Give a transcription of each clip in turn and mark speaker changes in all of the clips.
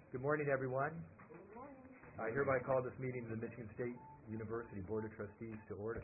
Speaker 1: Good morning, everyone. I hereby call this meeting of the Michigan State University Board of Trustees to order.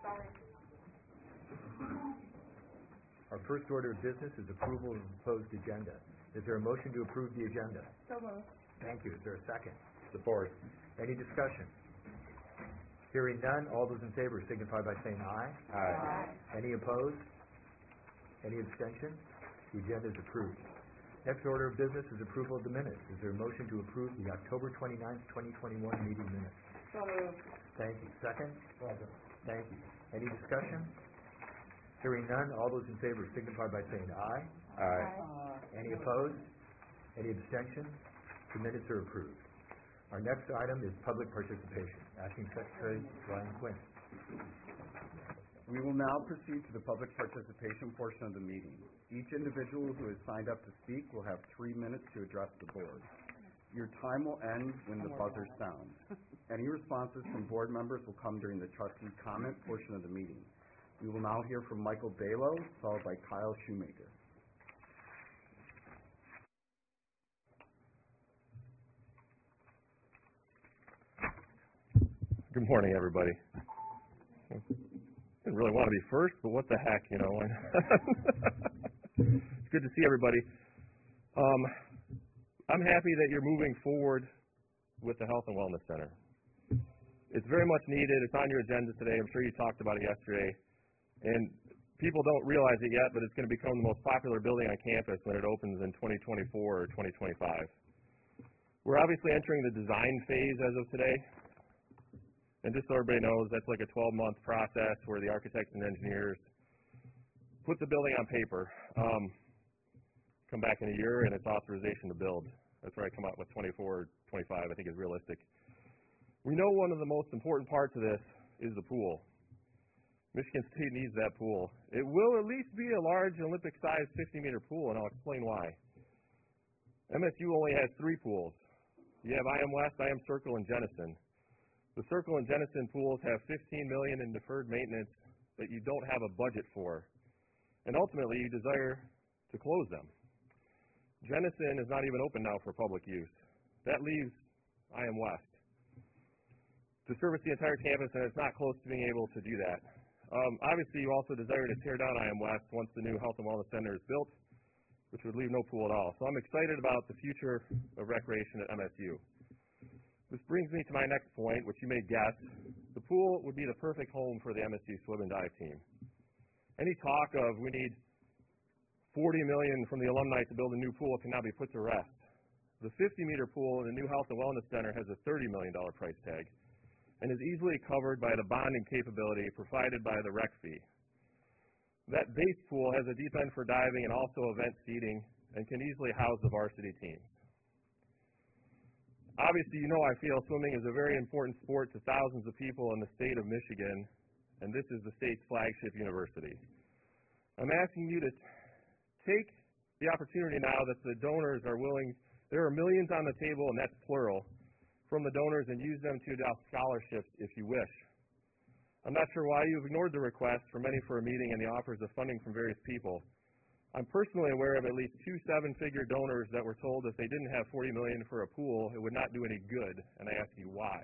Speaker 1: Our first order of business is approval of the proposed agenda. Is there a motion to approve the agenda?
Speaker 2: So moved.
Speaker 1: Thank you. Is there a second? Support. Any discussion? Hearing none, all those in favor signify by saying aye.
Speaker 2: Aye.
Speaker 1: Any opposed? Any abstention? The agenda is approved. Next order of business is approval of the minutes. Is there a motion to approve the October 29th, 2021 meeting minutes?
Speaker 2: So moved.
Speaker 1: Thank you. Second? Second. Thank you. Any discussion? Hearing none, all those in favor signify by saying aye.
Speaker 2: Aye.
Speaker 1: Any opposed? Any abstention? The minutes are approved. Our next item is public participation. Acting Secretary Ryan Quinn.
Speaker 3: We will now proceed to the public participation portion of the meeting. Each individual who has signed up to speak will have 3 minutes to address the board. Your time will end when the buzzer sounds. Any responses from board members will come during the trustee comment portion of the meeting. We will now hear from Michael Balo, followed by Kyle Shoemaker.
Speaker 4: Good morning, everybody. Didn't really want to be first, but what the heck, you know. It's good to see everybody. I'm happy that you're moving forward with the Health and Wellness Center. It's very much needed. It's on your agenda today. I'm sure you talked about it yesterday. And people don't realize it yet, but it's going to become the most popular building on campus when it opens in 2024 or 2025. We're obviously entering the design phase as of today. And just so everybody knows, that's like a 12-month process where the architects and engineers put the building on paper, come back in a year, and it's authorization to build. That's where I come out with 24, 25, I think is realistic. We know one of the most important parts of this is the pool. Michigan State needs that pool. It will at least be a large Olympic-sized 50-meter pool, and I'll explain why. MSU only has 3 pools. You have IM West, IM Circle, and Jenison. The Circle and Jenison pools have $15 million in deferred maintenance that you don't have a budget for, and ultimately you desire to close them. Jenison is not even open now for public use. That leaves IM West to service the entire campus, and it's not close to being able to do that. Obviously, you also desire to tear down IM West once the new Health and Wellness Center is built, which would leave no pool at all. So I'm excited about the future of recreation at MSU. This brings me to my next point, which you may guess. The pool would be the perfect home for the MSU swim and dive team. Any talk of we need $40 million from the alumni to build a new pool can now be put to rest. The 50-meter pool in the new Health and Wellness Center has a $30 million price tag and is easily covered by the bonding capability provided by the rec fee. That base pool has a deep end for diving and also event seating and can easily house the varsity teams. Obviously, you know I feel swimming is a very important sport to thousands of people in the state of Michigan, and this is the state's flagship university. I'm asking you to take the opportunity now that the donors are willing. There are millions on the table, and that's plural, from the donors, and use them to adopt scholarships if you wish. I'm not sure why you've ignored the request from many for a meeting and the offers of funding from various people. I'm personally aware of at least 2 7-figure donors that were told if they didn't have $40 million for a pool, it would not do any good, and I ask you why.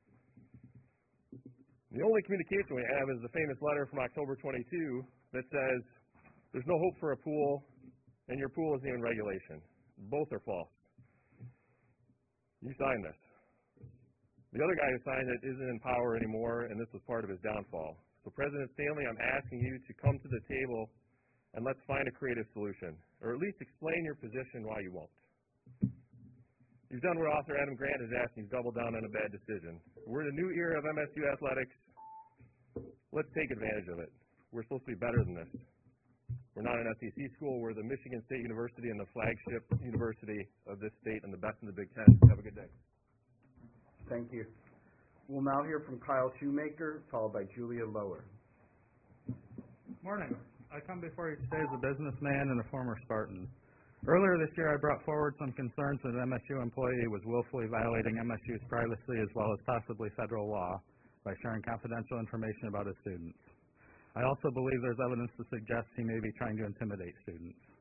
Speaker 4: The only communication we have is the famous letter from October 22 that says there's no hope for a pool, and your pool isn't even regulation. Both are false. You signed this. The other guy who signed it isn't in power anymore, and this was part of his downfall. So President Stanley, I'm asking you to come to the table and let's find a creative solution, or at least explain your position why you won't. You've done what author Adam Grant has asked, and you've doubled down on a bad decision. We're in a new era of MSU athletics. Let's take advantage of it. We're supposed to be better than this. We're not an SEC school. We're the Michigan State University and the flagship university of this state and the best in the Big Ten. Have a good day.
Speaker 3: Thank you. We'll now hear from Kyle Shoemaker, followed by Julia Lower.
Speaker 5: Morning. I come before you today as a businessman and a former Spartan. Earlier this year, I brought forward some concerns that an MSU employee was willfully violating MSU's privacy as well as possibly federal law by sharing confidential information about his students. I also believe there's evidence to suggest he may be trying to intimidate students.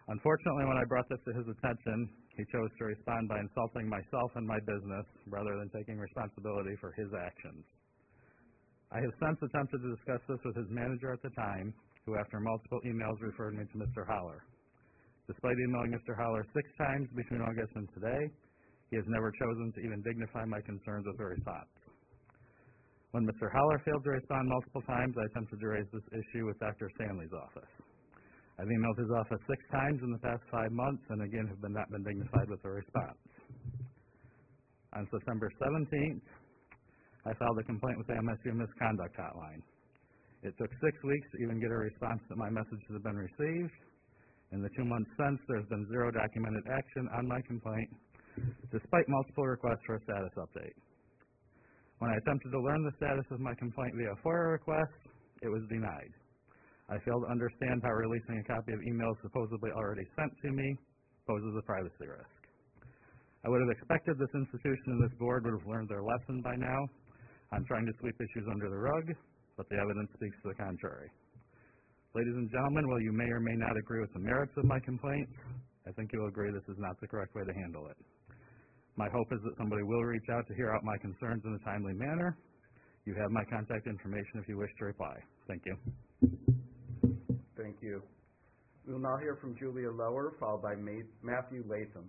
Speaker 5: Unfortunately, when I brought this to his attention, he chose to respond by insulting myself and my business rather than taking responsibility for his actions. I have since attempted to discuss this with his manager at the time, who after multiple emails referred me to Mr. Holler. Despite emailing Mr. Holler 6 times between August and today, he has never chosen to even dignify my concerns with a response. When Mr. Holler failed to respond multiple times, I attempted to raise this issue with Dr. Stanley's office. I've emailed his office 6 times in the past 5 months and again have not been dignified with a response. On September 17th, I filed a complaint with the MSU Misconduct Hotline. It took 6 weeks to even get a response that my messages have been received. In the 2 months since, there's been 0 documented action on my complaint, despite multiple requests for a status update. When I attempted to learn the status of my complaint via FOIA request, it was denied. I fail to understand how releasing a copy of emails supposedly already sent to me poses a privacy risk. I would have expected this institution and this board would have learned their lesson by now. I'm trying to sweep issues under the rug, but the evidence speaks to the contrary. Ladies and gentlemen, while you may or may not agree with the merits of my complaint, I think you'll agree this is not the correct way to handle it. My hope is that somebody will reach out to hear out my concerns in a timely manner. You have my contact information if you wish to reply. Thank you.
Speaker 3: Thank you. We will now hear from Julia Lower, followed by Matthew Latham.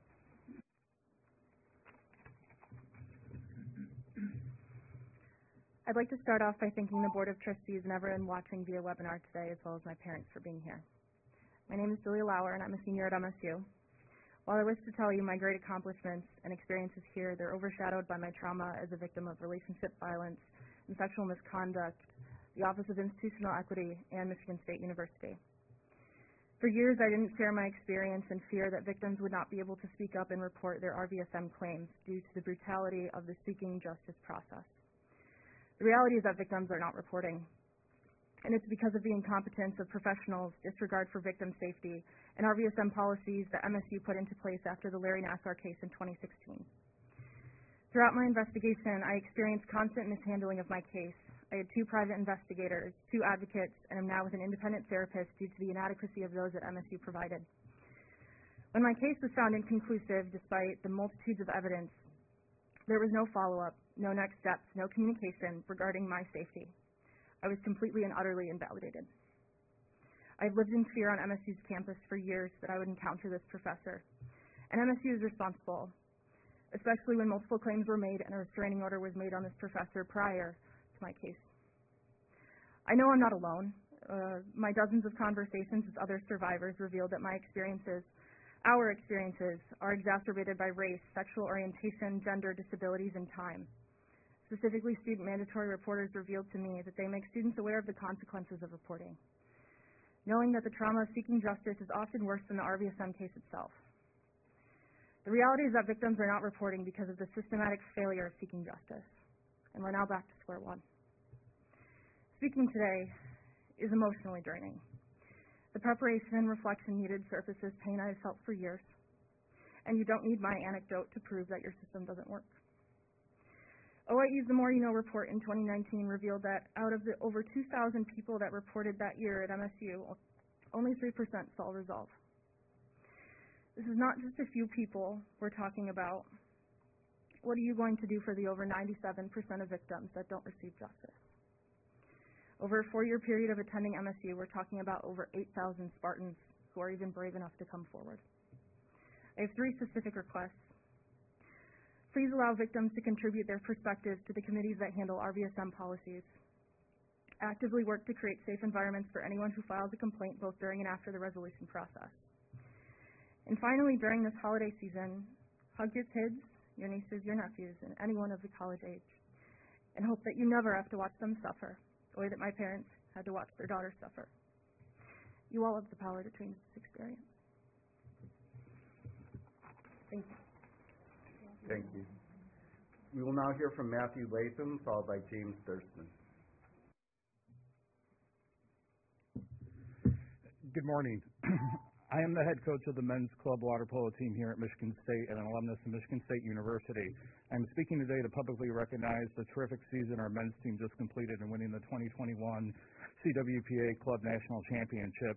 Speaker 2: I'd like to start off by thanking the Board of Trustees and everyone watching via webinar today, as well as my parents for being here. My name is Julia Lauer, and I'm a senior at MSU. While I wish to tell you my great accomplishments and experiences here, they're overshadowed by my trauma as a victim of relationship violence and sexual misconduct, the Office of Institutional Equity, and Michigan State University. For years, I didn't share my experience in fear that victims would not be able to speak up and report their RVSM claims due to the brutality of the seeking justice process. The reality is that victims are not reporting, and it's because of the incompetence of professionals, disregard for victim safety, and RVSM policies that MSU put into place after the Larry Nassar case in 2016. Throughout my investigation, I experienced constant mishandling of my case. I had 2 private investigators, 2 advocates, and am now with an independent therapist due to the inadequacy of those that MSU provided. When my case was found inconclusive, despite the multitudes of evidence, there was no follow-up, no next steps, no communication regarding my safety. I was completely and utterly invalidated. I've lived in fear on MSU's campus for years that I would encounter this professor, and MSU is responsible, especially when multiple claims were made and a restraining order was made on this professor prior to my case. I know I'm not alone. My dozens of conversations with other survivors revealed that our experiences are exacerbated by race, sexual orientation, gender, disabilities, and time. Specifically, student mandatory reporters revealed to me that they make students aware of the consequences of reporting, knowing that the trauma of seeking justice is often worse than the RVSM case itself. The reality is that victims are not reporting because of the systematic failure of seeking justice, and we're now back to square one. Speaking today is emotionally draining. The preparation and reflection needed surfaces pain I have felt for years, and you don't need my anecdote to prove that your system doesn't work. OIE's The More You Know report in 2019 revealed that out of the over 2,000 people that reported that year at MSU, only 3% saw resolve. This is not just a few people we're talking about. What are you going to do for the over 97% of victims that don't receive justice? Over a 4-year period of attending MSU, we're talking about over 8,000 Spartans who are even brave enough to come forward. I have 3 specific requests. Please allow victims to contribute their perspectives to the committees that handle RVSM policies. Actively work to create safe environments for anyone who files a complaint both during and after the resolution process. And finally, during this holiday season, hug your kids, your nieces, your nephews, and anyone of the college age, and hope that you never have to watch them suffer the way that my parents had to watch their daughter suffer. You all have the power to change this experience. Thank you.
Speaker 3: Thank you. We will now hear from Matthew Latham, followed by James Thurston.
Speaker 6: Good morning. I am the head coach of the men's club water polo team here at Michigan State and an alumnus of Michigan State University. I'm speaking today to publicly recognize the terrific season our men's team just completed in winning the 2021 CWPA Club National Championship.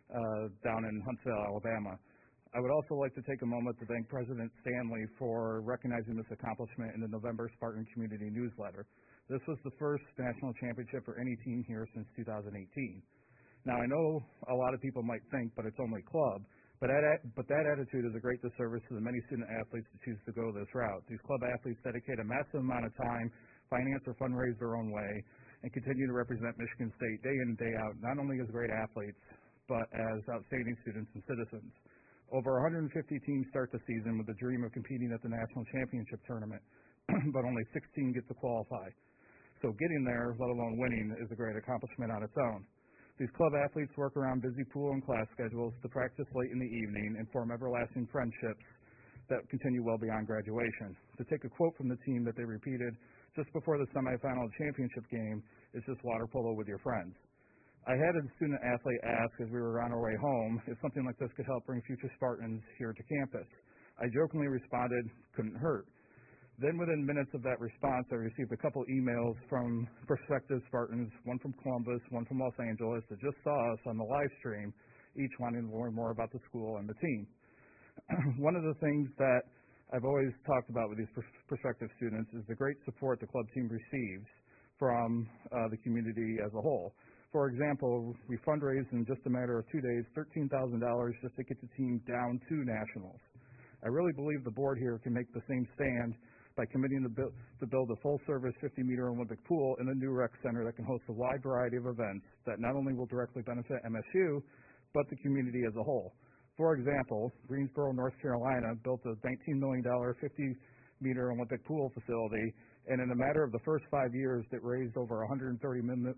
Speaker 6: down in Huntsville, Alabama. I would also like to take a moment to thank President Stanley for recognizing this accomplishment in the November Spartan Community Newsletter. This was the first national championship for any team here since 2018. Now, I know a lot of people might think, but it's only club, but that attitude is a great disservice to the many student athletes who choose to go this route. These club athletes dedicate a massive amount of time, finance or fundraise their own way, and continue to represent Michigan State day in and day out, not only as great athletes, but as outstanding students and citizens. Over 150 teams start the season with the dream of competing at the national championship tournament, but only 16 get to qualify. So getting there, let alone winning, is a great accomplishment on its own. These club athletes work around busy pool and class schedules to practice late in the evening and form everlasting friendships that continue well beyond graduation. To take a quote from the team that they repeated just before the semifinal championship game, it's just water polo with your friends. I had a student athlete ask as we were on our way home if something like this could help bring future Spartans here to campus. I jokingly responded, couldn't hurt. Then within minutes of that response, I received a couple emails from prospective Spartans, one from Columbus, one from Los Angeles, that just saw us on the live stream, each wanting to learn more about the school and the team. One of the things that I've always talked about with these prospective students is the great support the club team receives from the community as a whole. For example, we fundraised in just a matter of 2 days, $13,000 just to get the team down to nationals. I really believe the board here can make the same stand by committing to build a full-service 50-meter Olympic pool in a new rec center that can host a wide variety of events that not only will directly benefit MSU, but the community as a whole. For example, Greensboro, North Carolina built a $19 million 50-meter Olympic pool facility, and in a matter of the first 5 years, it raised over $130 million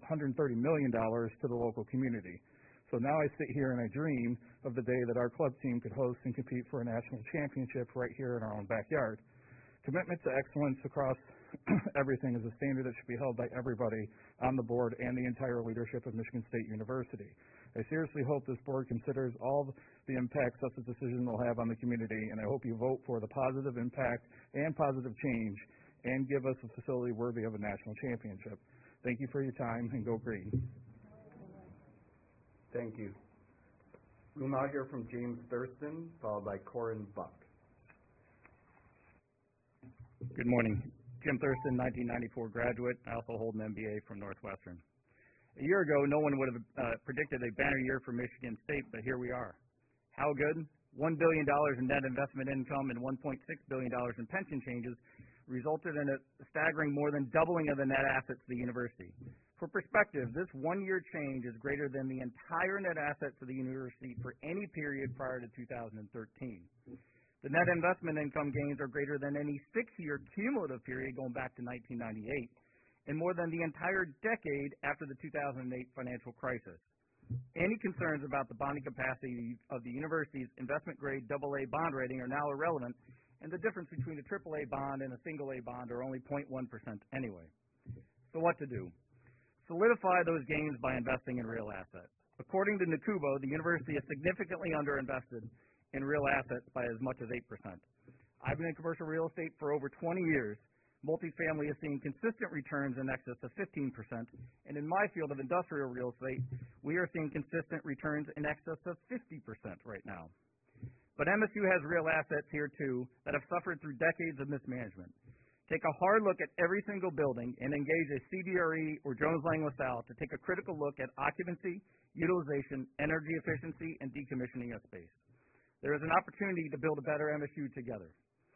Speaker 6: to the local community. So now I sit here and I dream of the day that our club team could host and compete for a national championship right here in our own backyard. Commitment to excellence across everything is a standard that should be held by everybody on the board and the entire leadership of Michigan State University. I seriously hope this board considers all the impact such a decision will have on the community, and I hope you vote for the positive impact and positive change and give us a facility worthy of a national championship. Thank you for your time, and go green.
Speaker 3: Thank you. We'll now hear from James Thurston, followed by Corin Buck.
Speaker 7: Good morning. Jim Thurston, 1994 graduate. I also hold an MBA from Northwestern. A year ago, no one would have predicted a banner year for Michigan State, but here we are. How good? $1 billion in net investment income and $1.6 billion in pension changes resulted in a staggering more than doubling of the net assets of the university. For perspective, this one-year change is greater than the entire net assets of the university for any period prior to 2013. The net investment income gains are greater than any 6-year cumulative period going back to 1998, and more than the entire decade after the 2008 financial crisis. Any concerns about the bonding capacity of the university's investment-grade AA bond rating are now irrelevant, and the difference between a AAA bond and a single A bond are only 0.1% anyway. So what to do? Solidify those gains by investing in real assets. According to NACUBO, the university is significantly underinvested in real assets by as much as 8%. I've been in commercial real estate for over 20 years. Multifamily has seen consistent returns in excess of 15%, and in my field of industrial real estate, we are seeing consistent returns in excess of 50% right now. But MSU has real assets here, too, that have suffered through decades of mismanagement. Take a hard look at every single building and engage a CBRE or Jones Lang LaSalle to take a critical look at occupancy, utilization, energy efficiency, and decommissioning of space. There is an opportunity to build a better MSU together.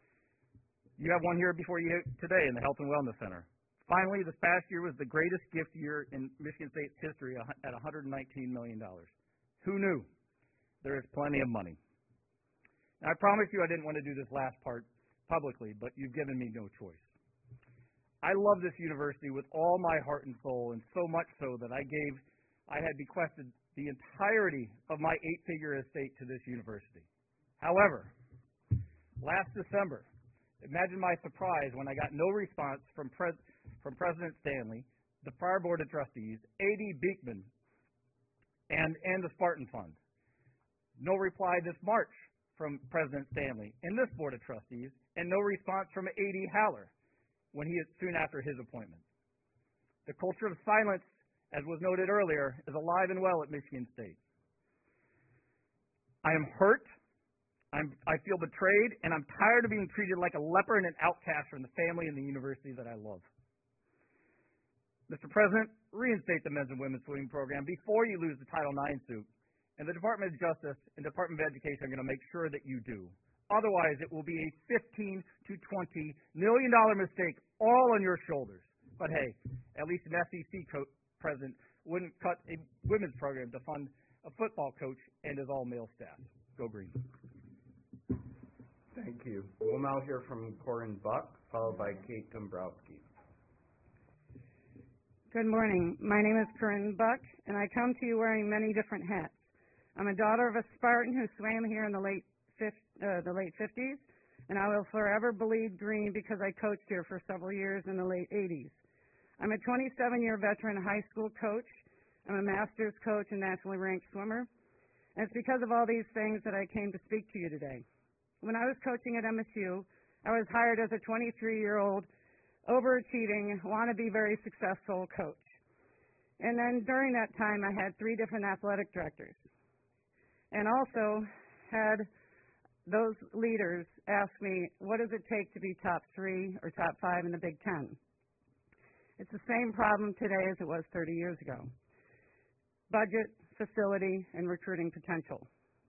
Speaker 7: You have one here before you today in the Health and Wellness Center. Finally, this past year was the greatest gift year in Michigan State's history at $119 million. Who knew? There is plenty of money. Now, I promise you I didn't want to do this last part publicly, but you've given me no choice. I love this university with all my heart and soul, and so much so that I had bequested the entirety of my 8-figure estate to this university. However, last December, imagine my surprise when I got no response from President Stanley, the prior Board of Trustees, A.D. Beekman, and the Spartan Fund. No reply this March from President Stanley and this Board of Trustees, and no response from A.D. Haller soon after his appointment. The culture of silence, as was noted earlier, is alive and well at Michigan State. I am hurt. I feel betrayed, and I'm tired of being treated like a leper and an outcast from the family and the university that I love. Mr. President, reinstate the men's and women's swimming program before you lose the Title IX suit. And the Department of Justice and Department of Education are going to make sure that you do. Otherwise, it will be a $15 to $20 million mistake all on your shoulders. But hey, at least an SEC president wouldn't cut a women's program to fund a football coach and his all-male staff. Go Green.
Speaker 3: Thank you. We'll now hear from Corinne Buck, followed by Kate Dombrowski.
Speaker 8: Good morning. My name is Corinne Buck, and I come to you wearing many different hats. I'm a daughter of a Spartan who swam here in the late 50s, and I will forever bleed green because I coached here for several years in the late 80s. I'm a 27-year veteran high school coach. I'm a master's coach and nationally ranked swimmer. And it's because of all these things that I came to speak to you today. When I was coaching at MSU, I was hired as a 23-year-old, overachieving, wannabe, very successful coach. And then during that time, I had 3 different athletic directors. And also had those leaders ask me, what does it take to be top 3 or top 5 in the Big Ten? It's the same problem today as it was 30 years ago. Budget, facility, and recruiting potential.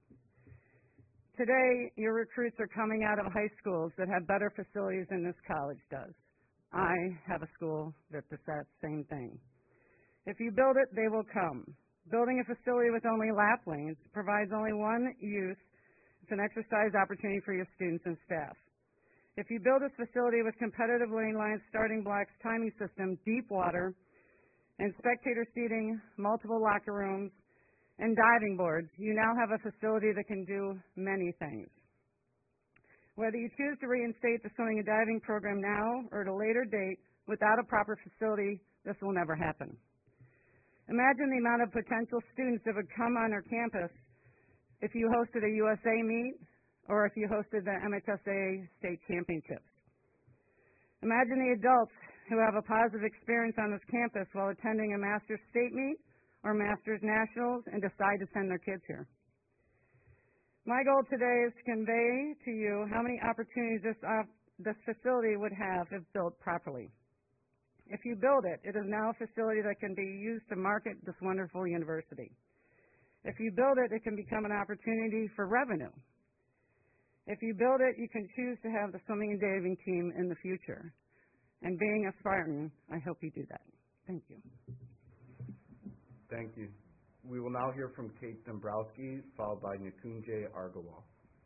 Speaker 8: Today, your recruits are coming out of high schools that have better facilities than this college does. I have a school that does that same thing. If you build it, they will come. Building a facility with only lap lanes provides only one use. It's an exercise opportunity for your students and staff. If you build a facility with competitive lane lines, starting blocks, timing system, deep water, and spectator seating, multiple locker rooms, and diving boards, you now have a facility that can do many things. Whether you choose to reinstate the swimming and diving program now or at a later date without a proper facility, this will never happen. Imagine the amount of potential students that would come on our campus if you hosted a USA meet or if you hosted the MHSA state championships. Imagine the adults who have a positive experience on this campus while attending a Masters state meet or Masters Nationals and decide to send their kids here. My goal today is to convey to you how many opportunities this facility would have if built properly. If you build it, it is now a facility that can be used to market this wonderful university. If you build it, it can become an opportunity for revenue. If you build it, you can choose to have the swimming and diving team in the future. And being a Spartan, I hope you do that. Thank you.
Speaker 3: Thank you. We will now hear from Kate Dombrowski, followed by Nikunjay Argawal.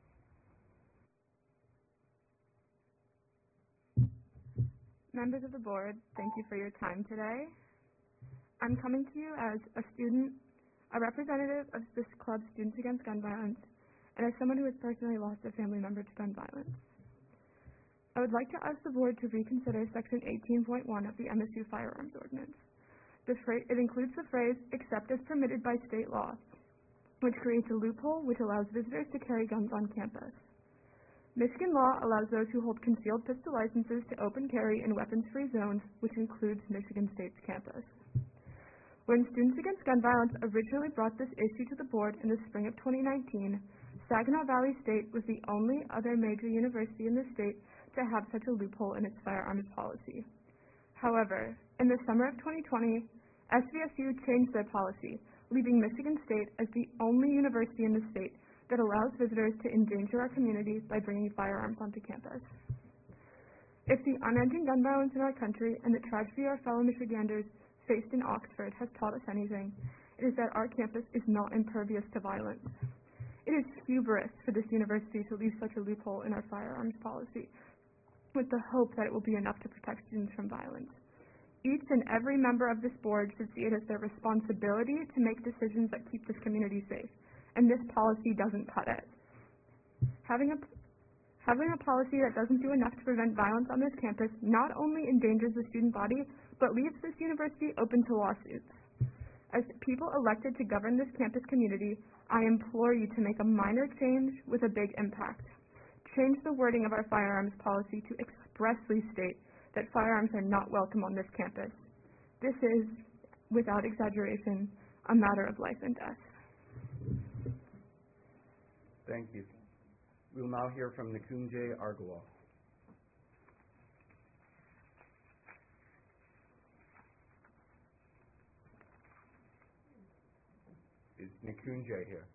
Speaker 2: Members of the board, thank you for your time today. I'm coming to you as a student, a representative of this club, Students Against Gun Violence, and as someone who has personally lost a family member to gun violence. I would like to ask the board to reconsider Section 18.1 of the MSU Firearms Ordinance. It includes the phrase, except as permitted by state law, which creates a loophole which allows visitors to carry guns on campus. Michigan law allows those who hold concealed pistol licenses to open carry in weapons-free zones, which includes Michigan State's campus. When Students Against Gun Violence originally brought this issue to the board in the spring of 2019, Saginaw Valley State was the only other major university in the state to have such a loophole in its firearms policy. However, in the summer of 2020, SVSU changed their policy, leaving Michigan State as the only university in the state that allows visitors to endanger our community by bringing firearms onto campus. If the unending gun violence in our country and the tragedy our fellow Michiganders faced in Oxford has taught us anything, it is that our campus is not impervious to violence. It is hubris for this university to leave such a loophole in our firearms policy with the hope that it will be enough to protect students from violence. Each and every member of this board should see it as their responsibility to make decisions that keep this community safe, and this policy doesn't cut it. Having a policy that doesn't do enough to prevent violence on this campus not only endangers the student body, but leaves this university open to lawsuits. As people elected to govern this campus community, I implore you to make a minor change with a big impact. Change the wording of our firearms policy to expressly state that firearms are not welcome on this campus. This is, without exaggeration, a matter of life and death.
Speaker 3: Thank you. We will now hear from Nikunjay Argawal. Is Nikunjay here?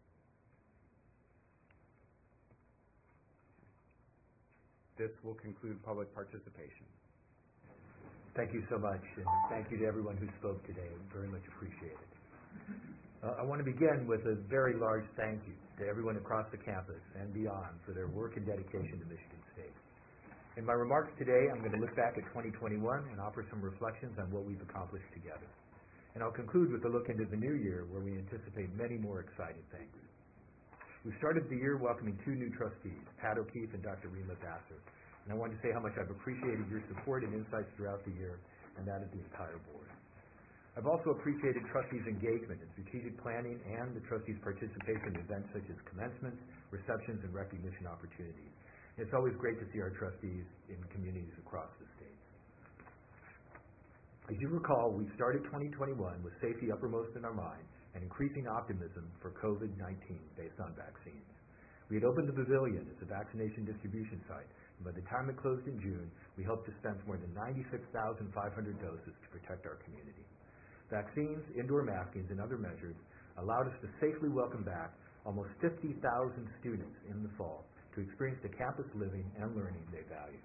Speaker 3: This will conclude public participation.
Speaker 1: Thank you so much, and thank you to everyone who spoke today. Very much appreciated. I want to begin with a very large thank you to everyone across the campus and beyond for their work and dedication to Michigan State. In my remarks today, I'm going to look back at 2021 and offer some reflections on what we've accomplished together. And I'll conclude with a look into the new year, where we anticipate many more exciting things. We started the year welcoming two new trustees, Pat O'Keefe and Dr. Rima Vassar. And I want to say how much I've appreciated your support and insights throughout the year, and that of the entire board. I've also appreciated trustees' engagement in strategic planning and the trustees' participation in events such as commencements, receptions, and recognition opportunities. And it's always great to see our trustees in communities across the state. As you recall, we started 2021 with safety uppermost in our mind and increasing optimism for COVID-19 based on vaccines. We had opened the pavilion as a vaccination distribution site, and by the time it closed in June, we hoped to dispense more than 96,500 doses to protect our community. Vaccines, indoor maskings, and other measures allowed us to safely welcome back almost 50,000 students in the fall to experience the campus living and learning they value.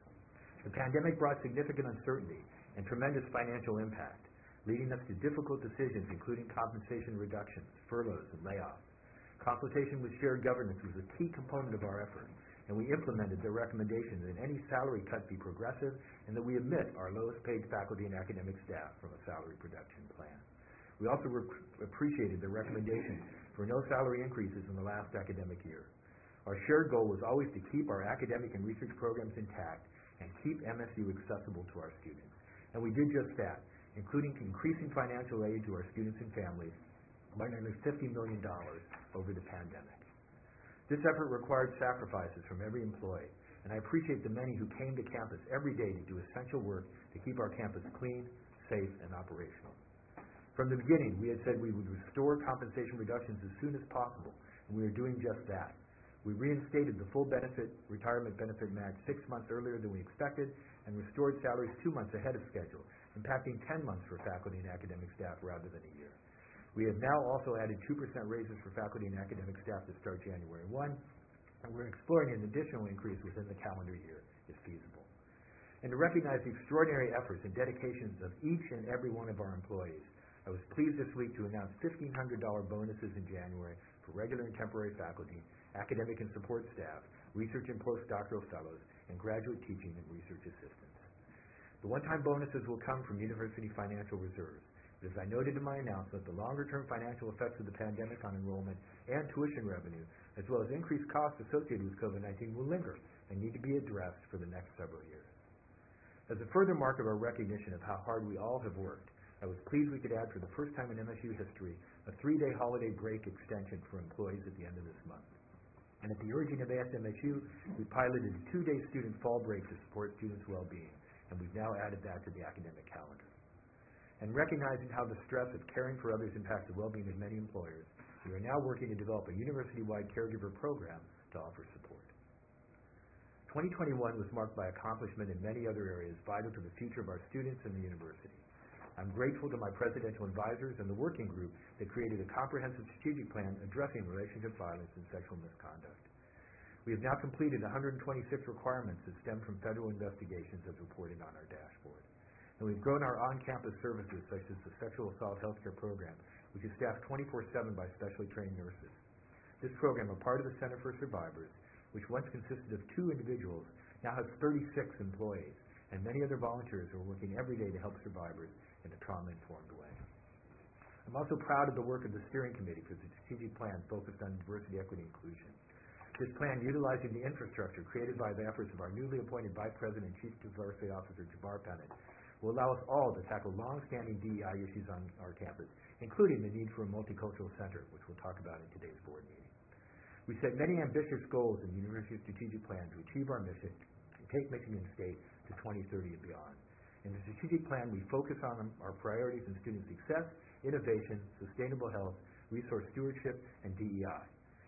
Speaker 1: The pandemic brought significant uncertainty and tremendous financial impact, leading us to difficult decisions including compensation reductions, furloughs, and layoffs. Consultation with shared governance was a key component of our effort, and we implemented the recommendation that any salary cut be progressive and that we omit our lowest paid faculty and academic staff from a salary reduction plan. We also appreciated the recommendation for no salary increases in the last academic year. Our shared goal was always to keep our academic and research programs intact and keep MSU accessible to our students. And we did just that, including increasing financial aid to our students and families by nearly $50 million over the pandemic. This effort required sacrifices from every employee, and I appreciate the many who came to campus every day to do essential work to keep our campus clean, safe, and operational. From the beginning, we had said we would restore compensation reductions as soon as possible, and we are doing just that. We reinstated the full retirement benefit match 6 months earlier than we expected and restored salaries 2 months ahead of schedule, impacting 10 months for faculty and academic staff rather than a year. We have now also added 2% raises for faculty and academic staff to start January 1, and we're exploring an additional increase within the calendar year if feasible. And to recognize the extraordinary efforts and dedications of each and every one of our employees, I was pleased this week to announce $1,500 bonuses in January for regular and temporary faculty, academic and support staff, research and postdoctoral fellows, and graduate teaching and research assistants. The one-time bonuses will come from university financial reserves. But as I noted in my announcement, the longer-term financial effects of the pandemic on enrollment and tuition revenue, as well as increased costs associated with COVID-19, will linger and need to be addressed for the next several years. As a further mark of our recognition of how hard we all have worked, I was pleased we could add for the first time in MSU history a 3-day holiday break extension for employees at the end of this month. And at the urging of ASMSU, we piloted a 2-day student fall break to support students' well-being, and we've now added that to the academic calendar. And recognizing how the stress of caring for others impacts the well-being of many employers, we are now working to develop a university-wide caregiver program to offer support. 2021 was marked by accomplishment in many other areas vital to the future of our students and the university. I'm grateful to my presidential advisors and the working group that created a comprehensive strategic plan addressing relationship violence and sexual misconduct. We have now completed 126 requirements that stem from federal investigations as reported on our dashboard. And we've grown our on-campus services such as the Sexual Assault Healthcare Program, which is staffed 24/7 by specially trained nurses. This program, a part of the Center for Survivors, which once consisted of 2 individuals, now has 36 employees, and many other volunteers who are working every day to help survivors in a trauma-informed way. I'm also proud of the work of the steering committee for the strategic plan focused on diversity, equity, and inclusion. This plan, utilizing the infrastructure created by the efforts of our newly appointed Vice President and Chief Diversity Officer, Jabbar Pennant, will allow us all to tackle long-standing DEI issues on our campus, including the need for a multicultural center, which we'll talk about in today's board meeting. We set many ambitious goals in the University Strategic Plan to achieve our mission and take Michigan State to 2030 and beyond. In the strategic plan, we focus on our priorities in student success, innovation, sustainable health, resource stewardship, and DEI.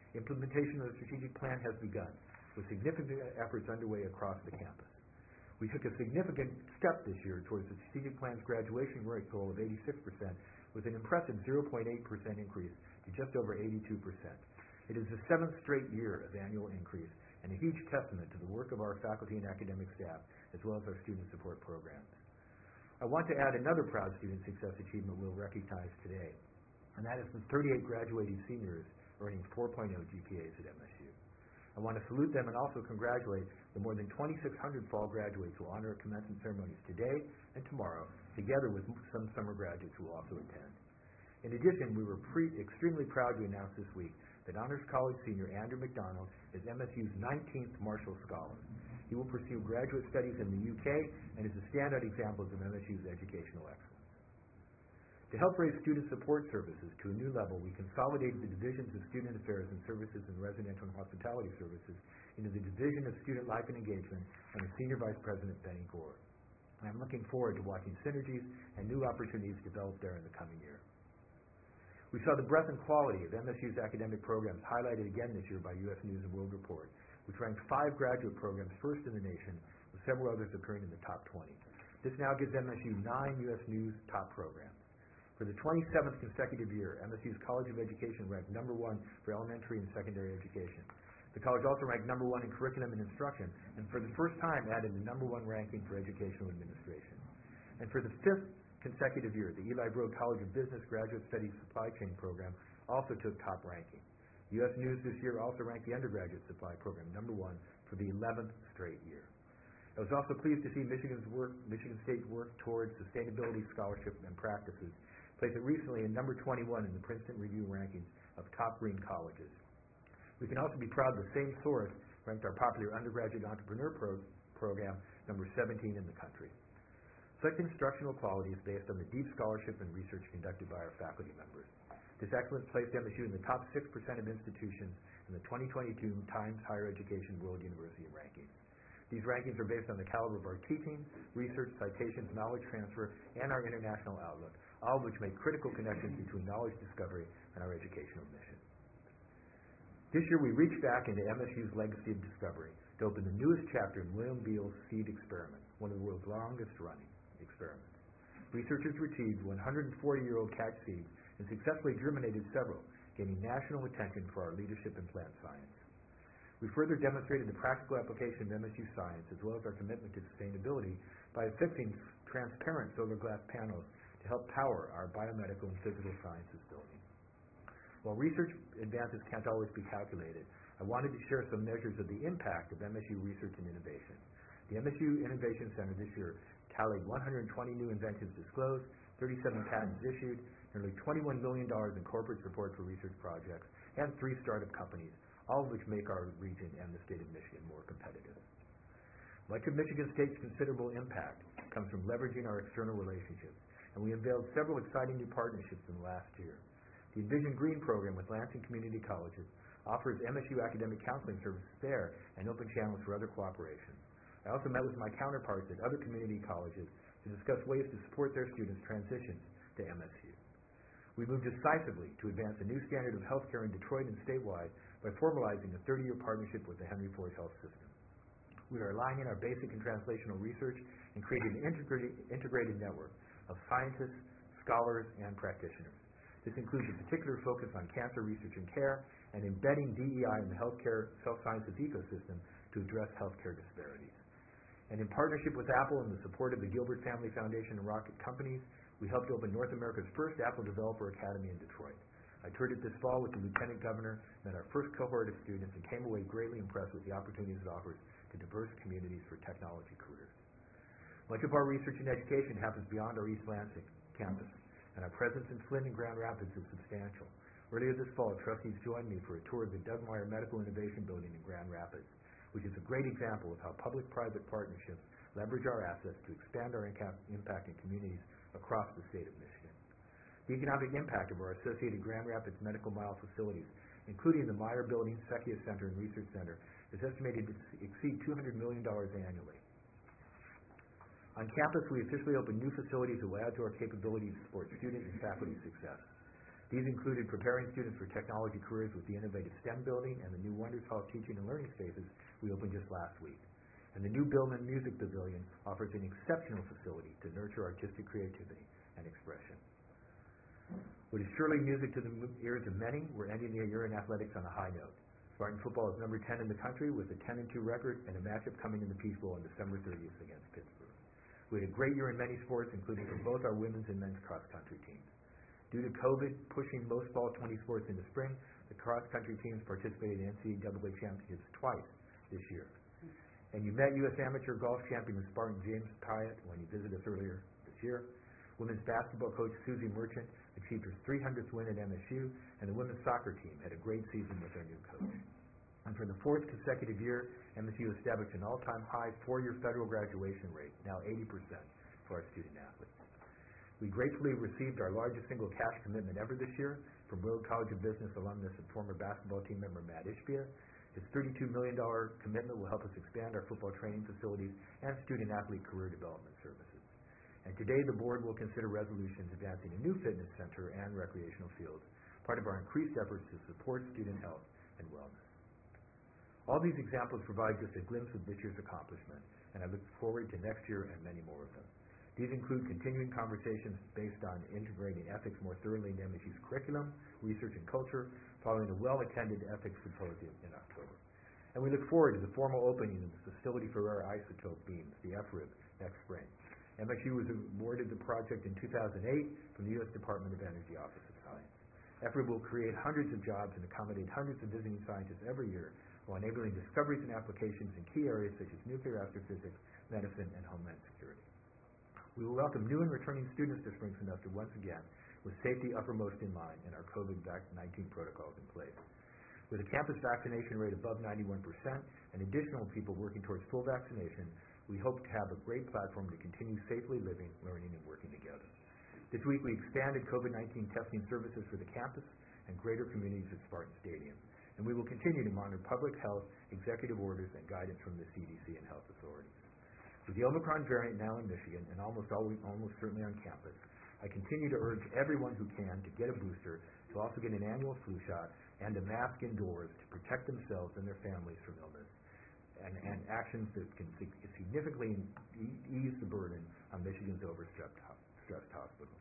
Speaker 1: Implementation of the strategic plan has begun, with significant efforts underway across the campus. We took a significant step this year towards the strategic plan's graduation rate goal of 86%, with an impressive 0.8% increase to just over 82%. It is the 7th straight year of annual increase and a huge testament to the work of our faculty and academic staff, as well as our student support programs. I want to add another proud student success achievement we'll recognize today, and that is the 38 graduating seniors earning 4.0 GPAs at MSU. I want to salute them and also congratulate the more than 2,600 fall graduates who will honor commencement ceremonies today and tomorrow, together with some summer graduates who will also attend. In addition, we were extremely proud to announce this week that Honors College senior Andrew McDonald is MSU's 19th Marshall Scholar. He will pursue graduate studies in the UK and is a standout example of MSU's educational excellence. To help raise student support services to a new level, we consolidated the divisions of Student Affairs and Services and Residential and Hospitality Services into the Division of Student Life and Engagement under Senior Vice President Benny Gore. I'm looking forward to watching synergies and new opportunities develop there in the coming year. We saw the breadth and quality of MSU's academic programs highlighted again this year by U.S. News & World Report, which ranked 5 graduate programs first in the nation, with several others occurring in the top 20. This now gives MSU 9 U.S. News top programs. For the 27th consecutive year, MSU's College of Education ranked #1 for elementary and secondary education. The college also ranked #1 in curriculum and instruction, and for the first time added the #1 ranking for educational administration. And for the 5th consecutive year, the Eli Broad College of Business Graduate Studies Supply Chain Program also took top ranking. U.S. News this year also ranked the undergraduate supply program #1 for the 11th straight year. I was also pleased to see Michigan State's work towards sustainability scholarship and practices placed it recently in #21 in the Princeton Review rankings of top green colleges. We can also be proud the same source ranked our popular undergraduate entrepreneur program #17 in the country. Such instructional quality is based on the deep scholarship and research conducted by our faculty members. This excellence placed MSU in the top 6% of institutions in the 2022 Times Higher Education World University Rankings. These rankings are based on the caliber of our teaching, research, citations, knowledge transfer, and our international outlook, all of which make critical connections between knowledge discovery and our educational mission. This year we reached back into MSU's legacy of discovery to open the newest chapter in William Beall's seed experiment, one of the world's longest running experiments. Researchers retrieved 140-year-old catch seeds and successfully germinated several, gaining national attention for our leadership in plant science. We further demonstrated the practical application of MSU science as well as our commitment to sustainability by affixing transparent solar glass panels to help power our biomedical and physical sciences buildings. While research advances can't always be calculated, I wanted to share some measures of the impact of MSU research and innovation. The MSU Innovation Center this year tallied 120 new inventions disclosed, 37 patents issued, nearly $21 million in corporate support for research projects, and 3 startup companies, all of which make our region and the state of Michigan more competitive. Much of Michigan State's considerable impact comes from leveraging our external relationships, and we unveiled several exciting new partnerships in the last year. The Envision Green program with Lansing Community Colleges offers MSU academic counseling services there and open channels for other cooperation. I also met with my counterparts at other community colleges to discuss ways to support their students' transitions to MSU. We moved decisively to advance a new standard of healthcare in Detroit and statewide by formalizing a 30-year partnership with the Henry Ford Health System. We are aligning our basic and translational research and creating an integrated network of scientists, scholars, and practitioners. This includes a particular focus on cancer research and care and embedding DEI in the healthcare self-sciences ecosystem to address healthcare disparities. And in partnership with Apple and the support of the Gilbert Family Foundation and Rocket Companies, we helped open North America's first Apple Developer Academy in Detroit. I toured it this fall with the Lieutenant Governor, met our first cohort of students, and came away greatly impressed with the opportunities it offers to diverse communities for technology careers. Much of our research and education happens beyond our East Lansing campus, and our presence in Flint and Grand Rapids is substantial. Earlier this fall, trustees joined me for a tour of the Doug Meyer Medical Innovation Building in Grand Rapids, which is a great example of how public-private partnerships leverage our assets to expand our impact in communities across the state of Michigan. The economic impact of our associated Grand Rapids Medical Mile facilities, including the Meyer Building, Secchia Center, and Research Center, is estimated to exceed $200 million annually. On campus, we officially opened new facilities that will add to our capability to support student and faculty success. These included preparing students for technology careers with the innovative STEM building and the new Wonders Hall teaching and learning spaces we opened just last week. And the new Billman Music Pavilion offers an exceptional facility to nurture artistic creativity and expression. What is surely music to the ears of many, we're ending the year in athletics on a high note. Spartan football is number 10 in the country with a 10-2 record and a matchup coming in the Peach Bowl on December 30th against Pittsburgh. We had a great year in many sports, including for both our women's and men's cross-country teams. Due to COVID pushing most fall 20 sports into spring, the cross-country teams participated in NCAA championships twice this year. And you met U.S. amateur golf champion Spartan James Pyatt when he visited us earlier this year. Women's basketball coach Susie Merchant achieved her 300th win at MSU, and the women's soccer team had a great season with their new coach. And for the fourth consecutive year, MSU established an all-time high 4-year federal graduation rate, now 80% for our student athletes. We gratefully received our largest single cash commitment ever this year from Road College of Business alumnus and former basketball team member Matt Ishbia. His $32 million commitment will help us expand our football training facilities and student-athlete career development services. And today, the board will consider resolutions advancing a new fitness center and recreational fields, part of our increased efforts to support student health and wellness. All these examples provide just a glimpse of this year's accomplishment, and I look forward to next year and many more of them. These include continuing conversations based on integrating ethics more thoroughly into MSU's curriculum, research, and culture, following a well-attended ethics symposium in October. And we look forward to the formal opening of the Facility for Rare Isotope Beams, the FRIB, next spring. MSU was awarded the project in 2008 from the U.S. Department of Energy Office of Science. FRIB will create hundreds of jobs and accommodate hundreds of visiting scientists every year while enabling discoveries and applications in key areas such as nuclear astrophysics, medicine, and homeland security. We will welcome new and returning students to spring semester once again with safety uppermost in mind and our COVID-19 protocols in place. With a campus vaccination rate above 91% and additional people working towards full vaccination, we hope to have a great platform to continue safely living, learning, and working together. This week we expanded COVID-19 testing services for the campus and greater communities at Spartan Stadium, and we will continue to monitor public health, executive orders, and guidance from the CDC and health authorities. With the Omicron variant now in Michigan and almost certainly on campus, I continue to urge everyone who can to get a booster, to also get an annual flu shot, and a mask indoors to protect themselves and their families from illness, and actions that can significantly ease the burden on Michigan's overstressed hospitals.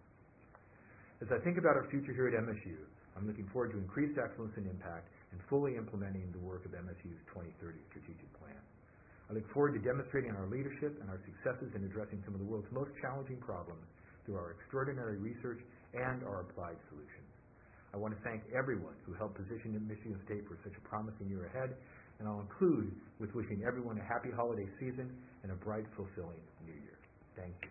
Speaker 1: As I think about our future here at MSU, I'm looking forward to increased excellence and impact and fully implementing the work of MSU's 2030 strategic plan. I look forward to demonstrating our leadership and our successes in addressing some of the world's most challenging problems through our extraordinary research and our applied solutions. I want to thank everyone who helped position Michigan State for such a promising year ahead, and I'll conclude with wishing everyone a happy holiday season and a bright, fulfilling new year. Thank you.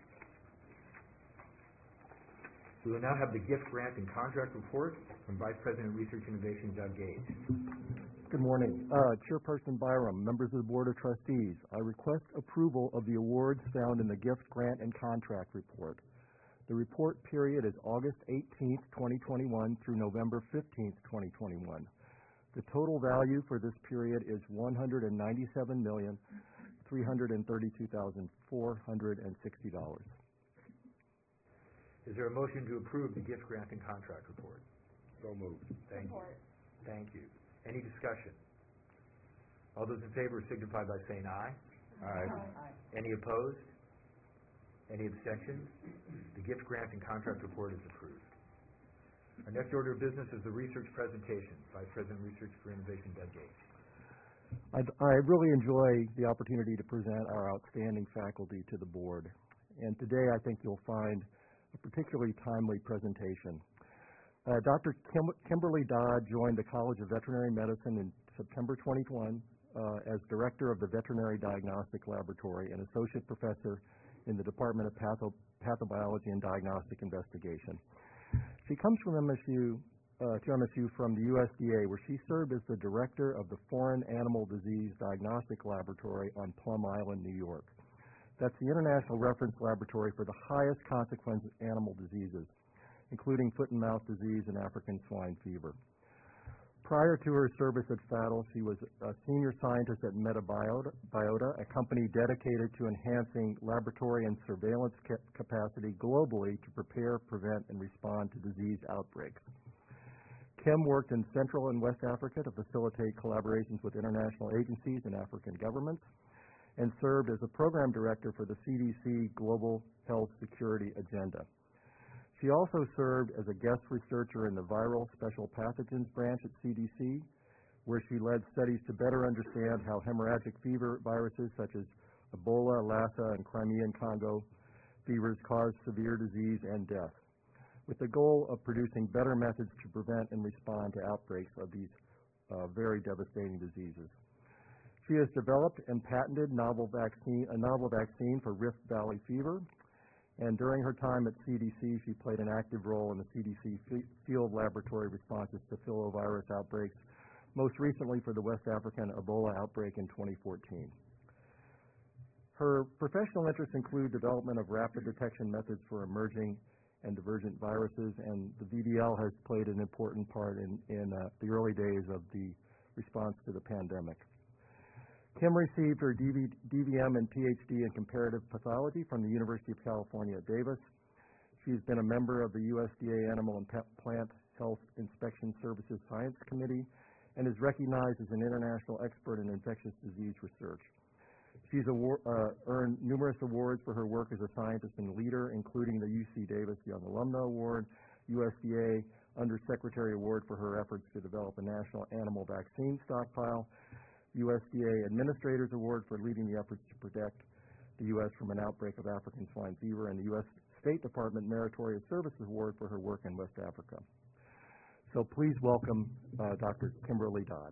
Speaker 1: We will now have the gift grant and contract report from Vice President of Research Innovation, Doug Gage.
Speaker 9: Good morning. Chairperson Byram, members of the Board of Trustees, I request approval of the awards found in the gift grant and contract report. The report period is August 18th, 2021 through November 15th, 2021. The total value for this period is $197,332,460.
Speaker 1: Is there a motion to approve the gift grant and contract report?
Speaker 3: So moved.
Speaker 1: Thank you. Thank you. Any discussion? All those in favor signify by saying aye.
Speaker 3: Aye.
Speaker 1: Any opposed? Any abstentions? The gift grant and contract report is approved. Our next order of business is the research presentation. Vice President of Research for Innovation, Doug Gage.
Speaker 9: I really enjoy the opportunity to present our outstanding faculty to the board. And today I think you'll find a particularly timely presentation. Dr. Kimberly Dodd joined the College of Veterinary Medicine in September 2021 as Director of the Veterinary Diagnostic Laboratory and Associate Professor in the Department of Pathobiology and Diagnostic Investigation. She comes from MSU from the USDA, where she served as the Director of the Foreign Animal Disease Diagnostic Laboratory on Plum Island, New York. That's the international reference laboratory for the highest consequence animal diseases, including foot and mouth disease and African swine fever. Prior to her service at FATL, she was a senior scientist at Metabiota, a company dedicated to enhancing laboratory and surveillance capacity globally to prepare, prevent, and respond to disease outbreaks. Kim worked in Central and West Africa to facilitate collaborations with international agencies and African governments, and served as a program director for the CDC Global Health Security Agenda. She also served as a guest researcher in the Viral Special Pathogens branch at CDC, where she led studies to better understand how hemorrhagic fever viruses such as Ebola, Lassa, and Crimean Congo fevers cause severe disease and death, with the goal of producing better methods to prevent and respond to outbreaks of these very devastating diseases. She has developed and patented a novel vaccine for Rift Valley fever, and during her time at CDC, she played an active role in the CDC field laboratory responses to filovirus outbreaks, most recently for the West African Ebola outbreak in 2014. Her professional interests include development of rapid detection methods for emerging and divergent viruses, and the VDL has played an important part in the early days of the response to the pandemic. Kim received her DVM and PhD in comparative pathology from the University of California at Davis. She's been a member of the USDA Animal and Plant Health Inspection Services Science Committee and is recognized as an international expert in infectious disease research. She's earned numerous awards for her work as a scientist and leader, including the UC Davis Young Alumna Award, USDA Undersecretary Award for her efforts to develop a national animal vaccine stockpile, USDA Administrator's Award for leading the efforts to protect the U.S. from an outbreak of African swine fever, and the U.S. State Department Meritorious Services Award for her work in West Africa. So please welcome Dr. Kimberly Dodd.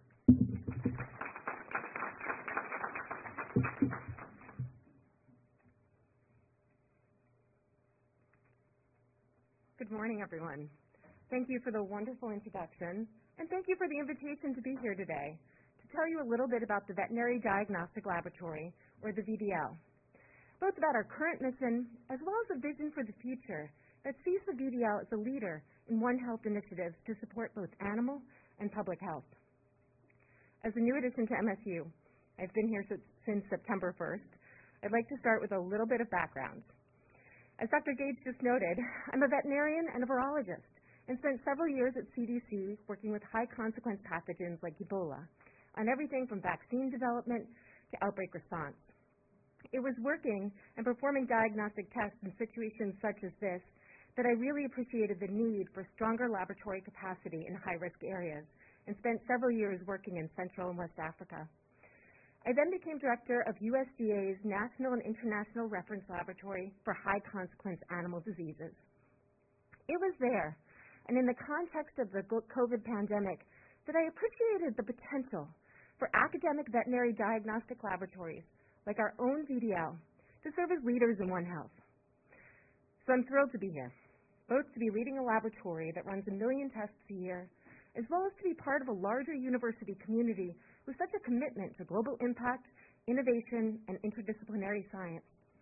Speaker 10: Good morning, everyone. Thank you for the wonderful introduction, and thank you for the invitation to be here today to tell you a little bit about the Veterinary Diagnostic Laboratory, or the VDL, both about our current mission as well as a vision for the future that sees the VDL as a leader in One Health initiatives to support both animal and public health. As a new addition to MSU, I've been here since September 1st. I'd like to start with a little bit of background. As Dr. Gage just noted, I'm a veterinarian and a virologist and spent several years at CDC working with high-consequence pathogens like Ebola on everything from vaccine development to outbreak response. It was working and performing diagnostic tests in situations such as this that I really appreciated the need for stronger laboratory capacity in high-risk areas and spent several years working in Central and West Africa. I then became director of USDA's National and International Reference Laboratory for High-Consequence Animal Diseases. It was there, and in the context of the COVID pandemic, that I appreciated the potential for academic veterinary diagnostic laboratories, like our own VDL, to serve as leaders in One Health. So I'm thrilled to be here, both to be leading a laboratory that runs 1 million tests a year, as well as to be part of a larger university community with such a commitment to global impact, innovation, and interdisciplinary science.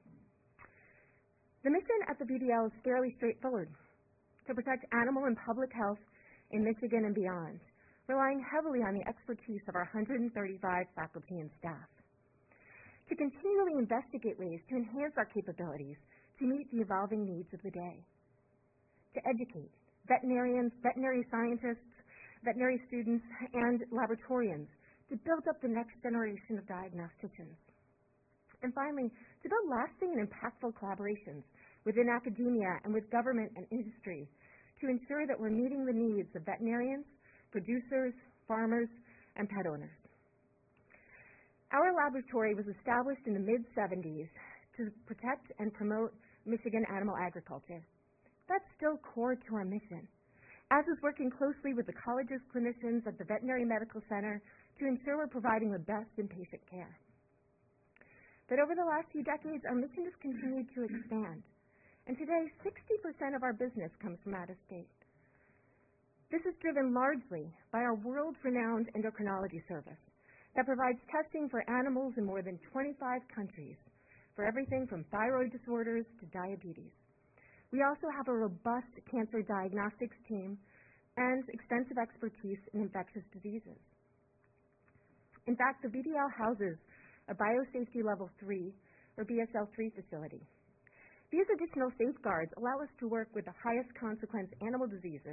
Speaker 10: The mission at the VDL is fairly straightforward: to protect animal and public health in Michigan and beyond, relying heavily on the expertise of our 135 faculty and staff. To continually investigate ways to enhance our capabilities to meet the evolving needs of the day. To educate veterinarians, veterinary scientists, veterinary students, and laboratorians to build up the next generation of diagnosticians. And finally, to build lasting and impactful collaborations within academia and with government and industry to ensure that we're meeting the needs of veterinarians, producers, farmers, and pet owners. Our laboratory was established in the mid-'70s to protect and promote Michigan animal agriculture. That's still core to our mission, as is working closely with the college's clinicians at the Veterinary Medical Center to ensure we're providing the best in patient care. But over the last few decades, our mission has continued to expand, and today 60% of our business comes from out of state. This is driven largely by our world-renowned endocrinology service that provides testing for animals in more than 25 countries for everything from thyroid disorders to diabetes. We also have a robust cancer diagnostics team and extensive expertise in infectious diseases. In fact, the VDL houses a Biosafety Level 3, or BSL-3 facility. These additional safeguards allow us to work with the highest consequence animal diseases,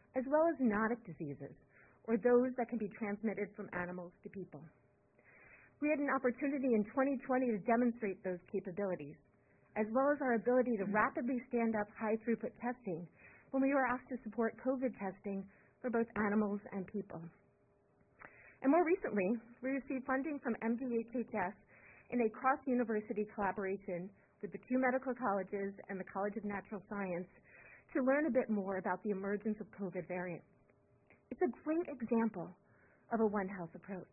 Speaker 10: as well as zoonotic diseases, or those that can be transmitted from animals to people. We had an opportunity in 2020 to demonstrate those capabilities, as well as our ability to rapidly stand up high-throughput testing when we were asked to support COVID testing for both animals and people. And more recently, we received funding from MDHHS in a cross-university collaboration with the two medical colleges and the College of Natural Science to learn a bit more about the emergence of COVID variants. It's a great example of a One Health approach.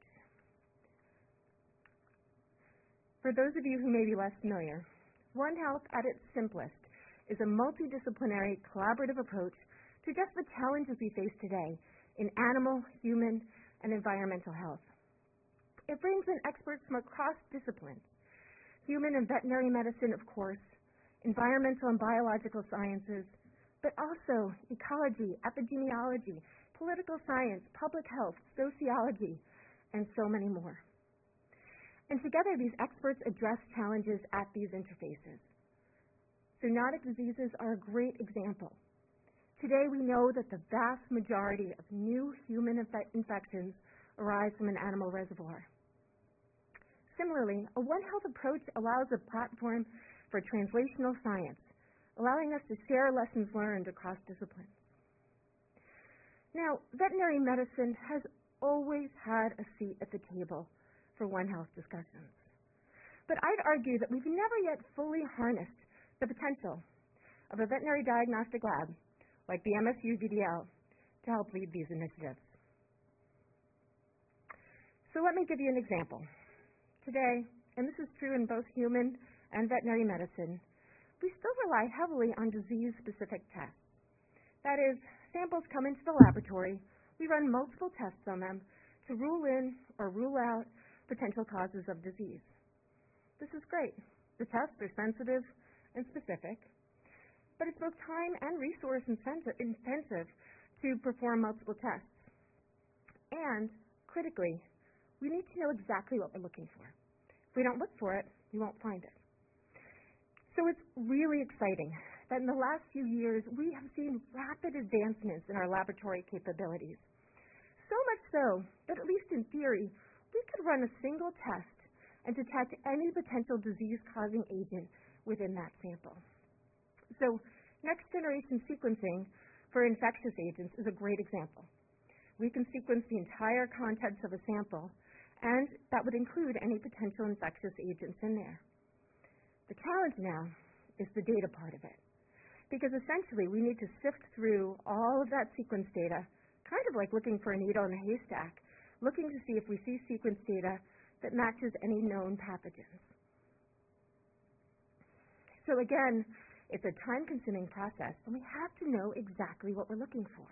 Speaker 10: For those of you who may be less familiar, One Health at its simplest is a multidisciplinary collaborative approach to address the challenges we face today in animal, human, and environmental health. It brings in experts from across disciplines, human and veterinary medicine, of course, environmental and biological sciences, but also ecology, epidemiology, political science, public health, sociology, and so many more. And together, these experts address challenges at these interfaces. Zoonotic diseases are a great example. Today, we know that the vast majority of new human infections arise from an animal reservoir. Similarly, a One Health approach allows a platform for translational science, allowing us to share lessons learned across disciplines. Now, veterinary medicine has always had a seat at the table for One Health discussions. But I'd argue that we've never yet fully harnessed the potential of a veterinary diagnostic lab like the MSU VDL to help lead these initiatives. So let me give you an example. Today, and this is true in both human and veterinary medicine, we still rely heavily on disease-specific tests. That is, samples come into the laboratory, we run multiple tests on them to rule in or rule out potential causes of disease. This is great. The tests are sensitive and specific, but it's both time and resource intensive to perform multiple tests. And, critically, we need to know exactly what we're looking for. If we don't look for it, we won't find it. So it's really exciting that in the last few years, we have seen rapid advancements in our laboratory capabilities. So much so that, at least in theory, we could run a single test and detect any potential disease-causing agent within that sample. So next-generation sequencing for infectious agents is a great example. We can sequence the entire contents of a sample, and that would include any potential infectious agents in there. The challenge now is the data part of it, because essentially we need to sift through all of that sequence data, kind of like looking for a needle in a haystack, looking to see if we see sequence data that matches any known pathogens. So again, it's a time-consuming process, and we have to know exactly what we're looking for.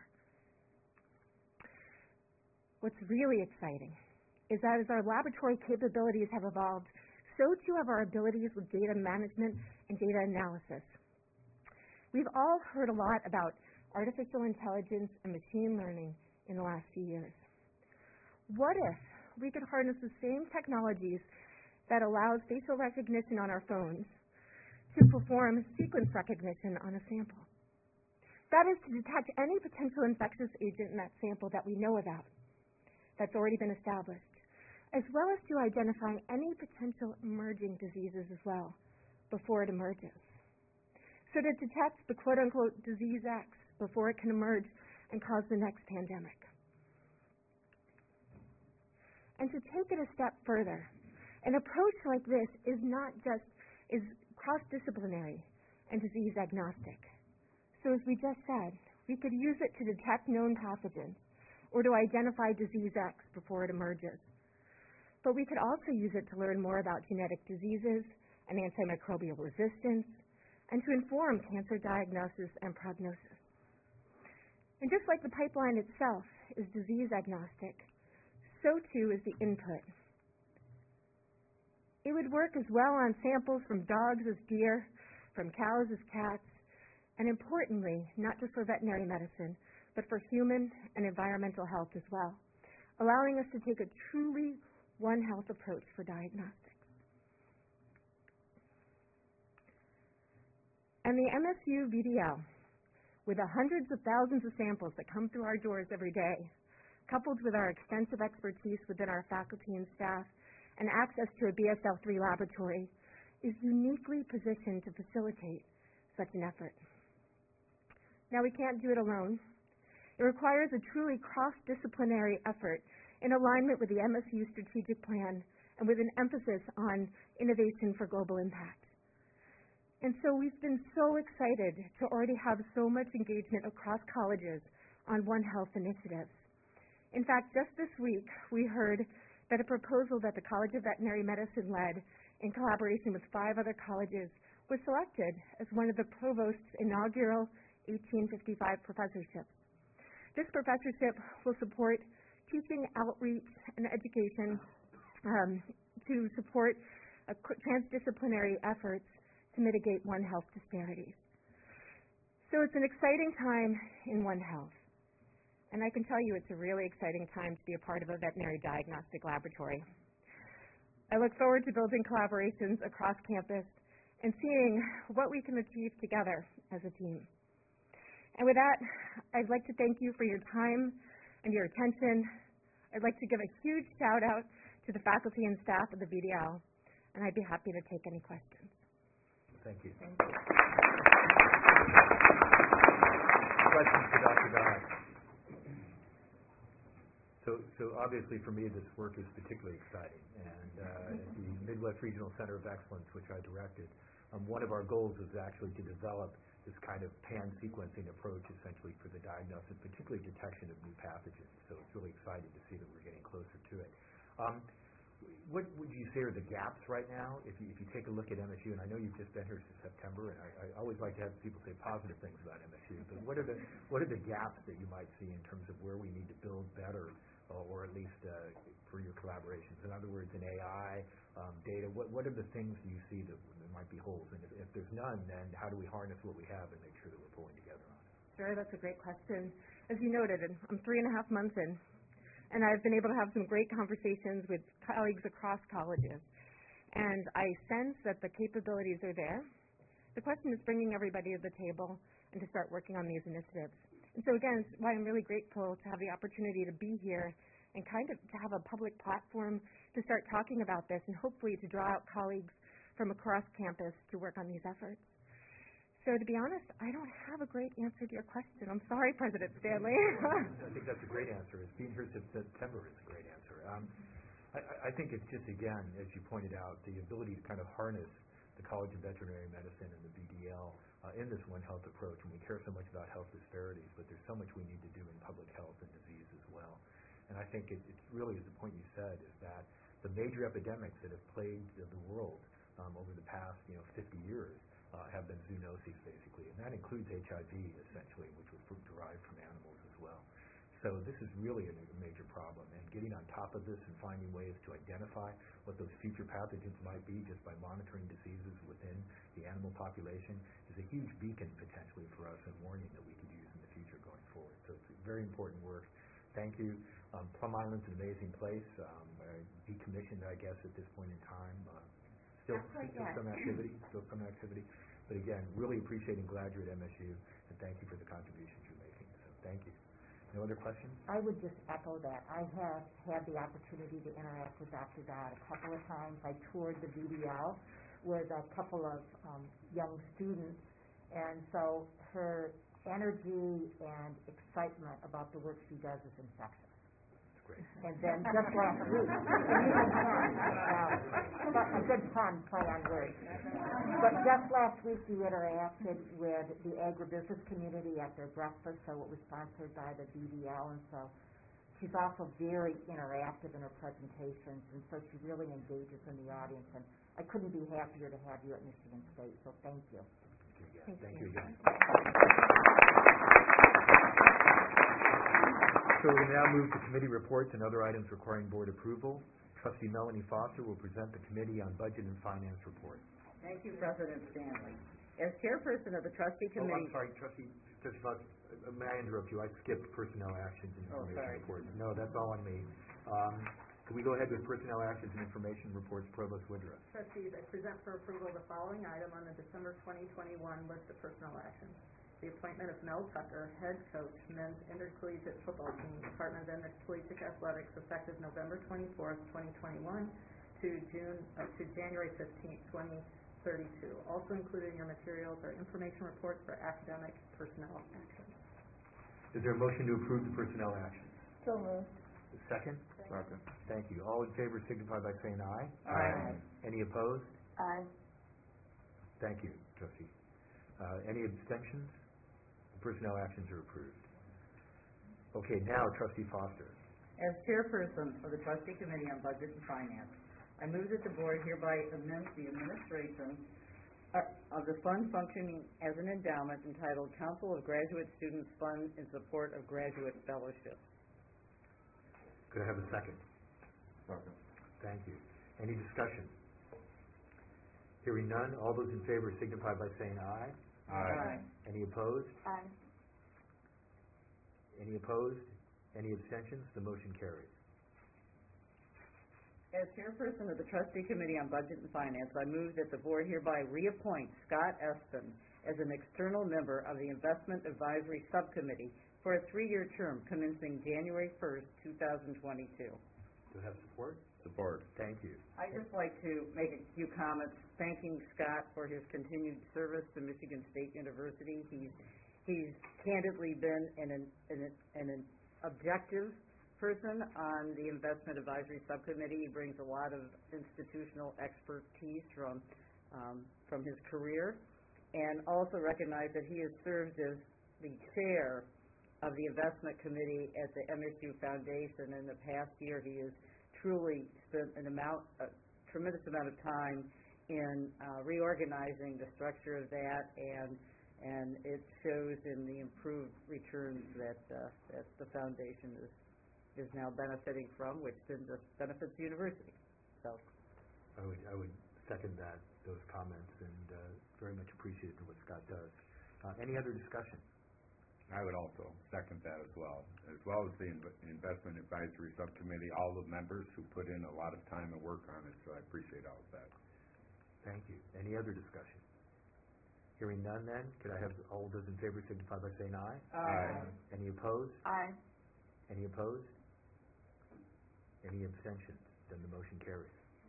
Speaker 10: What's really exciting is that as our laboratory capabilities have evolved, so too have our abilities with data management and data analysis. We've all heard a lot about artificial intelligence and machine learning in the last few years. What if we could harness the same technologies that allows facial recognition on our phones to perform sequence recognition on a sample? That is, to detect any potential infectious agent in that sample that we know about, that's already been established, as well as to identify any potential emerging diseases as well before it emerges. So to detect the quote-unquote disease X before it can emerge and cause the next pandemic. And to take it a step further, an approach like this is cross-disciplinary and disease agnostic. So as we just said, we could use it to detect known pathogens or to identify disease X before it emerges. But we could also use it to learn more about genetic diseases and antimicrobial resistance, and to inform cancer diagnosis and prognosis. And just like the pipeline itself is disease agnostic, so too is the input. It would work as well on samples from dogs as deer, from cows as cats, and importantly, not just for veterinary medicine, but for human and environmental health as well, allowing us to take a truly One Health approach for diagnostics. And the MSU VDL With the hundreds of thousands of samples that come through our doors every day, coupled with our extensive expertise within our faculty and staff and access to a BSL-3 laboratory, is uniquely positioned to facilitate such an effort. Now, we can't do it alone. It requires a truly cross-disciplinary effort in alignment with the MSU strategic plan and with an emphasis on innovation for global impact. And so we've been so excited to already have so much engagement across colleges on One Health initiatives. In fact, just this week, we heard that a proposal that the College of Veterinary Medicine led in collaboration with 5 other colleges was selected as one of the provost's inaugural 1855 professorships. This professorship will support teaching, outreach, and education to support transdisciplinary efforts to mitigate One Health disparities. So it's an exciting time in One Health. And I can tell you it's a really exciting time to be a part of a veterinary diagnostic laboratory. I look forward to building collaborations across campus and seeing what we can achieve together as a team. And with that, I'd like to thank you for your time and your attention. I'd like to give a huge shout out to the faculty and staff of the VDL, and I'd be happy to take any questions.
Speaker 1: Thank you.
Speaker 10: Thank you.
Speaker 1: Questions for Dr. Dye? So obviously for me this work is particularly exciting, and at the Midwest Regional Center of Excellence, which I directed, one of our goals was actually to develop this kind of pan-sequencing approach essentially for the diagnosis, particularly detection of new pathogens. So it's really exciting to see that we're getting closer to it. What would you say are the gaps right now? If you take a look at MSU, and I know you've just been here since September, and I always like to have people say positive things about MSU, but what are the gaps that you might see in terms of where we need to build better, or at least for your collaborations? In other words, in AI, data, what are the things you see that there might be holes? And if there's none, then how do we harness what we have and make sure that we're pulling together on it?
Speaker 10: Sure, that's a great question. As you noted, I'm 3.5 months in, and I've been able to have some great conversations with colleagues across colleges. And I sense that the capabilities are there. The question is bringing everybody to the table and to start working on these initiatives. And so again, it's why I'm really grateful to have the opportunity to be here and kind of to have a public platform to start talking about this and hopefully to draw out colleagues from across campus to work on these efforts. So to be honest, I don't have a great answer to your question. I'm sorry, President Stanley.
Speaker 1: I think that's a great answer. Being here since September is a great answer. I think it's just, again, as you pointed out, the ability to kind of harness the College of Veterinary Medicine and the BDL in this One Health approach. And we care so much about health disparities, but there's so much we need to do in public health and disease as well. And I think it's really, as the point you said, is that the major epidemics that have plagued the world over the past 50 years have been zoonoses, basically. And that includes HIV, essentially, which was derived from animals as well. So this is really a major problem. And getting on top of this and finding ways to identify what those future pathogens might be just by monitoring diseases within the animal population is a huge beacon, potentially, for us and warning that we could use in the future going forward. So it's very important work. Thank you. Plum Island's an amazing place. Decommissioned, I guess, at this point in time. Still some activity. But again, really appreciate and glad you're at MSU, and thank you for the contributions you're making. So thank you. No other questions?
Speaker 11: I would just echo that. I have had the opportunity to interact with Dr. Dodd a couple of times. I toured the VDL with a couple of young students, and so her energy and excitement about the work she does is infectious.
Speaker 1: Great.
Speaker 11: And then just last week, a good play on words. But just last week you interacted with the agribusiness community at their breakfast, so it was sponsored by the BDL, and so she's also very interactive in her presentations, and so she really engages in the audience, and I couldn't be happier to have you at Michigan State, so thank you.
Speaker 1: Thank you again. So we will now move to committee reports and other items requiring board approval. Trustee Melanie Foster will present the Committee on Budget and Finance report.
Speaker 12: Thank you, President Stanley. As chairperson of the trustee committee...
Speaker 1: I'm sorry, Trustee Foster, may I interrupt you? I skipped personnel actions and information reports. No, that's all on me. Can we go ahead with personnel actions and information reports? Provost Woodruff.
Speaker 12: Trustees, I present for approval the following item on the December 2021 list of personnel actions. The appointment of Mel Tucker, head coach, men's intercollegiate football team, Department of Intercollegiate Athletics, effective November 24th, 2021 to January 15th, 2032. Also included in your materials are information reports for academic personnel actions.
Speaker 1: Is there a motion to approve the personnel actions?
Speaker 10: So moved.
Speaker 1: Second?
Speaker 3: Second.
Speaker 1: Thank you. All in favor signify by saying aye.
Speaker 12: Aye.
Speaker 1: Any opposed?
Speaker 10: Aye.
Speaker 1: Thank you, trustee. Any abstentions? The personnel actions are approved. Okay, now trustee Foster.
Speaker 12: As chairperson of the Trustee Committee on Budget and Finance, I move that the board hereby amends the administration of the fund functioning as an endowment entitled Council of Graduate Students Fund in support of graduate fellowships.
Speaker 1: Could I have a second?
Speaker 3: Second.
Speaker 1: Thank you. Any discussion? Hearing none, all those in favor signify by saying aye.
Speaker 3: Aye.
Speaker 1: Any opposed?
Speaker 10: Aye.
Speaker 1: Any opposed? Any abstentions? The motion carries.
Speaker 12: As chairperson of the Trustee Committee on Budget and Finance, I move that the board hereby reappoint Scott Espen as an external member of the Investment Advisory Subcommittee for a 3-year term commencing January 1st, 2022.
Speaker 1: Do I have support?
Speaker 3: Support.
Speaker 1: Thank you.
Speaker 12: I'd just like to make a few comments thanking Scott for his continued service to Michigan State University. He's candidly been an objective person on the Investment Advisory Subcommittee. He brings a lot of institutional expertise from his career, and also recognize that he has served as the chair of the Investment Committee at the MSU Foundation. In the past year, he has truly spent a tremendous amount of time in reorganizing the structure of that, and it shows in the improved returns that the foundation is now benefiting from, which then just benefits the university. So,
Speaker 1: I would second those comments, and very much appreciative of what Scott does. Any other discussion?
Speaker 13: I would also second that as well as the Investment Advisory Subcommittee, all the members who put in a lot of time and work on it, so I appreciate all of that.
Speaker 1: Thank you. Any other discussion? Hearing none then, could I have all those in favor signify by saying aye?
Speaker 12: Aye.
Speaker 1: Any opposed?
Speaker 10: Aye.
Speaker 1: Any opposed? Any abstentions? Then the motion carries.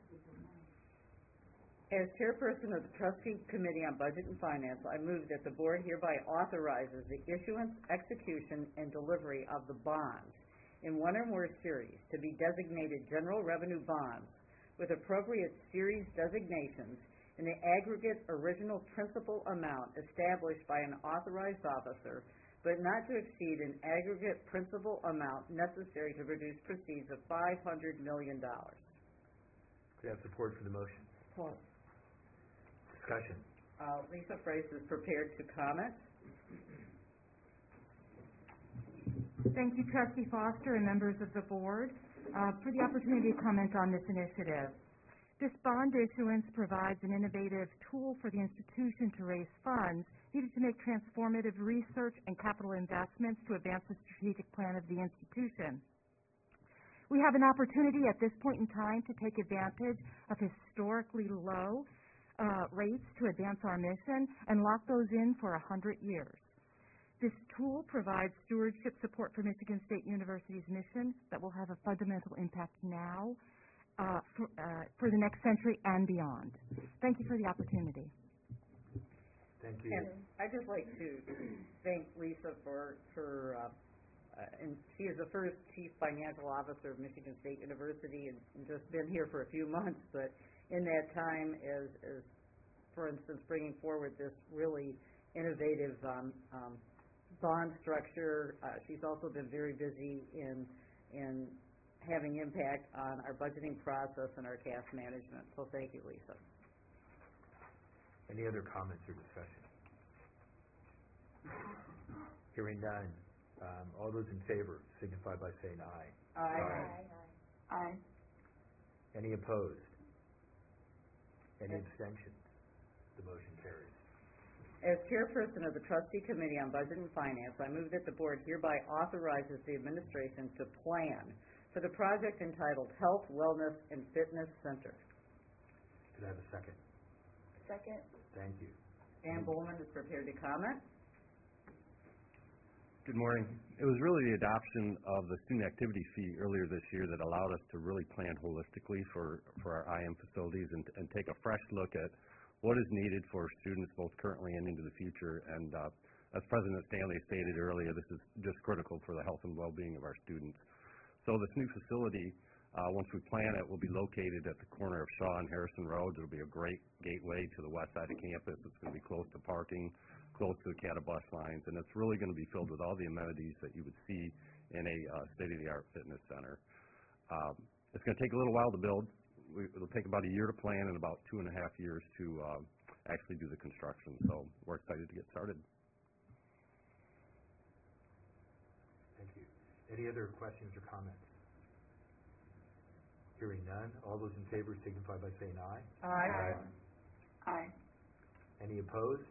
Speaker 12: as chairperson of the Trustee Committee on Budget and Finance, I move that the board hereby authorizes the issuance, execution, and delivery of the bonds in one or more series to be designated general revenue bonds with appropriate series designations in the aggregate original principal amount established by an authorized officer, but not to exceed an aggregate principal amount necessary to produce proceeds of $500 million.
Speaker 1: Could I have support for the motion?
Speaker 12: Support.
Speaker 1: Discussion.
Speaker 12: Lisa Price is prepared to comment.
Speaker 2: Thank you, Trustee Foster and members of the board, for the opportunity to comment on this initiative. This bond issuance provides an innovative tool for the institution to raise funds needed to make transformative research and capital investments to advance the strategic plan of the institution. We have an opportunity at this point in time to take advantage of historically low rates to advance our mission and lock those in for 100 years. This tool provides stewardship support for Michigan State University's mission that will have a fundamental impact now for the next century and beyond. Thank you for the opportunity.
Speaker 1: Thank you.
Speaker 12: And I'd just like to thank Lisa for and she is the first Chief Financial Officer of Michigan State University and just been here for a few months, but in that time as for instance, bringing forward this really innovative bond structure. She's also been very busy in having impact on our budgeting process and our cash management. So thank you, Lisa.
Speaker 1: Any other comments or discussion? Hearing none. All those in favor signify by saying aye.
Speaker 12: Aye.
Speaker 10: Aye.
Speaker 1: Any opposed? Any abstentions? The motion carries.
Speaker 12: As chairperson of the Trustee Committee on Budget and Finance, I move that the board hereby authorizes the administration to plan for the project entitled Health, Wellness, and Fitness Center.
Speaker 1: Could I have a second?
Speaker 10: Second.
Speaker 1: Thank you.
Speaker 12: Dan Bowman is prepared to comment.
Speaker 4: Good morning. It was really the adoption of the student activity fee earlier this year that allowed us to really plan holistically for our IM facilities and take a fresh look at what is needed for students both currently and into the future. And as President Stanley stated earlier, this is just critical for the health and well-being of our students. So this new facility, once we plan it, will be located at the corner of Shaw and Harrison Roads. It'll be a great gateway to the west side of campus. It's going to be close to parking, close to the CATA bus lines, and it's really going to be filled with all the amenities that you would see in a state-of-the-art fitness center. It's going to take a little while to build. It'll take about a year to plan and about 2.5 years to actually do the construction, so we're excited to get started.
Speaker 1: Thank you. Any other questions or comments? Hearing none, all those in favor signify by saying aye.
Speaker 12: Aye.
Speaker 10: Aye.
Speaker 1: Any opposed?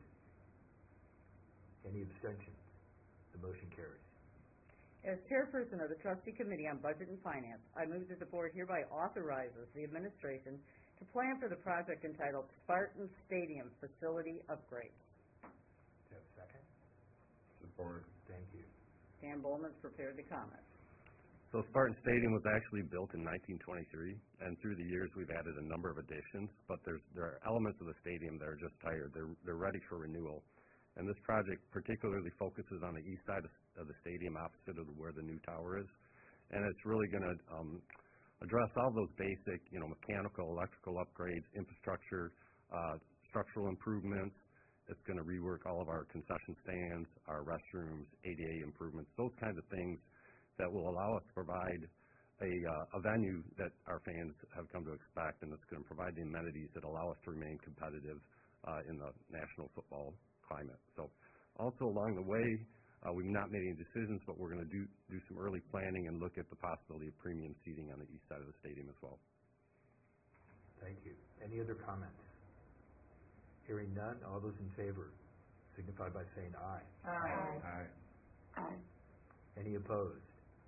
Speaker 1: Any abstentions? The motion carries.
Speaker 12: As chairperson of the trustee committee on budget and finance, I move that the board hereby authorizes the administration to plan for the project entitled Spartan Stadium Facility Upgrades.
Speaker 1: Do you have a second?
Speaker 13: Support.
Speaker 1: Thank you.
Speaker 12: Dan Bowman's prepared to comment.
Speaker 4: So Spartan Stadium was actually built in 1923, and through the years we've added a number of additions, but there are elements of the stadium that are just tired. They're ready for renewal. And this project particularly focuses on the east side of the stadium, opposite of where the new tower is. And it's really going to address all those basic, mechanical, electrical upgrades, infrastructure, structural improvements. It's going to rework all of our concession stands, our restrooms, ADA improvements, those kinds of things that will allow us to provide a venue that our fans have come to expect, and it's going to provide the amenities that allow us to remain competitive in the national football climate. So also along the way, we've not made any decisions, but we're going to do some early planning and look at the possibility of premium seating on the east side of the stadium as well.
Speaker 1: Thank you. Any other comments? Hearing none, all those in favor signify by saying aye.
Speaker 12: Aye.
Speaker 13: Aye.
Speaker 10: Aye.
Speaker 1: Any opposed?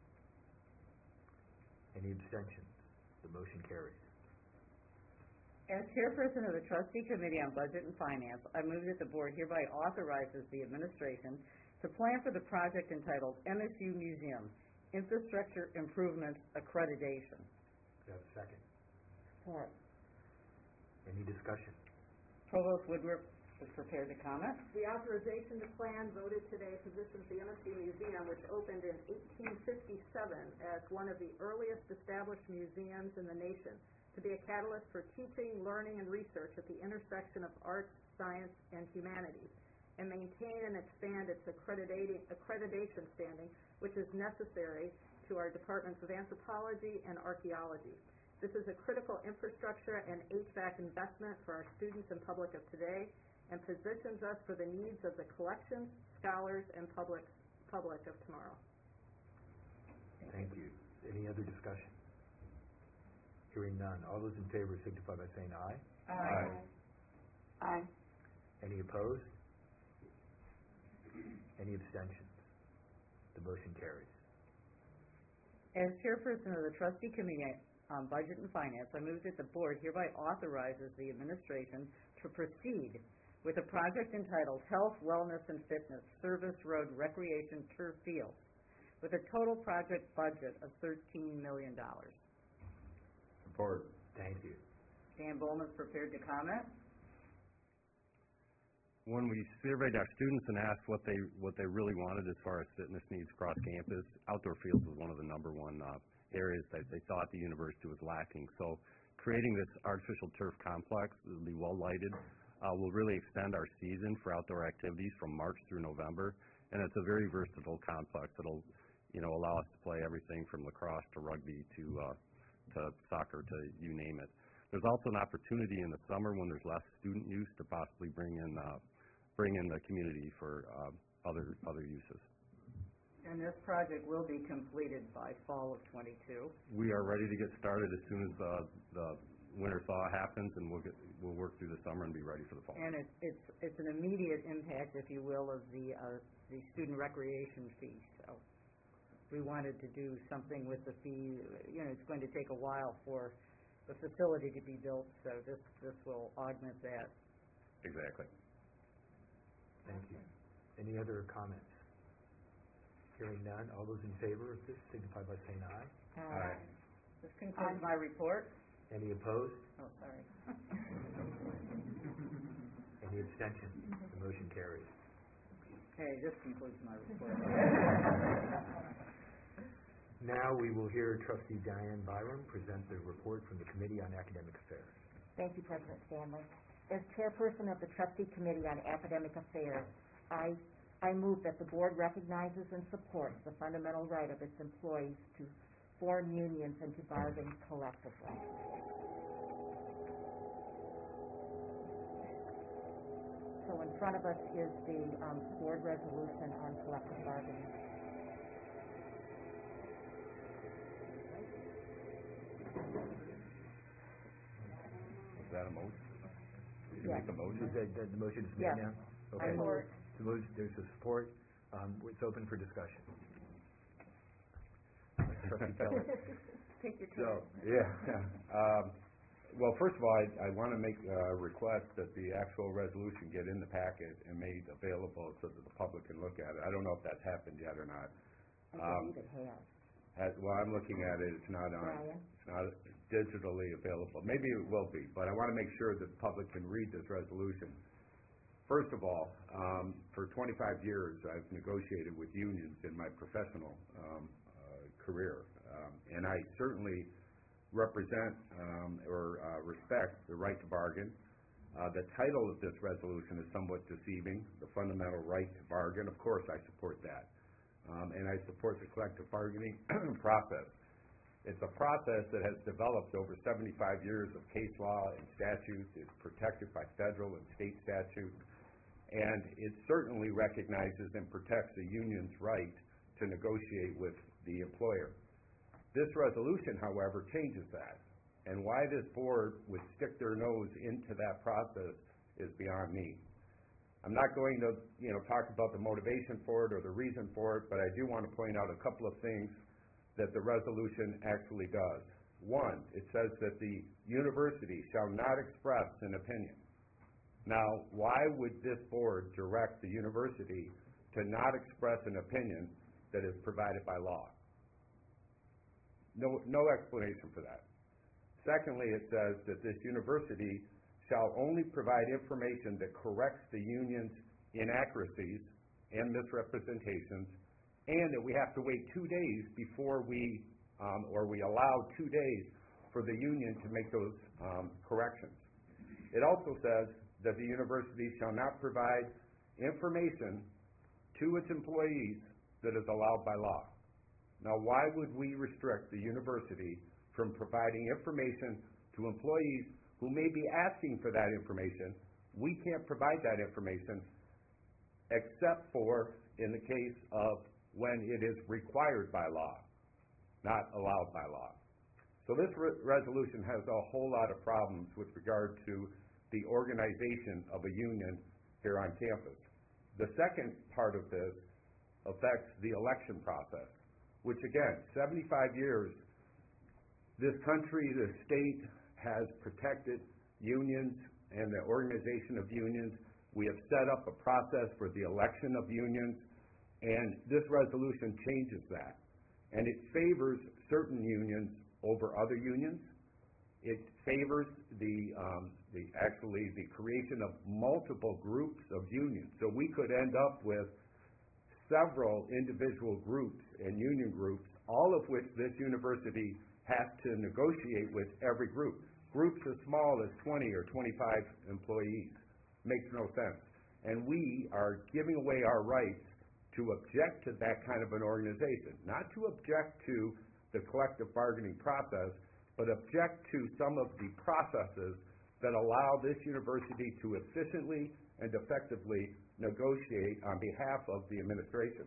Speaker 1: Any abstentions? The motion carries.
Speaker 12: As chairperson of the trustee committee on budget and finance, I move that the board hereby authorizes the administration to plan for the project entitled MSU Museum Infrastructure Improvements Accreditation.
Speaker 1: Do you have a second?
Speaker 12: Support.
Speaker 1: Any discussion?
Speaker 12: Provost Woodruff is prepared to comment.
Speaker 14: The authorization to plan voted today positions the MSU Museum, which opened in 1857 as one of the earliest established museums in the nation, to be a catalyst for teaching, learning, and research at the intersection of arts, science, and humanities, and maintain and expand its accreditation standing, which is necessary to our departments of anthropology and archaeology. This is a critical infrastructure and HVAC investment for our students and public of today, and positions us for the needs of the collections, scholars, and public of tomorrow.
Speaker 1: Thank you. Any other discussion? Hearing none, all those in favor signify by saying aye.
Speaker 12: Aye.
Speaker 10: Aye.
Speaker 1: Any opposed? Any abstentions? The motion carries.
Speaker 12: As chairperson of the trustee committee on budget and finance, I move that the board hereby authorizes the administration to proceed with a project entitled Health, Wellness, and Fitness Service Road Recreation Turf Field, with a total project budget of $13 million.
Speaker 13: Support.
Speaker 1: Thank you.
Speaker 12: Dan Bowman's prepared to comment.
Speaker 4: When we surveyed our students and asked what they really wanted as far as fitness needs across campus, outdoor fields was one of the number one areas that they thought the university was lacking. So creating this artificial turf complex that will be well lighted will really extend our season for outdoor activities from March through November, and it's a very versatile complex that'll allow us to play everything from lacrosse to rugby to soccer, to you name it. There's also an opportunity in the summer when there's less student use to possibly bring in the community for other uses.
Speaker 12: And this project will be completed by fall of '22.
Speaker 4: We are ready to get started as soon as the winter thaw happens, and we'll work through the summer and be ready for the fall.
Speaker 12: And it's an immediate impact, if you will, of the student recreation fee. So we wanted to do something with the fee. It's going to take a while for the facility to be built, so this will augment that.
Speaker 4: Exactly.
Speaker 1: Thank you. Any other comments? Hearing none, all those in favor of this signify by saying aye.
Speaker 12: Aye. This concludes my report.
Speaker 1: Any opposed?
Speaker 12: Oh, sorry.
Speaker 1: Any abstentions? The motion carries.
Speaker 12: Okay, this concludes my report.
Speaker 1: Now we will hear Trustee Diane Byram present the report from the Committee on Academic Affairs.
Speaker 11: Thank you, President Stanley. As chairperson of the Trustee Committee on Academic Affairs, I move that the board recognizes and supports the fundamental right of its employees to form unions and to bargain collectively. So in front of us is the board resolution on collective bargaining.
Speaker 13: Is that a motion? Did you
Speaker 11: Yes.
Speaker 13: make a motion?
Speaker 1: The motion is made
Speaker 11: Yes.
Speaker 1: now?
Speaker 11: I
Speaker 1: Okay.
Speaker 11: move.
Speaker 1: There's a support. It's open for discussion. Trustee Keller.
Speaker 10: Take your
Speaker 13: So,
Speaker 10: time.
Speaker 13: well, first of all, I want to make a request that the actual resolution get in the packet and made available so that the public can look at it. I don't know if that's happened yet or not.
Speaker 11: I believe it has.
Speaker 13: Well, I'm looking at it, it's not
Speaker 11: Brian?
Speaker 13: it's not digitally available. Maybe it will be, but I want to make sure that the public can read this resolution. First of all, for 25 years, I've negotiated with unions in my professional career, and I certainly represent or respect the right to bargain. The title of this resolution is somewhat deceiving, the fundamental right to bargain. Of course, I support that, and I support the collective bargaining process. It's a process that has developed over 75 years of case law and statutes. It's protected by federal and state statutes, and it certainly recognizes and protects the union's right to negotiate with the employer. This resolution, however, changes that, and why this board would stick their nose into that process is beyond me. I'm not going to, talk about the motivation for it or the reason for it, but I do want to point out a couple of things that the resolution actually does. One, it says that the university shall not express an opinion. Now, why would this board direct the university to not express an opinion that is provided by law? No explanation for that. Secondly, it says that this university shall only provide information that corrects the union's inaccuracies and misrepresentations, and that we have to wait 2 days before we allow 2 days for the union to make those corrections. It also says that the university shall not provide information to its employees that is allowed by law. Now, why would we restrict the university from providing information to employees who may be asking for that information? We can't provide that information except for in the case of when it is required by law, not allowed by law. So this resolution has a whole lot of problems with regard to the organization of a union here on campus. The second part of this affects the election process, which again, 75 years, this country, the state has protected unions and the organization of unions. We have set up a process for the election of unions, and this resolution changes that. And it favors certain unions over other unions. It favors the creation of multiple groups of unions. So we could end up with several individual groups and union groups, all of which this university has to negotiate with every group. Groups as small as 20 or 25 employees. Makes no sense. And we are giving away our rights to object to that kind of an organization. Not to object to the collective bargaining process, but object to some of the processes that allow this university to efficiently and effectively negotiate on behalf of the administration.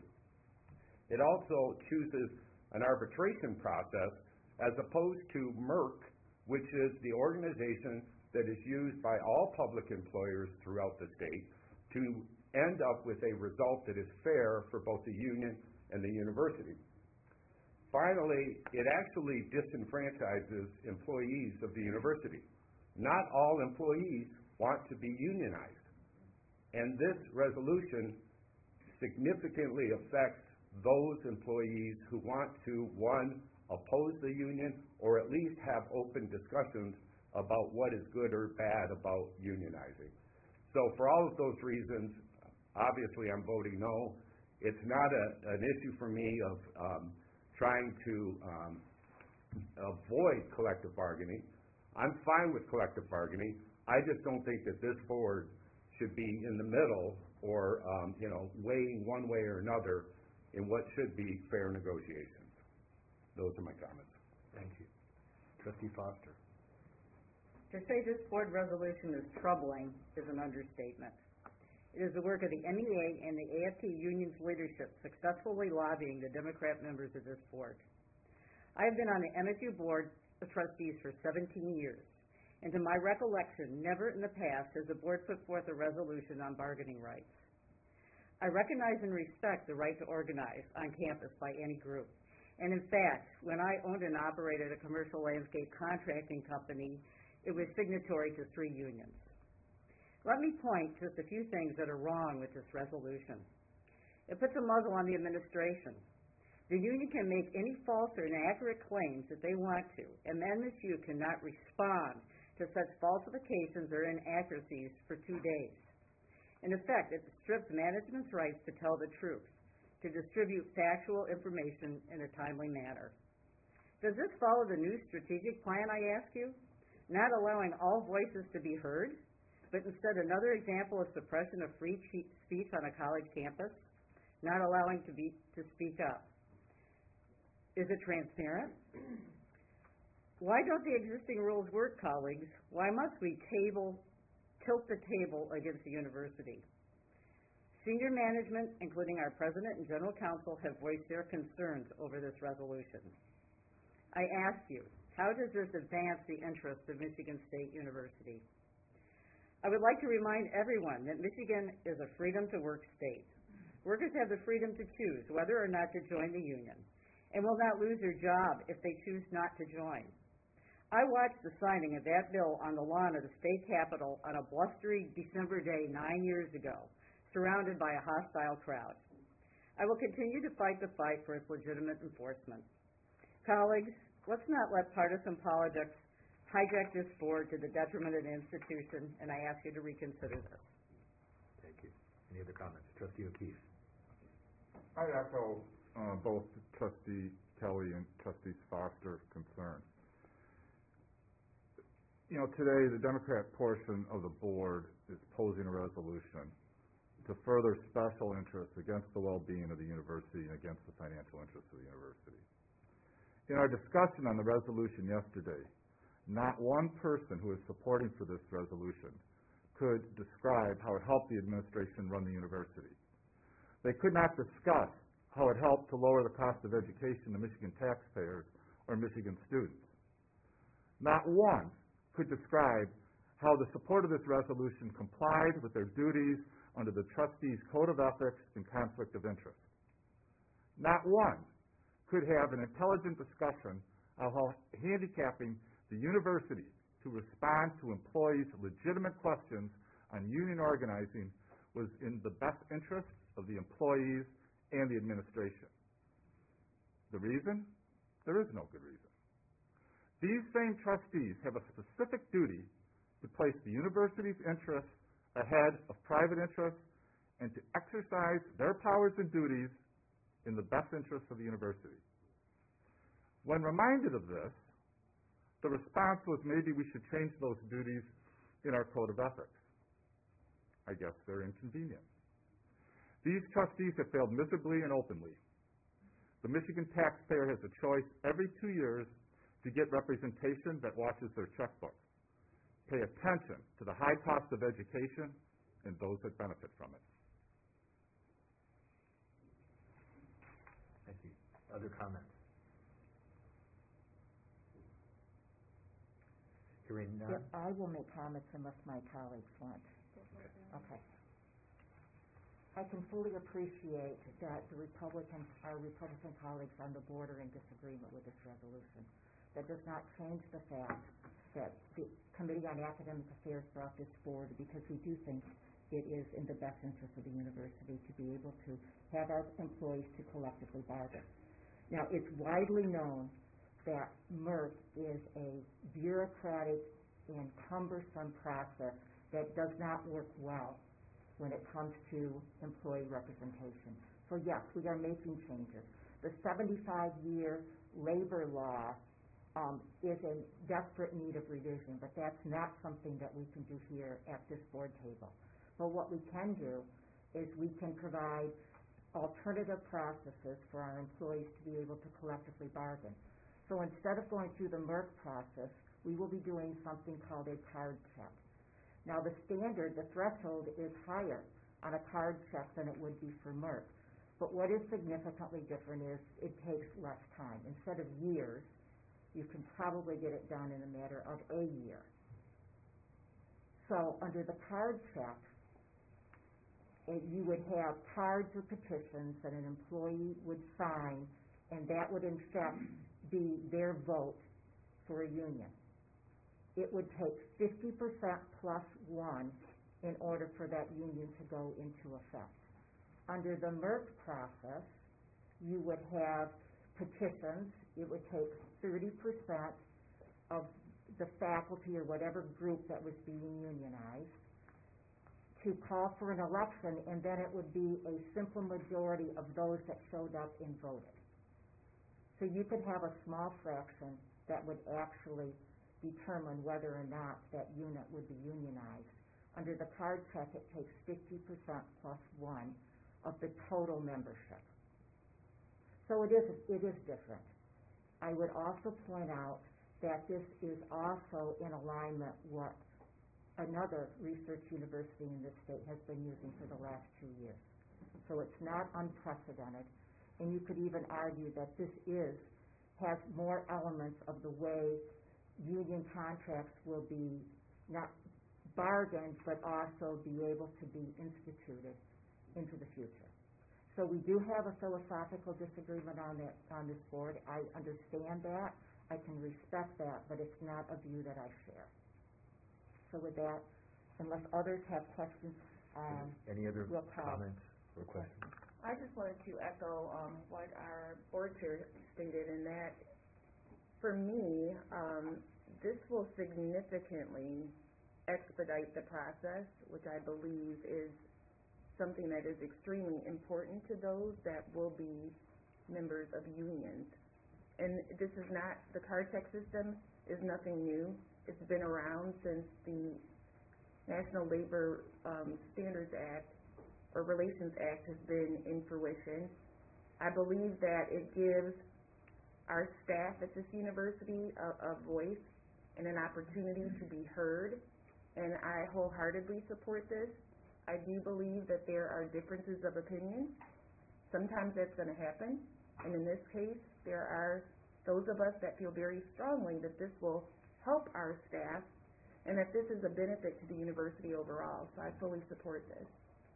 Speaker 13: It also chooses an arbitration process as opposed to MERC, which is the organization that is used by all public employers throughout the state to end up with a result that is fair for both the union and the university. Finally, it actually disenfranchises employees of the university. Not all employees want to be unionized. And this resolution significantly affects those employees who want to, one, oppose the union or at least have open discussions about what is good or bad about unionizing. So for all of those reasons, obviously I'm voting no. It's not an issue for me of trying to avoid collective bargaining. I'm fine with collective bargaining. I just don't think that this board should be in the middle or, weighing one way or another in what should be fair negotiations. Those are my comments.
Speaker 1: Thank you. Trustee Foster.
Speaker 12: To say this board resolution is troubling is an understatement. It is the work of the MEA and the AFT union's leadership successfully lobbying the Democrat members of this board. I have been on the MSU Board of Trustees for 17 years, and to my recollection, never in the past has the board put forth a resolution on bargaining rights. I recognize and respect the right to organize on campus by any group. And in fact, when I owned and operated a commercial landscape contracting company, it was signatory to 3 unions. Let me point to just a few things that are wrong with this resolution. It puts a muzzle on the administration. The union can make any false or inaccurate claims that they want to, and MSU cannot respond to such falsifications or inaccuracies for 2 days. In effect, it strips management's rights to tell the truth, to distribute factual information in a timely manner. Does this follow the new strategic plan, I ask you? Not allowing all voices to be heard, but instead another example of suppression of free speech on a college campus, not allowing to speak up. Is it transparent? Why don't the existing rules work, colleagues? Why must we tilt the table against the university? Senior management, including our president and general counsel, have voiced their concerns over this resolution. I ask you, how does this advance the interests of Michigan State University? I would like to remind everyone that Michigan is a freedom-to-work state. Workers have the freedom to choose whether or not to join the union and will not lose their job if they choose not to join. I watched the signing of that bill on the lawn of the state capitol on a blustery December day 9 years ago, surrounded by a hostile crowd. I will continue to fight the fight for its legitimate enforcement. Colleagues, let's not let partisan politics hijack this board to the detriment of the institution, and I ask you to reconsider this.
Speaker 1: Thank you. Any other comments? Trustee O'Keefe.
Speaker 15: I echo both Trustee Kelly and Trustee Foster's concern. Today the Democrat portion of the board is posing a resolution to further special interests against the well-being of the university and against the financial interests of the university. In our discussion on the resolution yesterday, not one person who is supporting for this resolution could describe how it helped the administration run the university. They could not discuss how it helped to lower the cost of education to Michigan taxpayers or Michigan students. Not one could describe how the support of this resolution complied with their duties under the trustees' code of ethics and conflict of interest. Not one could have an intelligent discussion of how handicapping the university to respond to employees' legitimate questions on union organizing was in the best interest of the employees and the administration. The reason? There is no good reason. These same trustees have a specific duty to place the university's interests ahead of private interests and to exercise their powers and duties in the best interests of the university. When reminded of this, the response was maybe we should change those duties in our code of ethics. I guess they're inconvenient. These trustees have failed miserably and openly. The Michigan taxpayer has a choice every 2 years to get representation that watches their checkbook. Pay attention to the high cost of education and those that benefit from it.
Speaker 1: Thank you. Other comments? Hearing none?
Speaker 11: Yeah, I will make comments unless my colleagues want. Okay. I can fully appreciate that our Republican colleagues on the board are in disagreement with this resolution. That does not change the fact that the Committee on Academic Affairs brought this forward because we do think it is in the best interest of the university to be able to have our employees to collectively bargain. Now, it's widely known that MERC is a bureaucratic and cumbersome process that does not work well when it comes to employee representation. So yes, we are making changes. The 75-year labor law is in desperate need of revision, but that's not something that we can do here at this board table. But what we can do is we can provide alternative processes for our employees to be able to collectively bargain. So instead of going through the MERC process, we will be doing something called a card check. Now the standard, the threshold is higher on a card check than it would be for MERC. But what is significantly different is it takes less time. Instead of years, you can probably get it done in a matter of a year. So under the card check, you would have cards or petitions that an employee would sign, and that would in fact be their vote for a union. It would take 50% plus one in order for that union to go into effect. Under the MERC process, you would have petitions. It would take 30% of the faculty or whatever group that was being unionized to call for an election, and then it would be a simple majority of those that showed up and voted. So you could have a small fraction that would actually determine whether or not that unit would be unionized. Under the card check, it takes 50% plus one of the total membership. So it is different. I would also point out that this is also in alignment with another research university in this state has been using for the last 2 years. So it's not unprecedented. And you could even argue that this has more elements of the way union contracts will be not bargained, but also be able to be instituted into the future. So we do have a philosophical disagreement on this board. I understand that. I can respect that, but it's not a view that I share. So with that, unless others have questions,
Speaker 1: any other
Speaker 11: we'll
Speaker 1: comments or questions?
Speaker 2: I just wanted to echo what our board chair stated, in that for me, this will significantly expedite the process, which I believe is something that is extremely important to those that will be members of unions. And this is not, the card check system is nothing new. It's been around since the National Labor Standards Act or Relations Act has been in fruition. I believe that it gives our staff at this university a voice and an opportunity to be heard, and I wholeheartedly support this. I do believe that there are differences of opinion. Sometimes that's going to happen, and in this case, there are those of us that feel very strongly that this will help our staff and that this is a benefit to the university overall. So I fully support this.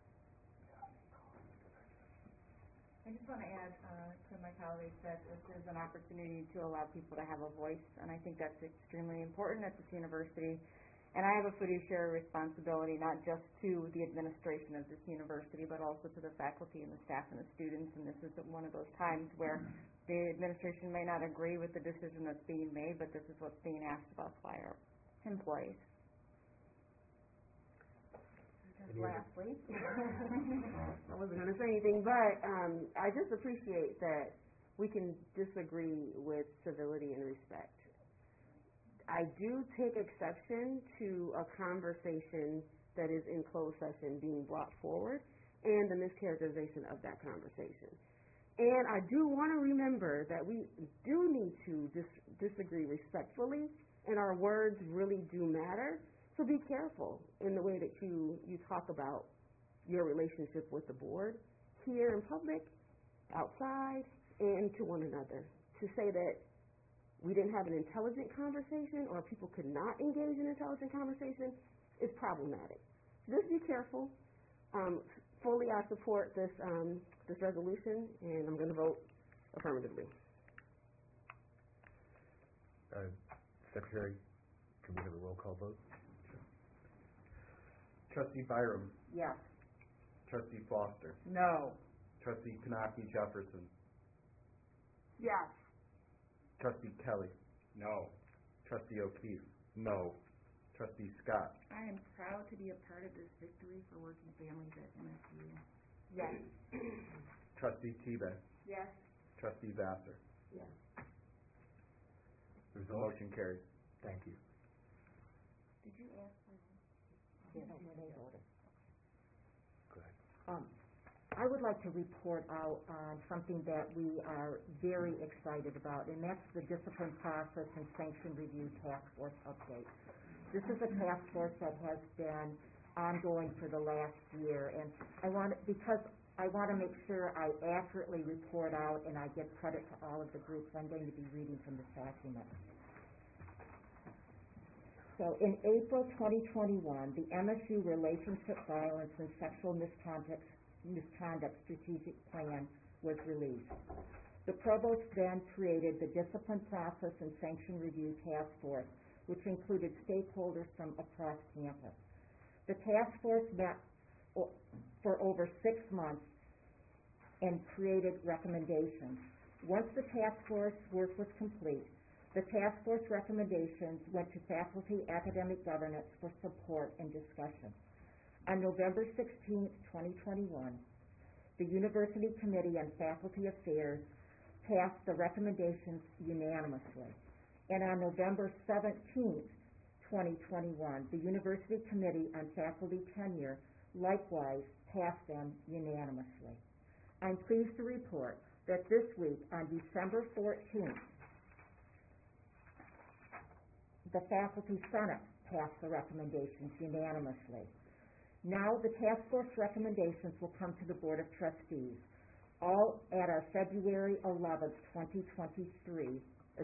Speaker 16: I just want to add to my colleagues that this is an opportunity to allow people to have a voice, and I think that's extremely important at this university. And I have a fiduciary responsibility not just to the administration of this university, but also to the faculty and the staff and the students. And this is one of those times where the administration may not agree with the decision that's being made, but this is what's being asked of us by our employees.
Speaker 10: Lastly, I wasn't going to say anything, but I just appreciate that we can disagree with civility and respect. I do take exception to a conversation that is in closed session being brought forward and the mischaracterization of that conversation. And I do want to remember that we do need to disagree respectfully, and our words really do matter. So be careful in the way that you talk about your relationship with the board, here in public, outside, and to one another. To say that we didn't have an intelligent conversation or people could not engage in intelligent conversation is problematic. So just be careful. Fully I support this resolution, and I'm going to vote affirmatively.
Speaker 1: Secretary, can we have a roll call vote?
Speaker 3: Trustee Byram.
Speaker 12: Yes.
Speaker 3: Trustee Foster.
Speaker 12: No.
Speaker 3: Trustee Kanaki Jefferson.
Speaker 12: Yes.
Speaker 3: Trustee Kelly.
Speaker 13: No.
Speaker 3: Trustee O'Keefe.
Speaker 4: No.
Speaker 3: Trustee Scott.
Speaker 16: I am proud to be a part of this victory for working families at MSU.
Speaker 12: Yes.
Speaker 3: Trustee Teabag.
Speaker 12: Yes.
Speaker 3: Trustee Vassar.
Speaker 12: Yes.
Speaker 3: The motion carries.
Speaker 1: Thank you.
Speaker 16: Did you ask for
Speaker 11: Yes, they voted.
Speaker 1: Go ahead.
Speaker 11: I would like to report out on something that we are very excited about, and that's the discipline process and sanction review task force update. This is a task force that has been ongoing for the last year, and because I want to make sure I accurately report out and I give credit to all of the groups, I'm going to be reading from this document. So in April 2021, the MSU Relationship Violence and Sexual Misconduct Strategic Plan was released. The provost then created the Discipline Process and Sanction Review Task Force, which included stakeholders from across campus. The task force met for over 6 months and created recommendations. Once the task force work was complete, the task force recommendations went to faculty academic governance for support and discussion. On November 16, 2021, the University Committee on Faculty Affairs passed the recommendations unanimously. And on November 17, 2021, the University Committee on Faculty Tenure likewise passed them unanimously. I'm pleased to report that this week, on December 14th, the Faculty Senate passed the recommendations unanimously. Now the task force recommendations will come to the Board of Trustees, all at our February 11th, 2022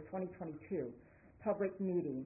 Speaker 11: public meeting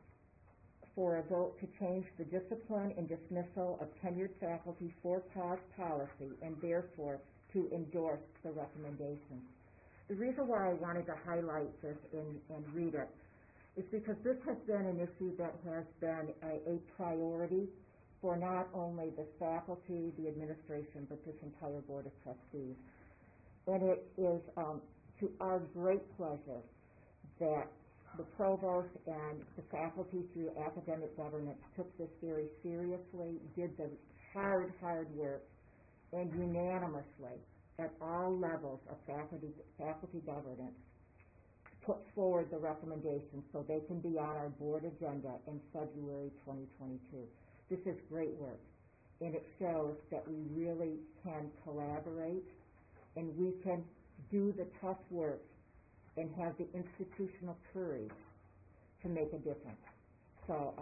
Speaker 11: for a vote to change the discipline and dismissal of tenured faculty for cause policy and therefore to endorse the recommendations. The reason why I wanted to highlight this and read it is because this has been an issue that has been a priority for not only the faculty, the administration, but this entire Board of Trustees. And it is to our great pleasure that the provost and the faculty through academic governance took this very seriously, did the hard work, and unanimously at all levels of faculty governance put forward the recommendations so they can be on our board agenda in February 2022. This is great work, and it shows that we really can collaborate and we can do the tough work and have the institutional courage to make a difference. So,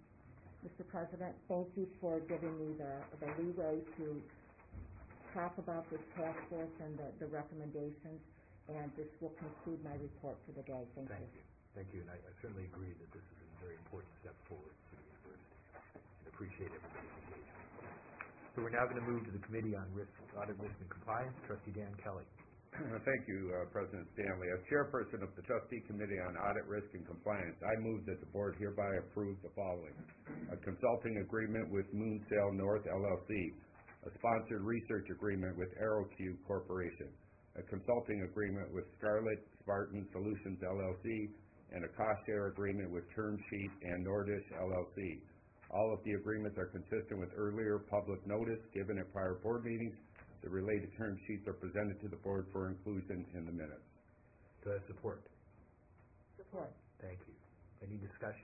Speaker 11: Mr. President, thank you for giving me the leeway to talk about this task force and the recommendations, and this will conclude my report for the day. Thank you.
Speaker 1: Thank you, and I certainly agree that this is a very important step forward for the university, and appreciate everybody's engagement. So we're now going to move to the Committee on Audit, Risk, and Compliance. Trustee Dan Kelly.
Speaker 13: Thank you, President Stanley. As chairperson of the Trustee Committee on Audit, Risk, and Compliance, I move that the board hereby approve the following: a consulting agreement with Moonsail North LLC, a sponsored research agreement with AeroQ Corporation, a consulting agreement with Scarlett Spartan Solutions LLC, and a cost share agreement with TermSheet and Nordish LLC. All of the agreements are consistent with earlier public notice given at prior board meetings. The related term sheets are presented to the board for inclusion in the minutes.
Speaker 1: Do I have support?
Speaker 11: Support.
Speaker 1: Thank you. Any discussion?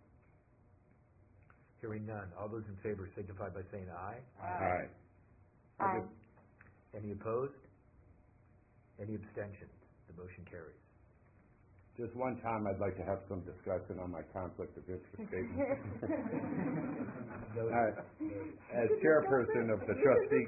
Speaker 1: Hearing none. All those in favor signify by saying aye.
Speaker 13: Aye.
Speaker 11: Aye.
Speaker 1: Any opposed? Any abstentions? The motion carries.
Speaker 13: Just one time, I'd like to have some discussion on my conflict of interest statement. As chairperson of the trustee,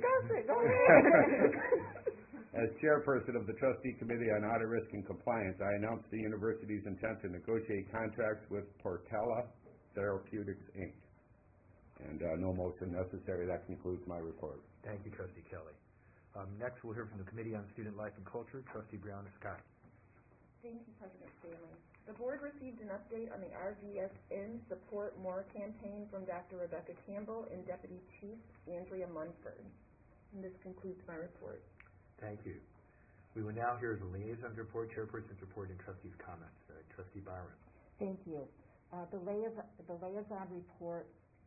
Speaker 13: as chairperson of the Trustee Committee on Audit, Risk, and Compliance, I announced the university's intent to negotiate contracts with Portela Therapeutics, Inc. And no motion necessary. That concludes my report.
Speaker 1: Thank you, Trustee Kelly. Next, we'll hear from the Committee on Student Life and Culture. Trustee Brown Scott.
Speaker 16: Thank you, President Stanley.
Speaker 2: The board received an update on the RVSN Support More campaign from Dr. Rebecca Campbell and Deputy Chief Andrea Munford. And this concludes my report.
Speaker 1: Thank you. We will now hear the liaison's report, chairperson's report, and trustees' comments. Trustee Byron.
Speaker 11: Thank you. The liaison report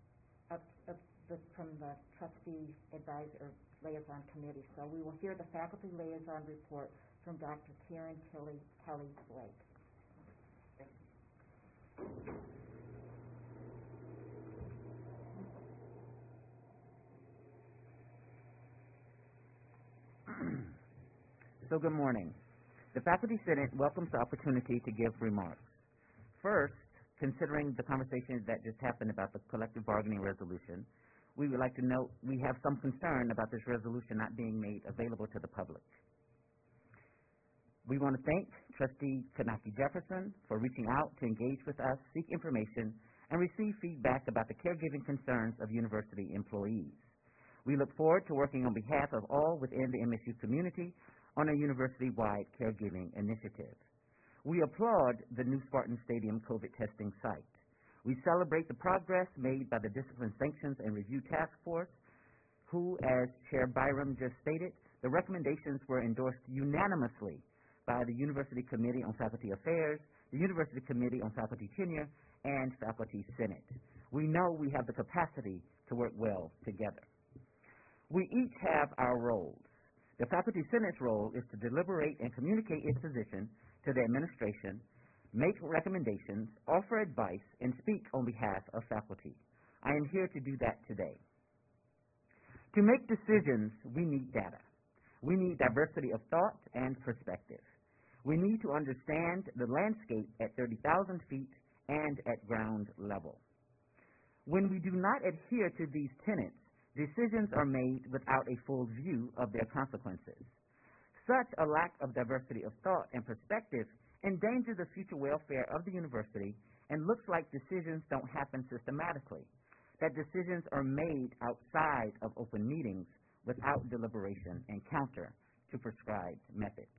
Speaker 11: from the trustee advisor liaison committee. So we will hear the faculty liaison report from Dr. Karen Kelly Blake.
Speaker 17: So good morning. The Faculty Senate welcomes the opportunity to give remarks. First, considering the conversation that just happened about the collective bargaining resolution, we would like to note we have some concern about this resolution not being made available to the public. We want to thank Trustee Kanaki Jefferson for reaching out to engage with us, seek information, and receive feedback about the caregiving concerns of university employees. We look forward to working on behalf of all within the MSU community on a university-wide caregiving initiative. We applaud the new Spartan Stadium COVID testing site. We celebrate the progress made by the Discipline Sanctions and Review Task Force, who, as Chair Byram just stated, the recommendations were endorsed unanimously by the University Committee on Faculty Affairs, the University Committee on Faculty Tenure, and Faculty Senate. We know we have the capacity to work well together. We each have our roles. The Faculty Senate's role is to deliberate and communicate its position to the administration, make recommendations, offer advice, and speak on behalf of faculty. I am here to do that today. To make decisions, we need data. We need diversity of thought and perspective. We need to understand the landscape at 30,000 feet and at ground level. When we do not adhere to these tenets, decisions are made without a full view of their consequences. Such a lack of diversity of thought and perspective endangers the future welfare of the university and looks like decisions don't happen systematically, that decisions are made outside of open meetings without deliberation and counter to prescribed methods.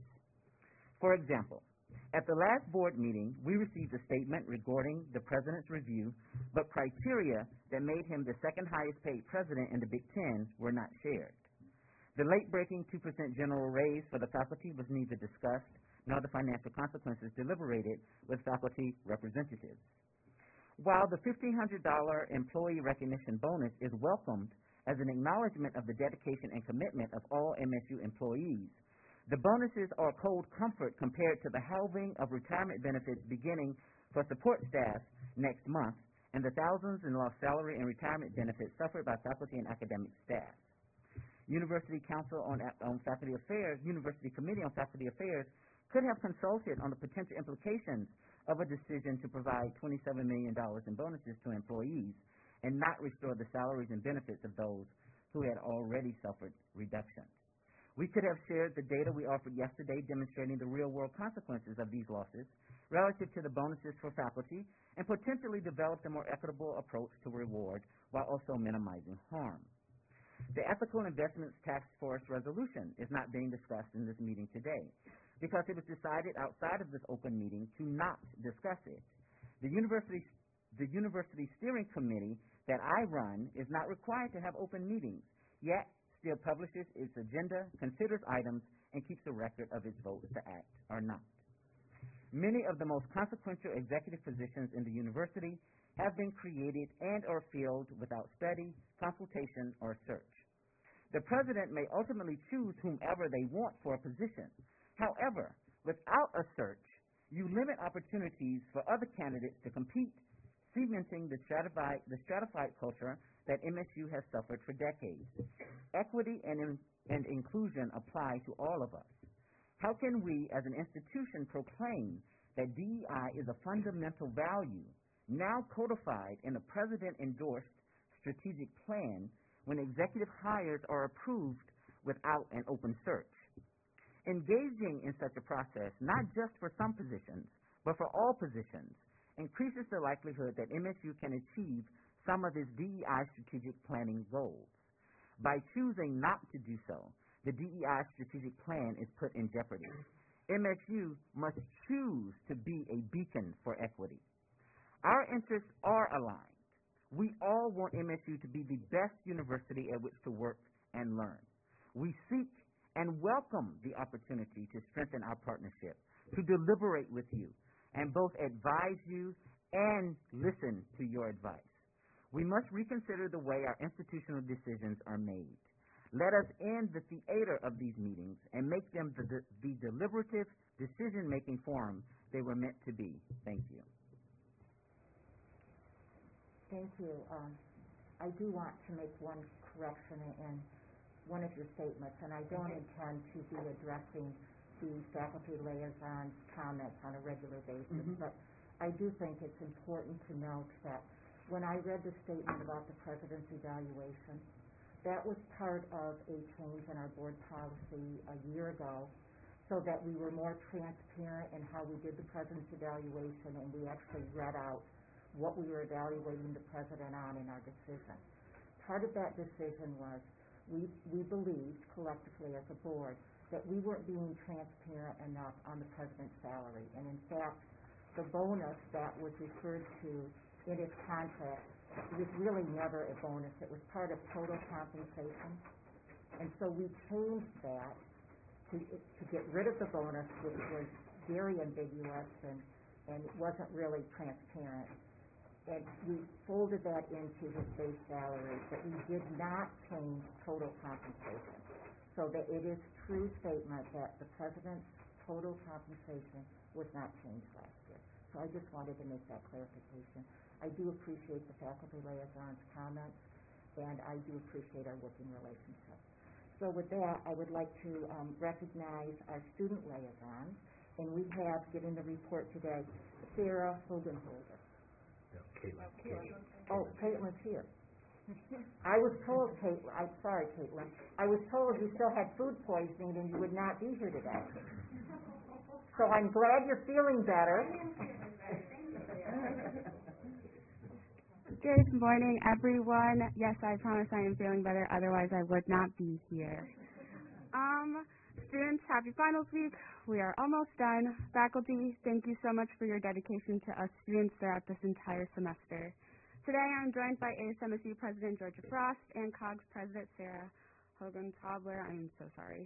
Speaker 17: For example, at the last board meeting, we received a statement regarding the president's review, but criteria that made him the second highest paid president in the Big Ten were not shared. The late-breaking 2% general raise for the faculty was neither discussed nor the financial consequences deliberated with faculty representatives. While the $1,500 employee recognition bonus is welcomed as an acknowledgement of the dedication and commitment of all MSU employees, the bonuses are cold comfort compared to the halving of retirement benefits beginning for support staff next month and the thousands in lost salary and retirement benefits suffered by faculty and academic staff. University Council on Faculty Affairs, University Committee on Faculty Affairs could have consulted on the potential implications of a decision to provide $27 million in bonuses to employees and not restore the salaries and benefits of those who had already suffered reductions. We could have shared the data we offered yesterday demonstrating the real-world consequences of these losses relative to the bonuses for faculty and potentially developed a more equitable approach to reward while also minimizing harm. The Ethical Investments Task Force resolution is not being discussed in this meeting today because it was decided outside of this open meeting to not discuss it. The university steering committee that I run is not required to have open meetings, yet still publishes its agenda, considers items, and keeps a record of its votes to act or not. Many of the most consequential executive positions in the university have been created and or filled without study, consultation, or search. The president may ultimately choose whomever they want for a position. However, without a search, you limit opportunities for other candidates to compete, cementing the stratified culture that MSU has suffered for decades. Equity and inclusion apply to all of us. How can we, as an institution, proclaim that DEI is a fundamental value, now codified in a president-endorsed strategic plan, when executive hires are approved without an open search? Engaging in such a process, not just for some positions, but for all positions, increases the likelihood that MSU can achieve some of its DEI strategic planning goals. By choosing not to do so, the DEI strategic plan is put in jeopardy. MSU must choose to be a beacon for equity. Our interests are aligned. We all want MSU to be the best university at which to work and learn. We seek and welcome the opportunity to strengthen our partnership, to deliberate with you, and both advise you and listen to your advice. We must reconsider the way our institutional decisions are made. Let us end the theater of these meetings and make them the deliberative, decision-making forum they were meant to be. Thank you.
Speaker 11: Thank you. I do want to make one correction in one of your statements, and I don't intend to be addressing the faculty liaison's comments on a regular basis, but I do think it's important to note that when I read the statement about the president's evaluation, that was part of a change in our board policy a year ago so that we were more transparent in how we did the president's evaluation, and we actually read out what we were evaluating the president on in our decision. Part of that decision was we believed collectively as a board that we weren't being transparent enough on the president's salary. And in fact, the bonus that was referred to in his contract was really never a bonus. It was part of total compensation. And so we changed that to get rid of the bonus, which was very ambiguous and it wasn't really transparent. And we folded that into his base salary, but we did not change total compensation. So that it is true statement that the president's total compensation was not changed last year. So I just wanted to make that clarification. I do appreciate the faculty liaison's comments, and I do appreciate our working relationship. So with that, I would like to recognize our student liaisons, and we have, given the report today, Sarah Hogenholder.
Speaker 1: No, Caitlin.
Speaker 11: Oh, Caitlin's here. I was told, Caitlin, I'm sorry, Caitlin. I was told you still had food poisoning and you would not be here today. So I'm glad you're feeling better.
Speaker 18: Good morning, everyone. Yes, I promise I am feeling better. Otherwise, I would not be here. Students, happy finals week. We are almost done. Faculty, thank you so much for your dedication to us students throughout this entire semester. Today, I'm joined by ASMSU President Georgia Frost and COGS President Sarah Hogan-Tobler. I am so sorry.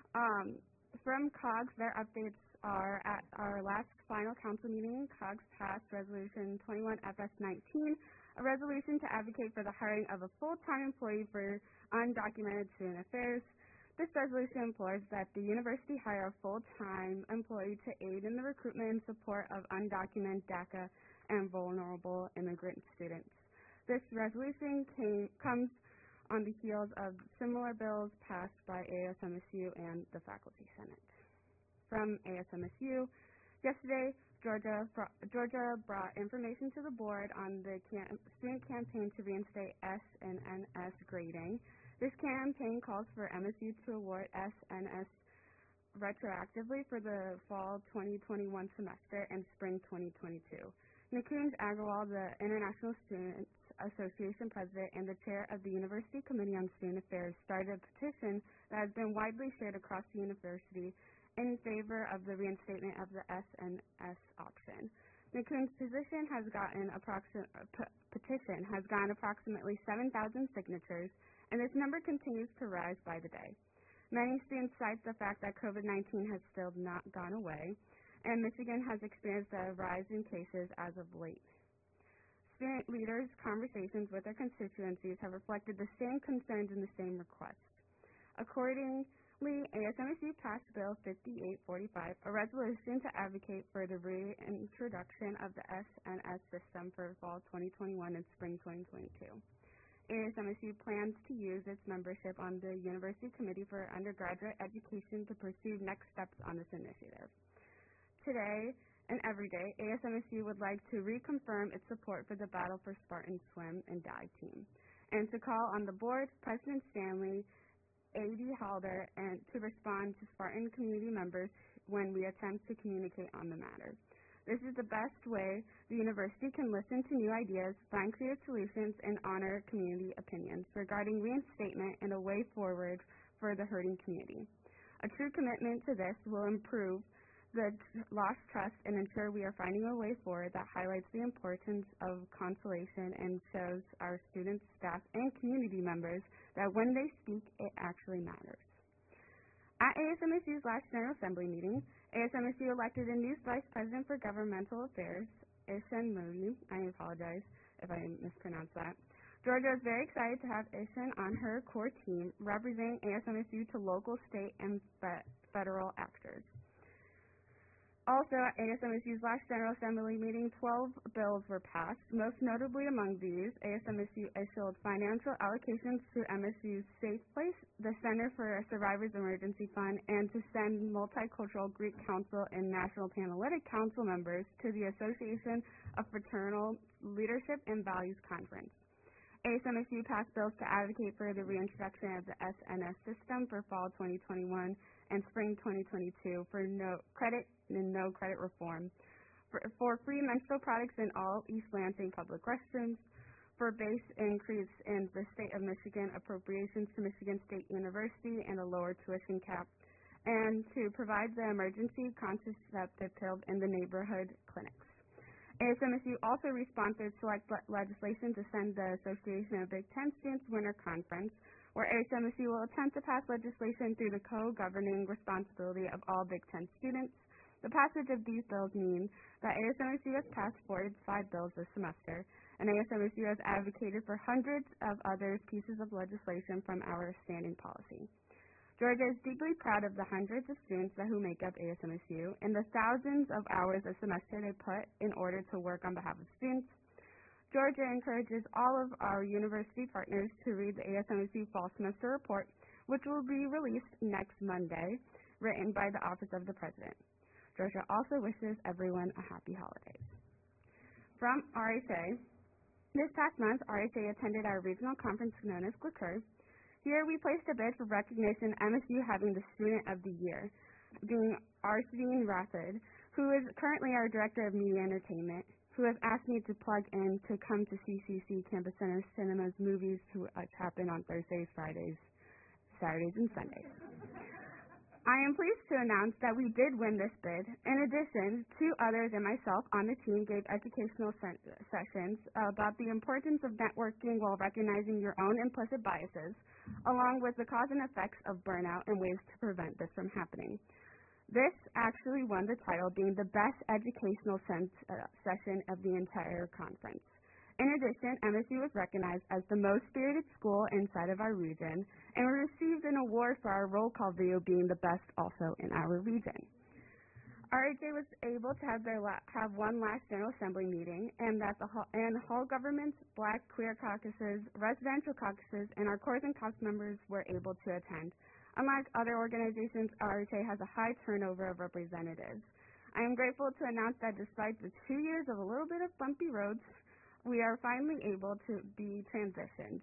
Speaker 18: From COGS, their updates are at our last final council meeting, COGS passed Resolution 21FS19, a resolution to advocate for the hiring of a full-time employee for undocumented student affairs. This resolution implores that the university hire a full-time employee to aid in the recruitment and support of undocumented DACA and vulnerable immigrant students. This resolution comes on the heels of similar bills passed by ASMSU and the Faculty Senate. From ASMSU, yesterday, Georgia brought information to the board on the student campaign to reinstate S&NS grading. This campaign calls for MSU to award S&S retroactively for the fall 2021 semester and spring 2022. Nikunj Agarwal, the International Students Association President and the Chair of the University Committee on Student Affairs, started a petition that has been widely shared across the university in favor of the reinstatement of the S&S option. Nikunj's petition has gotten approximately 7,000 signatures, and this number continues to rise by the day. Many students cite the fact that COVID-19 has still not gone away, and Michigan has experienced a rise in cases as of late. Student leaders' conversations with their constituencies have reflected the same concerns and the same requests. Accordingly, ASMSU passed Bill 5845, a resolution to advocate for the reintroduction of the S&S system for fall 2021 and spring 2022. ASMSU plans to use its membership on the University Committee for Undergraduate Education to pursue next steps on this initiative. Today and every day, ASMSU would like to reconfirm its support for the Battle for Spartan Swim and Dive team, and to call on the board, President Stanley, A.D. Halder, and to respond to Spartan community members when we attempt to communicate on the matter. This is the best way the university can listen to new ideas, find creative solutions, and honor community opinions regarding reinstatement and a way forward for the hurting community. A true commitment to this will improve the lost trust and ensure we are finding a way forward that highlights the importance of consolation and shows our students, staff, and community members that when they speak, it actually matters. At ASMSU's last General Assembly meeting, ASMSU elected a new Vice President for Governmental Affairs, Ishan Modi. I apologize if I mispronounced that. Georgia is very excited to have Ishan on her core team, representing ASMSU to local, state, and federal actors. Also, at ASMSU's last General Assembly meeting, 12 bills were passed. Most notably among these, ASMSU issued financial allocations to MSU's Safe Place, the Center for a Survivors Emergency Fund, and to send Multicultural Greek Council and National Panhellenic Council members to the Association of Fraternal Leadership and Values Conference. ASMSU passed bills to advocate for the reintroduction of the SNS system for fall 2021 and spring 2022 for no credit reform, for free menstrual products in all East Lansing public restrooms, for base increase in the state of Michigan appropriations to Michigan State University and a lower tuition cap, and to provide the emergency contraceptive pills in the neighborhood clinics. ASMSU also responsored select legislation to send the Association of Big Ten Students Winter Conference, where ASMSU will attempt to pass legislation through the co-governing responsibility of all Big Ten students. The passage of these bills means that ASMSU has passed 45 bills this semester, and ASMSU has advocated for hundreds of other pieces of legislation from our standing policy. Georgia is deeply proud of the hundreds of students who make up ASMSU and the thousands of hours a semester they put in order to work on behalf of students. Georgia encourages all of our university partners to read the ASMSU Fall Semester Report, which will be released next Monday, written by the Office of the President. Georgia also wishes everyone a happy holidays. From RHA, this past month, RHA attended our regional conference known as GLCUR. Here, we placed a bid for recognition MSU having the Student of the Year, being Arsadine Rathod, who is currently our Director of Media Entertainment, who has asked me to plug in to come to CCC Campus Center Cinema's movies, which happen on Thursdays, Fridays, Saturdays, and Sundays. I am pleased to announce that we did win this bid. In addition, 2 others and myself on the team gave educational sessions about the importance of networking while recognizing your own implicit biases, along with the cause and effects of burnout and ways to prevent this from happening. This actually won the title being the best educational session of the entire conference. In addition, MSU was recognized as the most spirited school inside of our region, and we received an award for our roll call video being the best also in our region. RHA was able to have one last General Assembly meeting, and Hall Governments, Black Queer Caucuses, Residential Caucuses, and our Corps and Cops members were able to attend. Unlike other organizations, RHA has a high turnover of representatives. I am grateful to announce that despite the 2 years of a little bit of bumpy roads, we are finally able to be transitioned.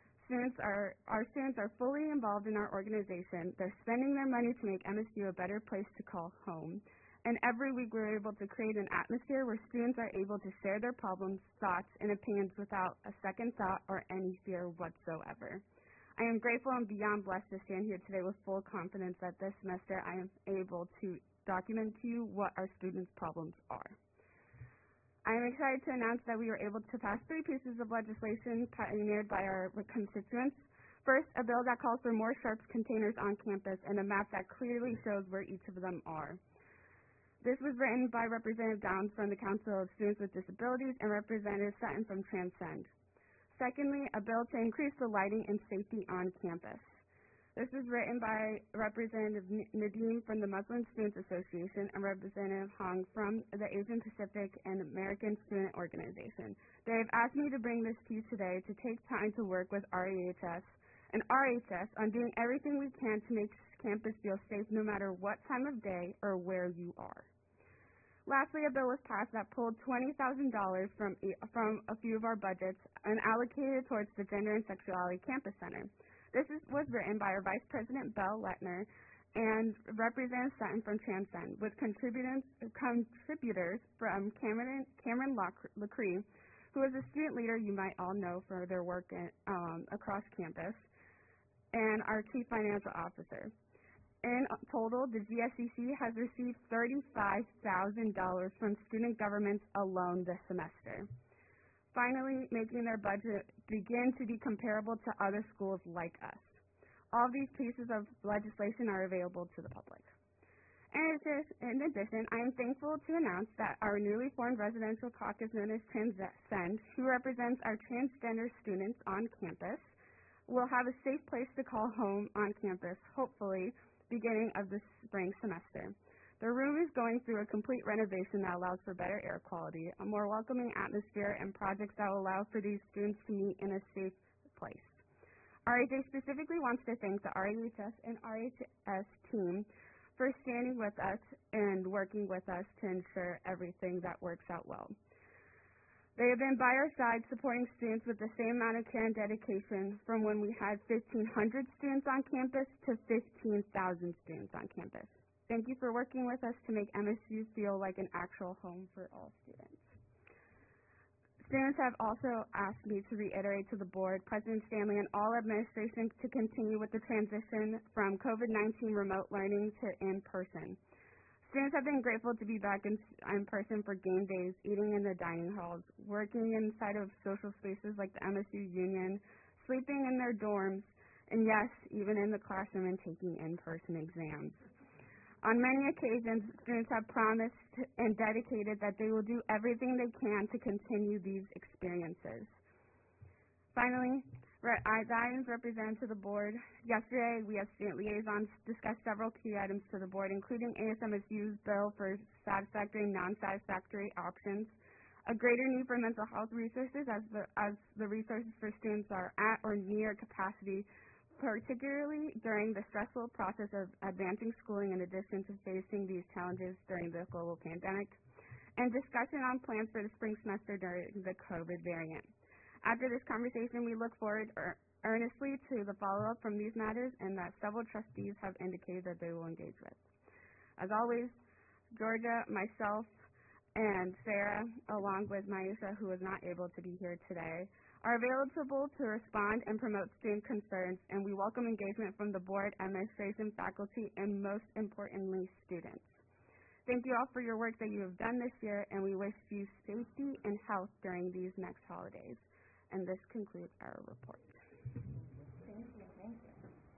Speaker 18: Our students are fully involved in our organization. They're spending their money to make MSU a better place to call home. And every week we're able to create an atmosphere where students are able to share their problems, thoughts, and opinions without a second thought or any fear whatsoever. I am grateful and beyond blessed to stand here today with full confidence that this semester I am able to document to you what our students' problems are. I am excited to announce that we were able to pass 3 pieces of legislation pioneered by our constituents. First, a bill that calls for more Sharps containers on campus and a map that clearly shows where each of them are. This was written by Representative Downs from the Council of Students with Disabilities and Representative Sutton from Transcend. Secondly, a bill to increase the lighting and safety on campus. This was written by Representative Nadeem from the Muslim Students Association and Representative Hong from the Asian Pacific and American Student Organization. They have asked me to bring this to you today to take time to work with REHS and RHS on doing everything we can to make campus feel safe no matter what time of day or where you are. Lastly, a bill was passed that pulled $20,000 from a few of our budgets and allocated towards the Gender and Sexuality Campus Center. This was written by our Vice President Belle Letner and Representative Sutton from Transcend, with contributors from Cameron Lacree, who is a student leader you might all know for their work across campus, and our Chief Financial Officer. In total, the GSCC has received $35,000 from student governments alone this semester, finally making their budget begin to be comparable to other schools like us. All of these pieces of legislation are available to the public. In addition, I am thankful to announce that our newly formed residential caucus known as Transcend, who represents our transgender students on campus, will have a safe place to call home on campus, hopefully, beginning of the spring semester. The room is going through a complete renovation that allows for better air quality, a more welcoming atmosphere, and projects that will allow for these students to meet in a safe place. RHA specifically wants to thank the REHS and RHS team for standing with us and working with us to ensure everything that works out well. They have been by our side supporting students with the same amount of care and dedication from when we had 1,500 students on campus to 15,000 students on campus. Thank you for working with us to make MSU feel like an actual home for all students. Students have also asked me to reiterate to the board, President Stanley, and all administration to continue with the transition from COVID-19 remote learning to in-person. Students have been grateful to be back in person for game days, eating in the dining halls, working inside of social spaces like the MSU Union, sleeping in their dorms, and yes, even in the classroom and taking in-person exams. On many occasions, students have promised and dedicated that they will do everything they can to continue these experiences. Finally, as items represented to the board, yesterday we as student liaisons discussed several key items to the board, including ASMSU's bill for satisfactory and non-satisfactory options, a greater need for mental health resources as the resources for students are at or near capacity, particularly during the stressful process of advancing schooling in addition to facing these challenges during the global pandemic, and discussion on plans for the spring semester during the COVID variant. After this conversation, we look forward earnestly to the follow-up from these matters and that several trustees have indicated that they will engage with. As always, Georgia, myself, and Sarah, along with Maisha, who is not able to be here today, are available to respond and promote student concerns, and we welcome engagement from the board, administration, faculty, and most importantly, students. Thank you all for your work that you have done this year, and we wish you safety and health during these next holidays. And this concludes our report.
Speaker 11: Thank you. Thank you.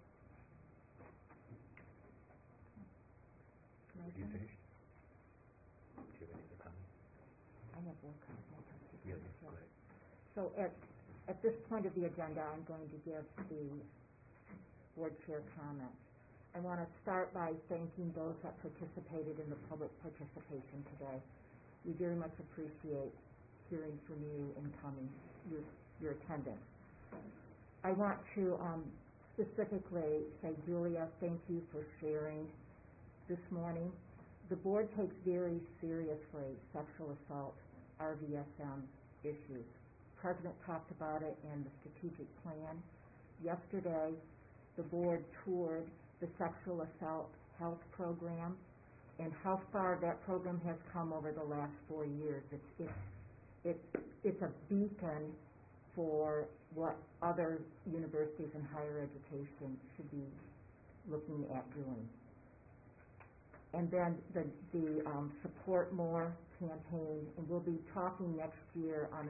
Speaker 1: You finished? Do you have any other comments?
Speaker 11: I have one comment.
Speaker 1: Yeah, go ahead.
Speaker 11: So at this point of the agenda, I'm going to give the board chair comments. I want to start by thanking those that participated in the public participation today. We very much appreciate hearing from you and coming, your attendance. I want to specifically say, Julia, thank you for sharing this morning. The board takes very seriously sexual assault, RVSM issues. The President talked about it in the strategic plan. Yesterday, the board toured the sexual assault health program and how far that program has come over the last 4 years. It's a beacon for what other universities and higher education should be looking at doing. And then the Support More campaign, and we'll be talking next year on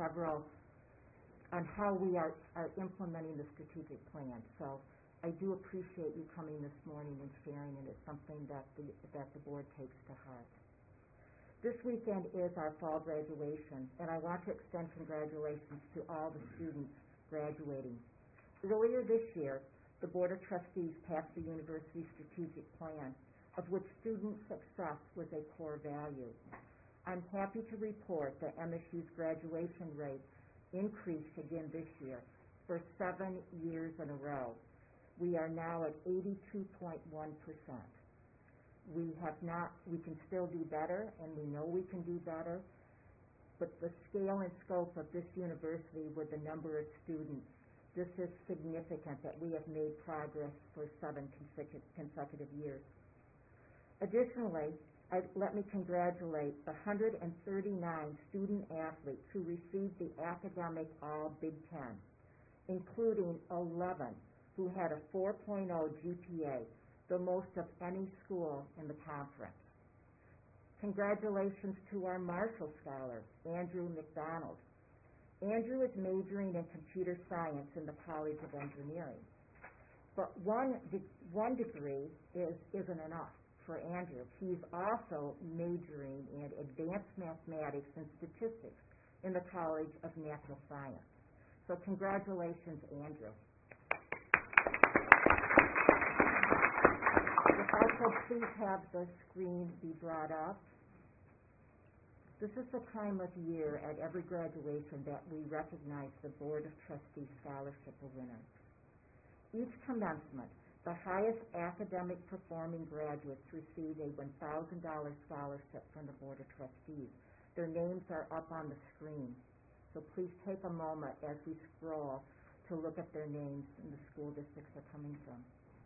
Speaker 11: how we are implementing the strategic plan. So I do appreciate you coming this morning and sharing, and it's something that the board takes to heart. This weekend is our fall graduation, and I want to extend congratulations to all the students graduating. Earlier this year, the Board of Trustees passed the university strategic plan, of which student success was a core value. I'm happy to report that MSU's graduation rate increased again this year for 7 years in a row. We are now at 82.1%. We can still do better, and we know we can do better, but the scale and scope of this university with the number of students, this is significant that we have made progress for 7 consecutive years. Additionally, let me congratulate the 139 student athletes who received the academic All Big Ten, including 11 who had a 4.0 GPA, the most of any school in the conference. Congratulations to our Marshall Scholar, Andrew McDonald. Andrew is majoring in computer science in the College of Engineering. But one degree isn't enough for Andrew. He's also majoring in advanced mathematics and statistics in the College of Natural Science. So congratulations, Andrew. If I could please have the screen be brought up. This is the time of year at every graduation that we recognize the Board of Trustees Scholarship winners. Each commencement, the highest academic performing graduates receive a $1,000 scholarship from the Board of Trustees. Their names are up on the screen. So please take a moment as we scroll to look at their names and the school districts they're coming from.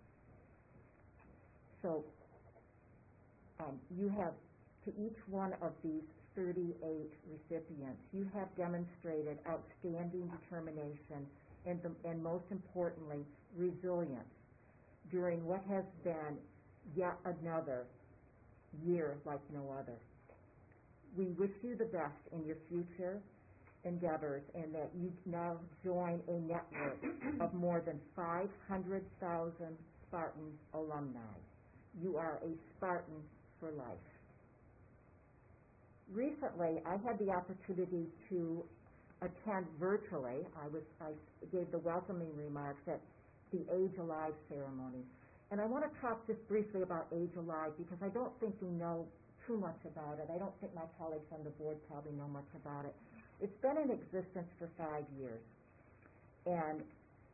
Speaker 11: So you have, to each one of these 38 recipients, you have demonstrated outstanding determination and most importantly, resilience during what has been yet another year like no other. We wish you the best in your future endeavors and that you now join a network of more than 500,000 Spartan alumni. You are a Spartan for life. Recently, I had the opportunity to attend virtually. I gave the welcoming remarks at the Age Alive ceremony. And I want to talk just briefly about Age Alive because I don't think we know too much about it. I don't think my colleagues on the board probably know much about it. It's been in existence for 5 years. And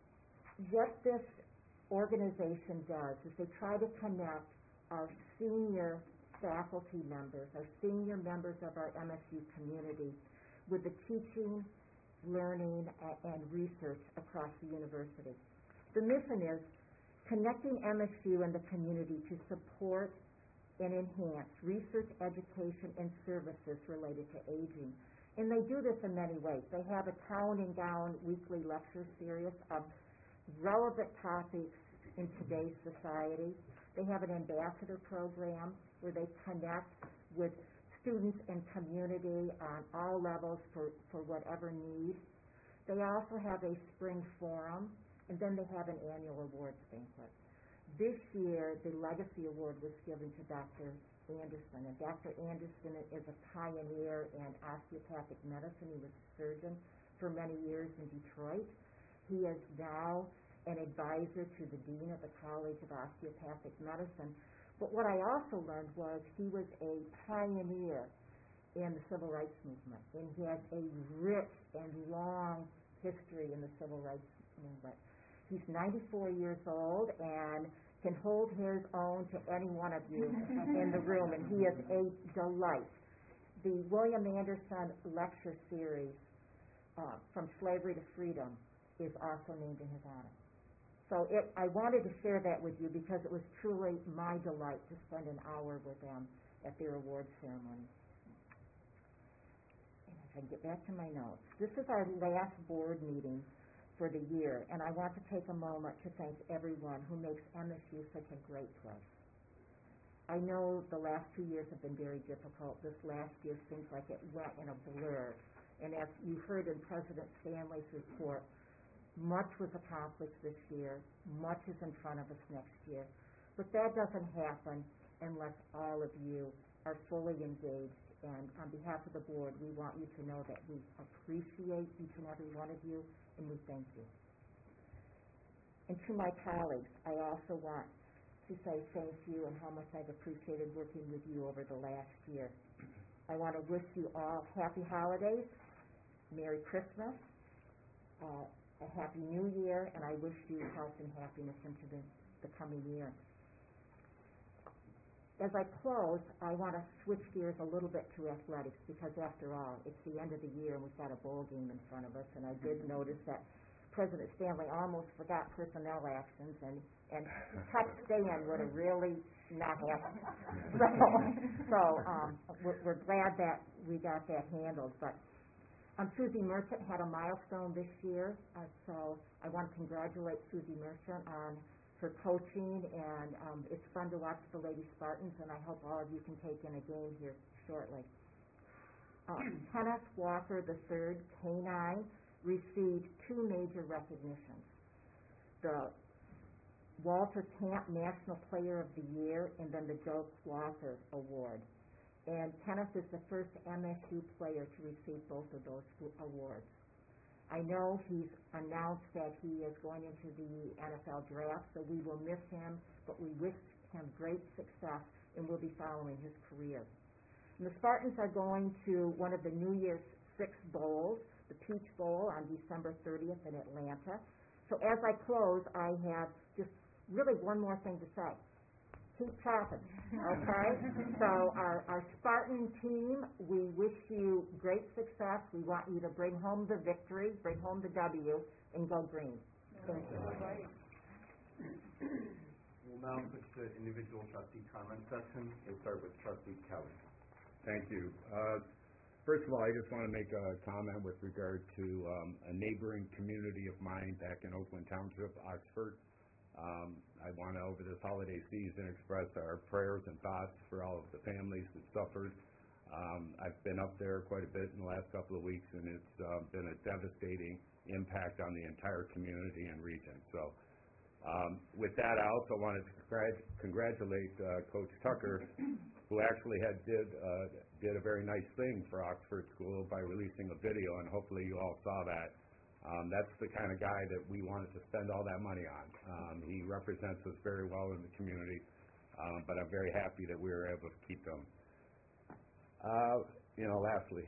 Speaker 11: what this organization does is they try to connect our senior faculty members, our senior members of our MSU community with the teaching, learning, and research across the university. The mission is connecting MSU and the community to support and enhance research, education, and services related to aging. And they do this in many ways. They have a Town and Gown weekly lecture series of relevant topics in today's society. They have an ambassador program where they connect with students and community on all levels for whatever need. They also have a spring forum, and then they have an annual awards banquet. This year, the Legacy Award was given to Dr. Anderson, and Dr. Anderson is a pioneer in osteopathic medicine. He was a surgeon for many years in Detroit. He is now an advisor to the Dean of the College of Osteopathic Medicine. But what I also learned was he was a pioneer in the civil rights movement, and he has a rich and long history in the civil rights movement. He's 94 years old and can hold his own to any one of you in the room, and he is a delight. The William Anderson lecture series, From Slavery to Freedom, is also named in his honor. So I wanted to share that with you because it was truly my delight to spend an hour with them at their awards ceremony. And if I can get back to my notes. This is our last board meeting for the year, and I want to take a moment to thank everyone who makes MSU such a great place. I know the last 2 years have been very difficult. This last year seems like it went in a blur. And as you heard in President Stanley's report, much was accomplished this year. Much is in front of us next year. But that doesn't happen unless all of you are fully engaged. And on behalf of the board, we want you to know that we appreciate each and every one of you, and we thank you. And to my colleagues, I also want to say thank you and how much I've appreciated working with you over the last year. I want to wish you all happy holidays, Merry Christmas, a Happy New Year, and I wish you health and happiness into the coming year. As I close, I want to switch gears a little bit to athletics because, after all, it's the end of the year and we've got a bowl game in front of us, and I did notice that President Stanley almost forgot personnel actions, and touch Stan would have really not happened. We're glad that we got that handled. But Susie Merchant had a milestone this year, so I want to congratulate Susie Merchant on for coaching, and it's fun to watch the Lady Spartans, and I hope all of you can take in a game here shortly. Kenneth Walker III, K-9, received 2 major recognitions. The Walter Camp National Player of the Year, and then the Joe Walker Award. And Kenneth is the first MSU player to receive both of those awards. I know he's announced that he is going into the NFL draft, so we will miss him, but we wish him great success, and we'll be following his career. And the Spartans are going to one of the New Year's Six bowls, the Peach Bowl on December 30th in Atlanta. So as I close, I have just really one more thing to say. Keep chopping, okay? So our Spartan team, we wish you great success. We want you to bring home the victory, bring home the W, and go green. Thank you.
Speaker 3: We'll now switch to individual trustee comment section. We'll start with Trustee Kelly.
Speaker 13: Thank you. First of all, I just want to make a comment with regard to a neighboring community of mine back in Oakland Township, Oxford. I want to, over this holiday season, express our prayers and thoughts for all of the families that suffered. I've been up there quite a bit in the last couple of weeks, and it's been a devastating impact on the entire community and region. So with that, I also wanted to congratulate Coach Tucker, who actually did a very nice thing for Oxford School by releasing a video, and hopefully you all saw that. That's the kind of guy that we wanted to spend all that money on. He represents us very well in the community, but I'm very happy that we were able to keep him. Lastly,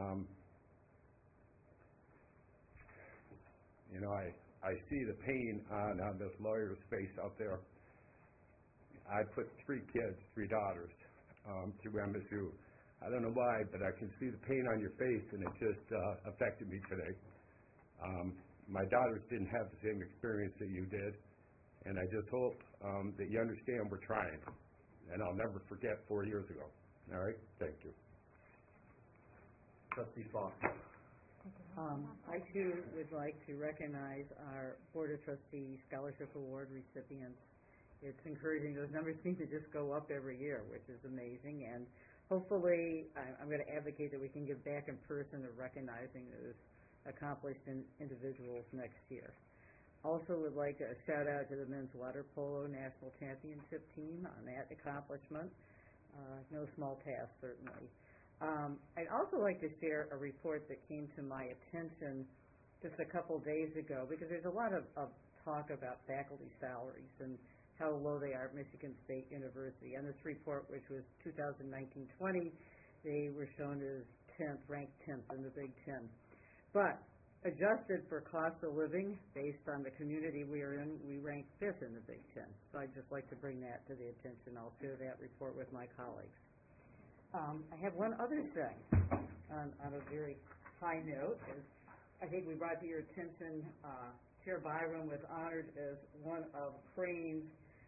Speaker 13: I see the pain on this lawyer's face out there. I put 3 daughters, through MSU. I don't know why, but I can see the pain on your face, and it just affected me today. My daughters didn't have the same experience that you did, and I just hope that you understand we're trying, and I'll never forget 4 years ago. All right? Thank you.
Speaker 3: Trustee Fox.
Speaker 12: I too would like to recognize our Board of Trustees Scholarship Award recipients. It's encouraging. Those numbers seem to just go up every year, which is amazing, and hopefully I'm going to advocate that we can give back in person of recognizing those accomplished individuals next year. Also would like a shout out to the men's water polo national championship team on that accomplishment. No small task, certainly. I'd also like to share a report that came to my attention just a couple days ago, because there's a lot of talk about faculty salaries and how low they are at Michigan State University. On this report, which was 2019-20, they were shown as ranked 10th in the Big Ten. But adjusted for cost of living, based on the community we are in, we rank 5th in the Big Ten. So I'd just like to bring that to the attention. I'll share that report with my colleagues. I have one other thing on a very high note. I think we brought to your attention, Chair Byron was honored as one of Crane's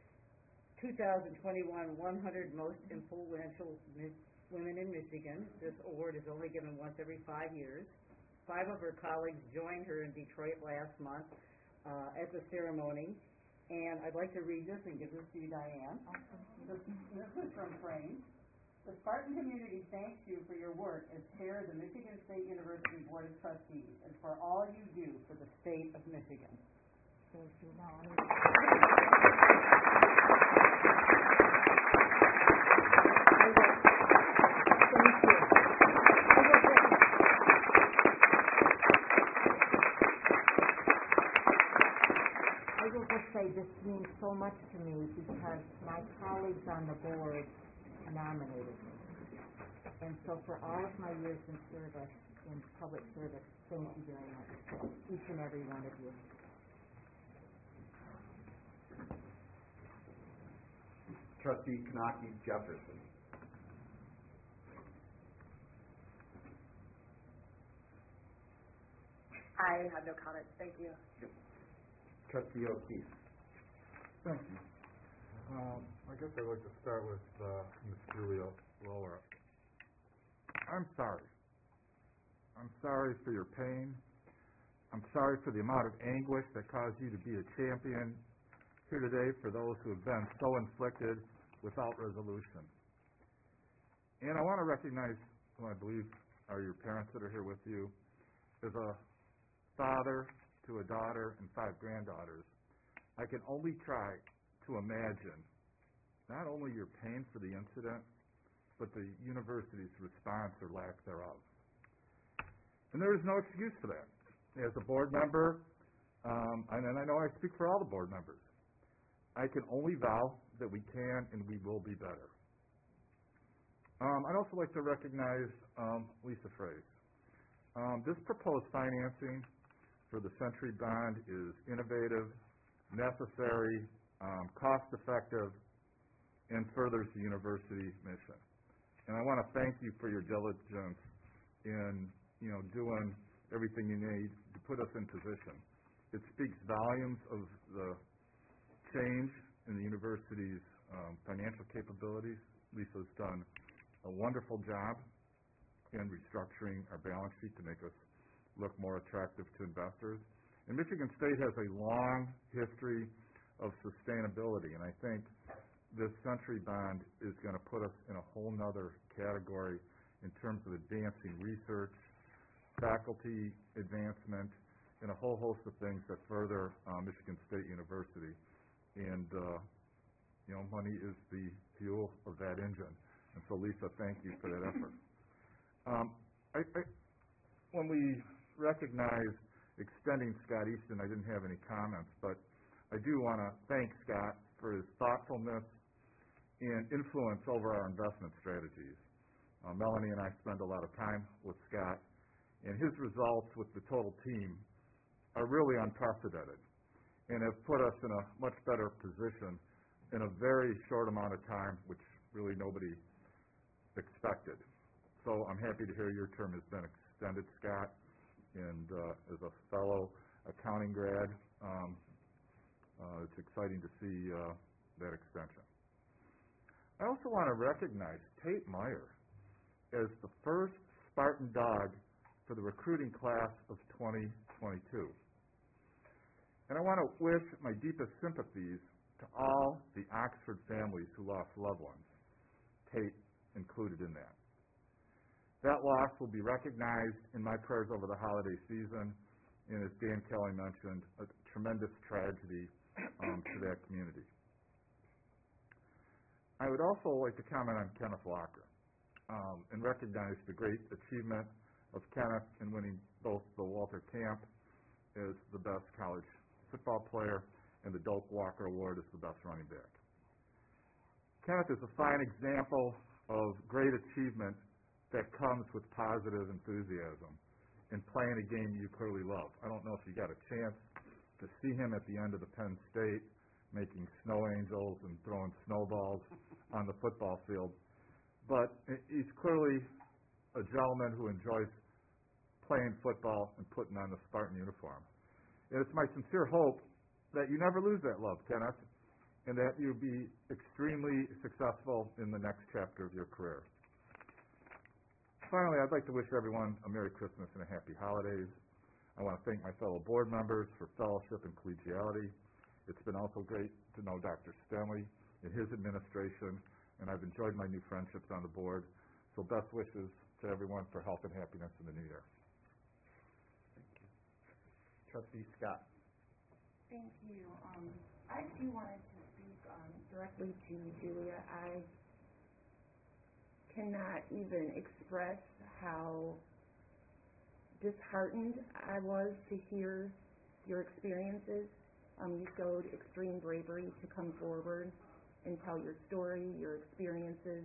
Speaker 12: 2021 100 Most Influential Women in Michigan. This award is only given once every 5 years. 5 of her colleagues joined her in Detroit last month at the ceremony. And I'd like to read this and give this to you, Diane. This is from Crane. The Spartan community thanks you for your work as chair of the Michigan State University Board of Trustees and for all you do for the state of Michigan. Thank you, Lonnie.
Speaker 11: I will just say this means so much to me because my colleagues on the board nominated me. And so for all of my years in service, in public service, thank you very much, each and every one of you.
Speaker 3: Trustee Kanaki Jefferson.
Speaker 19: I have no comments. Thank you.
Speaker 3: Trustee O'Keefe.
Speaker 15: Thank you. I guess I'd like to start with Ms. Julia Lower. I'm sorry. I'm sorry for your pain. I'm sorry for the amount of anguish that caused you to be a champion here today for those who have been so inflicted without resolution. And I want to recognize who I believe are your parents that are here with you. As a father to a daughter and 5 granddaughters, I can only try to imagine not only your pain for the incident, but the university's response or lack thereof. And there is no excuse for that. As a board member, and I know I speak for all the board members, I can only vow that we can and we will be better. I'd also like to recognize Lisa Fraze. This proposed financing for the Century Bond is innovative, necessary, cost-effective, and furthers the university mission. And I want to thank you for your diligence in, doing everything you need to put us in position. It speaks volumes of the change in the university's financial capabilities. Lisa's done a wonderful job in restructuring our balance sheet to make us look more attractive to investors. And Michigan State has a long history of sustainability, and I think this Century Bond is going to put us in a whole nother category in terms of advancing research, faculty advancement, and a whole host of things that further Michigan State University. And, money is the fuel of that engine. And so, Lisa, thank you for that effort. When we recognize extending Scott Easton, I didn't have any comments, but I do want to thank Scott for his thoughtfulness and influence over our investment strategies. Melanie and I spend a lot of time with Scott, and his results with the total team are really unprecedented and have put us in a much better position in a very short amount of time, which really nobody expected. So I'm happy to hear your term has been extended, Scott, and as a fellow accounting grad, it's exciting to see that extension. I also want to recognize Tate Meyer as the first Spartan dog for the recruiting class of 2022. And I want to wish my deepest sympathies to all the Oxford families who lost loved ones, Tate included in that. That loss will be recognized in my prayers over the holiday season, and as Dan Kelly mentioned, a tremendous tragedy to that community. I would also like to comment on Kenneth Walker and recognize the great achievement of Kenneth in winning both the Walter Camp as the best college football player and the Doak Walker Award as the best running back. Kenneth is a fine example of great achievement that comes with positive enthusiasm and playing a game you clearly love. I don't know if you got a chance to see him at the end of the Penn State making snow angels and throwing snowballs on the football field, but he's clearly a gentleman who enjoys playing football and putting on the Spartan uniform. And it's my sincere hope that you never lose that love, Kenneth, and that you be extremely successful in the next chapter of your career. Finally, I'd like to wish everyone a Merry Christmas and a Happy Holidays. I want to thank my fellow board members for fellowship and collegiality. It's been also great to know Dr. Stenley and his administration, and I've enjoyed my new friendships on the board. So best wishes to everyone for health and happiness in the new year. Thank you. Trustee Scott.
Speaker 20: Thank you. I too wanted to speak directly to Julia. I cannot even express how disheartened I was to hear your experiences. You showed extreme bravery to come forward and tell your story, your experiences.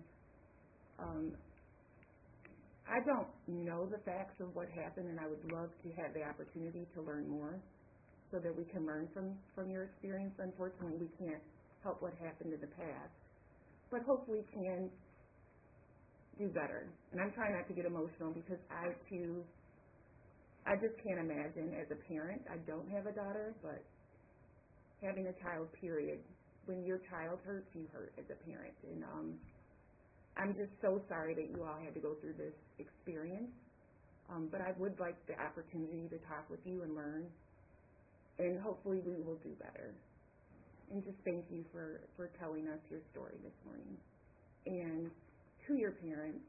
Speaker 20: I don't know the facts of what happened, and I would love to have the opportunity to learn more so that we can learn from your experience. Unfortunately, we can't help what happened in the past, but hopefully can do better. And I'm trying not to get emotional because I just can't imagine as a parent. I don't have a daughter, but having a child, period, when your child hurts, you hurt as a parent. And I'm just so sorry that you all had to go through this experience. But I would like the opportunity to talk with you and learn, and hopefully we will do better. and just thank you for telling us your story this morning. And to your parents,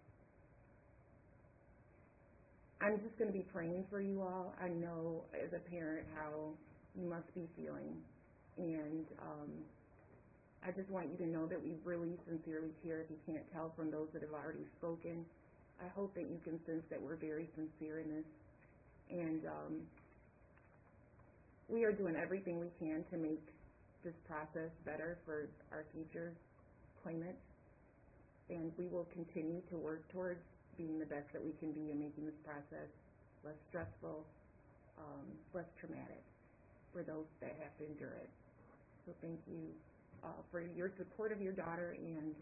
Speaker 20: I'm just going to be praying for you all. I know as a parent how you must be feeling, and I just want you to know that we really sincerely care. If you can't tell from those that have already spoken, I hope that you can sense that we're very sincere in this, and we are doing everything we can to make this process better for our future claimants, and we will continue to work towards being the best that we can be in making this process less stressful, less traumatic for those that have to endure it. So thank you for your support of your daughter and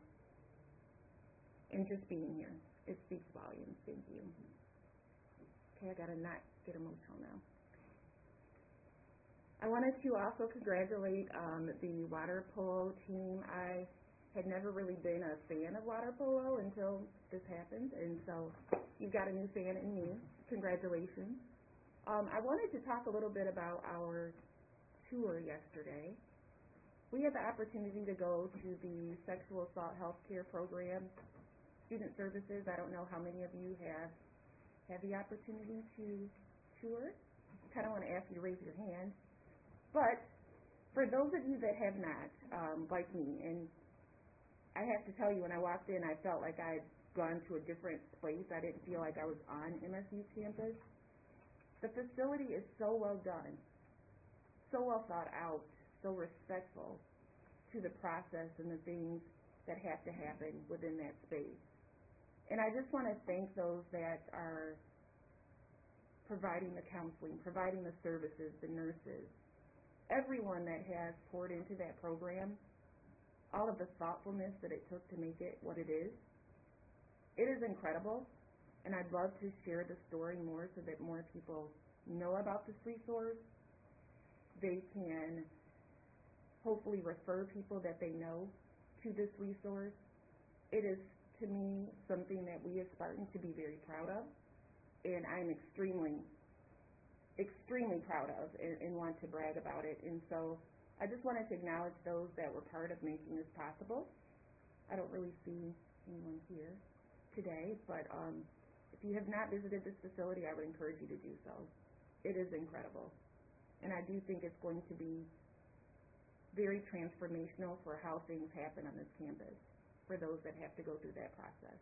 Speaker 20: just being here. It speaks volumes. Thank you. Okay, I gotta not get emotional now. I wanted to also congratulate the water polo team. I had never really been a fan of water polo until this happened, and so you've got a new fan in me. Congratulations. I wanted to talk a little bit about our tour yesterday. We had the opportunity to go to the Sexual Assault Healthcare Program, Student Services. I don't know how many of you have had the opportunity to tour. I kind of want to ask you to raise your hand. But for those of you that have not, like me, and I have to tell you, when I walked in, I felt like I had gone to a different place. I didn't feel like I was on MSU's campus. The facility is so well done, so well thought out, so respectful to the process and the things that have to happen within that space. And I just want to thank those that are providing the counseling, providing the services, the nurses, everyone that has poured into that program, all of the thoughtfulness that it took to make it what it is. It is incredible, and I'd love to share the story more so that more people know about this resource. They can hopefully refer people that they know to this resource. It is, to me, something that we as Spartans should be very proud of, and I'm extremely proud of and want to brag about it. And so I just wanted to acknowledge those that were part of making this possible. I don't really see anyone here today, but if you have not visited this facility, I would encourage you to do so. It is incredible, and I do think it's going to be very transformational for how things happen on this campus for those that have to go through that process.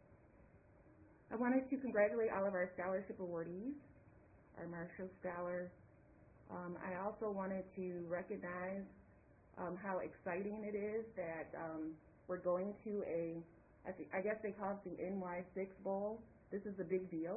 Speaker 20: I wanted to congratulate all of our scholarship awardees, our Marshall Scholar. I also wanted to recognize how exciting it is that we're going to I guess they call it the NY6 Bowl. This is a big deal.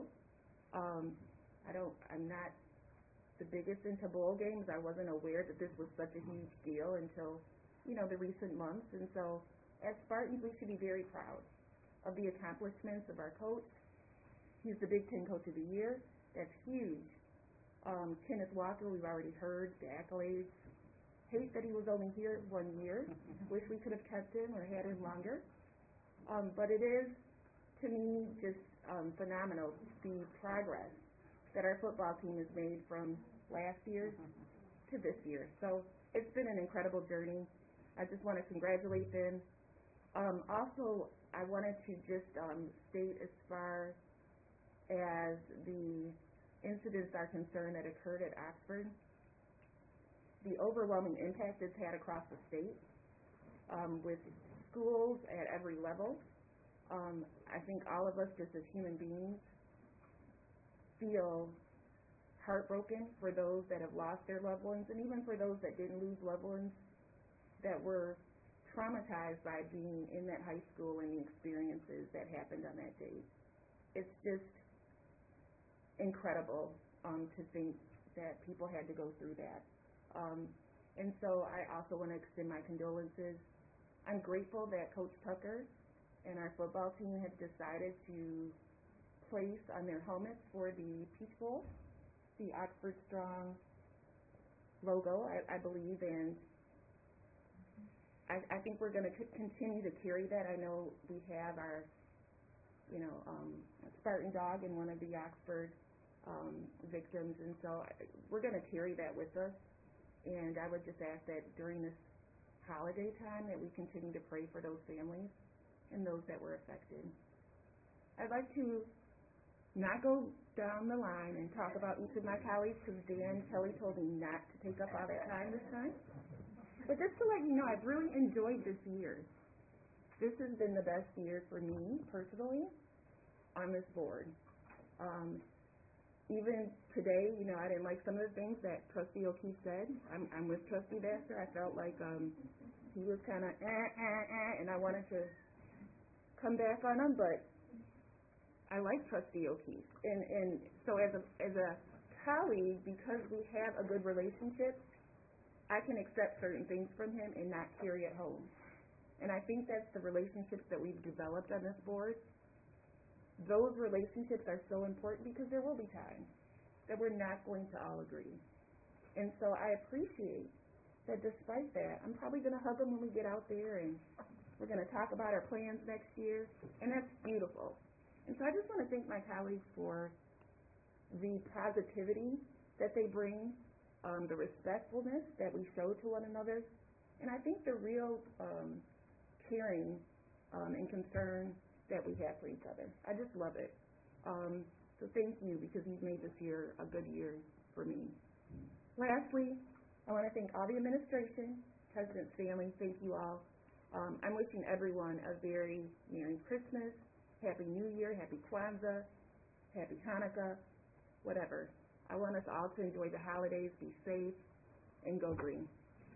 Speaker 20: I'm not the biggest into bowl games. I wasn't aware that this was such a huge deal until, the recent months. And so as Spartans, we should be very proud of the accomplishments of our coach. He's the Big Ten Coach of the Year. That's huge. Kenneth Walker, we've already heard the accolades. Hate that he was only here 1 year. Wish we could have kept him or had him longer. But it is, to me, just phenomenal, the progress that our football team has made from last year to this year. So it's been an incredible journey. I just want to congratulate them. Also, I wanted to just state, as far as the incidents are concerned that occurred at Oxford, the overwhelming impact it's had across the state with schools at every level. I think all of us, just as human beings, feel heartbroken for those that have lost their loved ones, and even for those that didn't lose loved ones, that were traumatized by being in that high school and the experiences that happened on that day. It's just incredible to think that people had to go through that. And so I also want to extend my condolences. I'm grateful that Coach Tucker and our football team have decided to place on their helmets for the Peach Bowl the Oxford Strong logo, I believe, and I think we're going to continue to carry that. I know we have our, Spartan dog in one of the Oxford victims, and so we're going to carry that with us. And I would just ask that during this holiday time that we continue to pray for those families and those that were affected. I'd like to not go down the line and talk about each of my colleagues because Dan Kelly told me not to take up all that time this time. But just to let you know, I've really enjoyed this year. This has been the best year for me personally on this board. Even today, I didn't like some of the things that Trustee O'Keefe said. I'm with Trustee Baxter. I felt like he was kind of and I wanted to come back on him, but I like Trustee O'Keefe. And so as a colleague, because we have a good relationship, I can accept certain things from him and not carry it home. And I think that's the relationships that we've developed on this board. Those relationships are so important because there will be times that we're not going to all agree. And so I appreciate that despite that, I'm probably going to hug them when we get out there and we're going to talk about our plans next year, and that's beautiful. And so I just want to thank my colleagues for the positivity that they bring, the respectfulness that we show to one another, and I think the real caring and concern that we have for each other. I just love it. So thank you, because you've made this year a good year for me. Lastly, I want to thank all the administration, President's family. Thank you all. I'm wishing everyone a very Merry Christmas, Happy New Year, Happy Kwanzaa, Happy Hanukkah, whatever. I want us all to enjoy the holidays, be safe, and go green.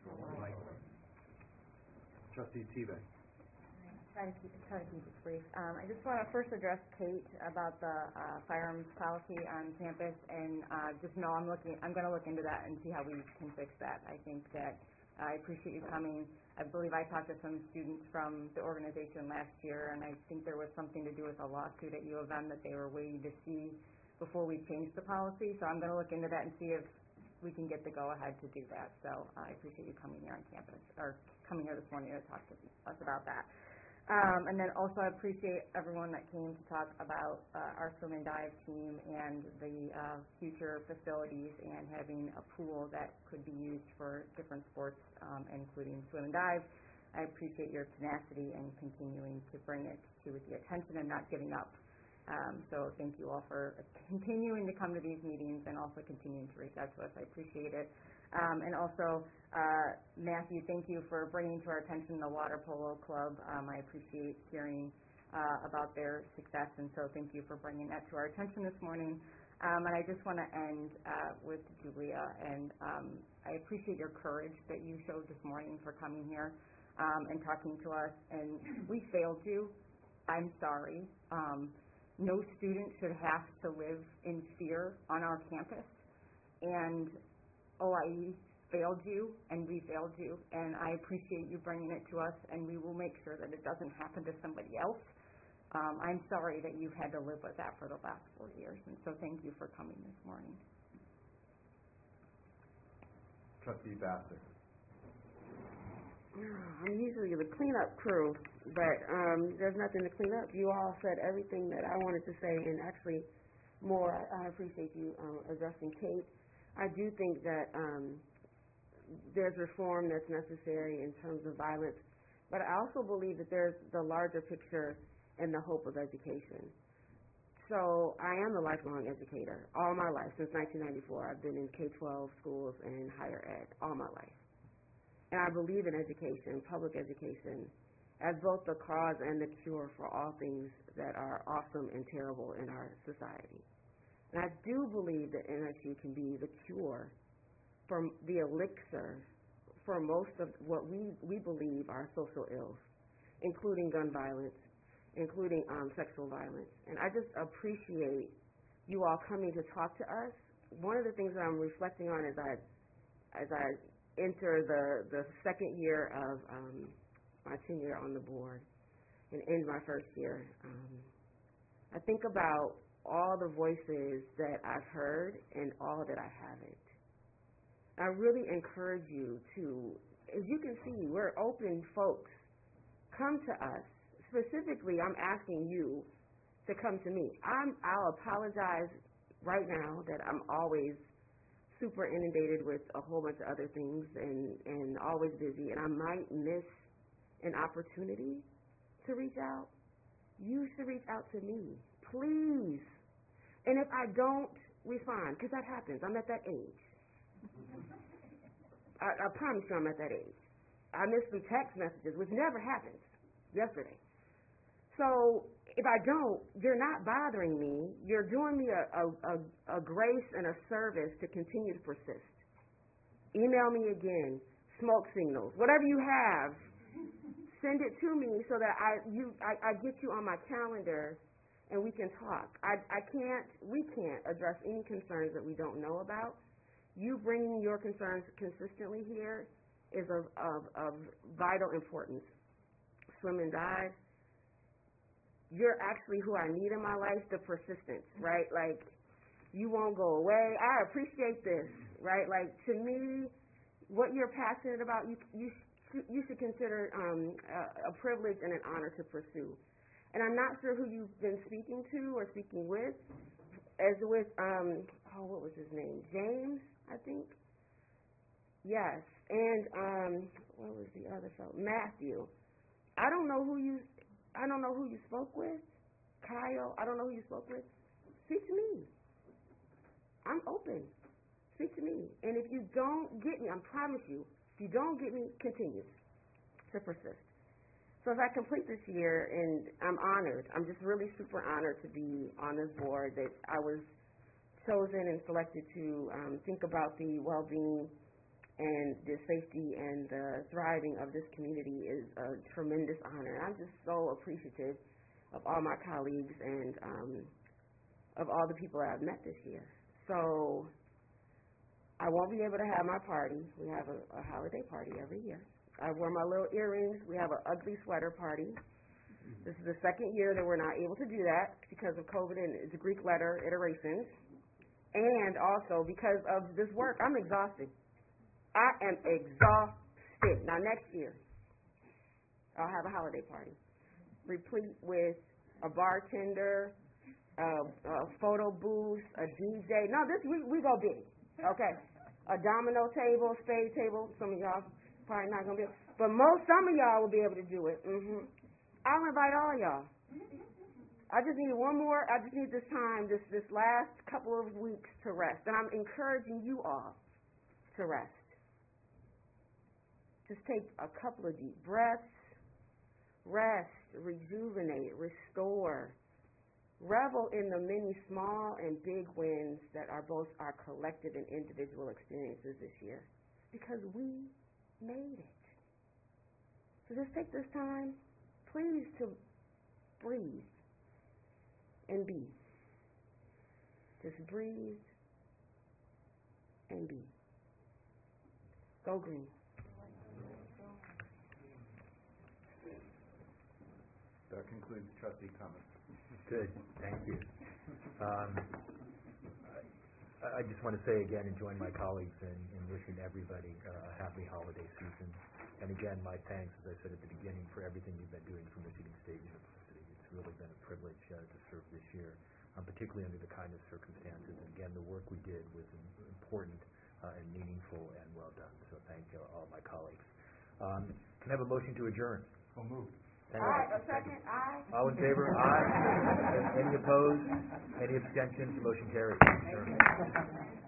Speaker 1: Trustee Teabag.
Speaker 16: Try to keep it brief. I just want to first address Kate about the firearms policy on campus, and just know I'm going to look into that and see how we can fix that. I think that I appreciate you coming. I believe I talked to some students from the organization last year, and I think there was something to do with a lawsuit at U of M that they were waiting to see before we changed the policy. So I'm going to look into that and see if we can get the go-ahead to do that. So I appreciate you coming here on campus, or coming here this morning to talk to us about that. And then also I appreciate everyone that came to talk about our swim and dive team and the future facilities and having a pool that could be used for different sports, including swim and dive. I appreciate your tenacity and continuing to bring it to the attention and not giving up. So thank you all for continuing to come to these meetings and also continuing to reach out to us. I appreciate it. And also, Matthew, thank you for bringing to our attention the Water Polo Club. I appreciate hearing about their success, and so thank you for bringing that to our attention this morning. And I just want to end with Julia, and I appreciate your courage that you showed this morning for coming here and talking to us. And we failed you. I'm sorry. No student should have to live in fear on our campus, and OIE failed you, and we failed you, and I appreciate you bringing it to us, and we will make sure that it doesn't happen to somebody else. I'm sorry that you've had to live with that for the last 4 years, and so thank you for coming this morning.
Speaker 1: Trustee Baxter.
Speaker 21: I'm usually the cleanup crew, but there's nothing to clean up. You all said everything that I wanted to say, and actually more. I appreciate you addressing Kate. I do think that there's reform that's necessary in terms of violence, but I also believe that there's the larger picture and the hope of education. So I am a lifelong educator. All my life, since 1994, I've been in K-12 schools and higher ed all my life. And I believe in education, public education, as both the cause and the cure for all things that are awesome and terrible in our society. And I do believe that MSU can be the cure for the elixir for most of what we believe are social ills, including gun violence, including sexual violence. And I just appreciate you all coming to talk to us. One of the things that I'm reflecting on as I enter the second year of my tenure on the board and end my first year, I think about all the voices that I've heard and all that I haven't. I really encourage you to, as you can see, we're open folks. Come to us. Specifically, I'm asking you to come to me. I'll apologize right now that I'm always super inundated with a whole bunch of other things and always busy, and I might miss an opportunity to reach out. You should reach out to me, please. And if I don't respond, because that happens, I'm at that age. I promise you I'm at that age. I miss some text messages, which never happened yesterday. So if I don't, you're not bothering me. You're doing me a grace and a service to continue to persist. Email me again, smoke signals, whatever you have, send it to me so that I get you on my calendar and we can talk. We can't address any concerns that we don't know about. You bringing your concerns consistently here is of vital importance. Swim and dive. You're actually who I need in my life, the persistence, right? Like, you won't go away. I appreciate this, right? Like, to me, what you're passionate about, you should consider a privilege and an honor to pursue. And I'm not sure who you've been speaking to or speaking with, as with, what was his name? James, I think? Yes. And, what was the other fellow? Matthew. I don't know who you spoke with. Kyle, I don't know who you spoke with. Speak to me. I'm open. Speak to me. And if you don't get me, I promise you, if you don't get me, continue to persist. So as I complete this year, and I'm honored, I'm just really super honored to be on this board, that I was chosen and selected to think about the well-being and the safety and the thriving of this community is a tremendous honor. I'm just so appreciative of all my colleagues and of all the people that I've met this year. So I won't be able to have my party. We have a holiday party every year. I wear my little earrings. We have an ugly sweater party. This is the second year that we're not able to do that because of COVID and the Greek letter iterations. And also because of this work, I'm exhausted. I am exhausted. Now, next year, I'll have a holiday party, replete with a bartender, a photo booth, a DJ. No, we go big, okay? A domino table, spade table. Some of y'all probably not going to be able, but some of y'all will be able to do it. I'll invite all y'all. I just need I just need this time, this last couple of weeks to rest. And I'm encouraging you all to rest. Just take a couple of deep breaths, rest, rejuvenate, restore. Revel in the many small and big wins that are both our collective and individual experiences this year, because we made it. So just take this time, please, to breathe and be. Just breathe and be. Go green.
Speaker 3: That concludes trustee comments.
Speaker 1: Good, thank you. I just want to say again and join my colleagues in wishing everybody a happy holiday season. And again, my thanks, as I said at the beginning, for everything you've been doing for Michigan State University. It's really been a privilege to serve this year, particularly under the kind of circumstances. And again, the work we did was important and meaningful and well done. So thank you, all my colleagues. Can I have a motion to adjourn?
Speaker 15: So moved.
Speaker 21: Aye, a second, aye.
Speaker 1: All in favor? Aye. Any opposed? Any abstentions? Motion carries. Adjourned.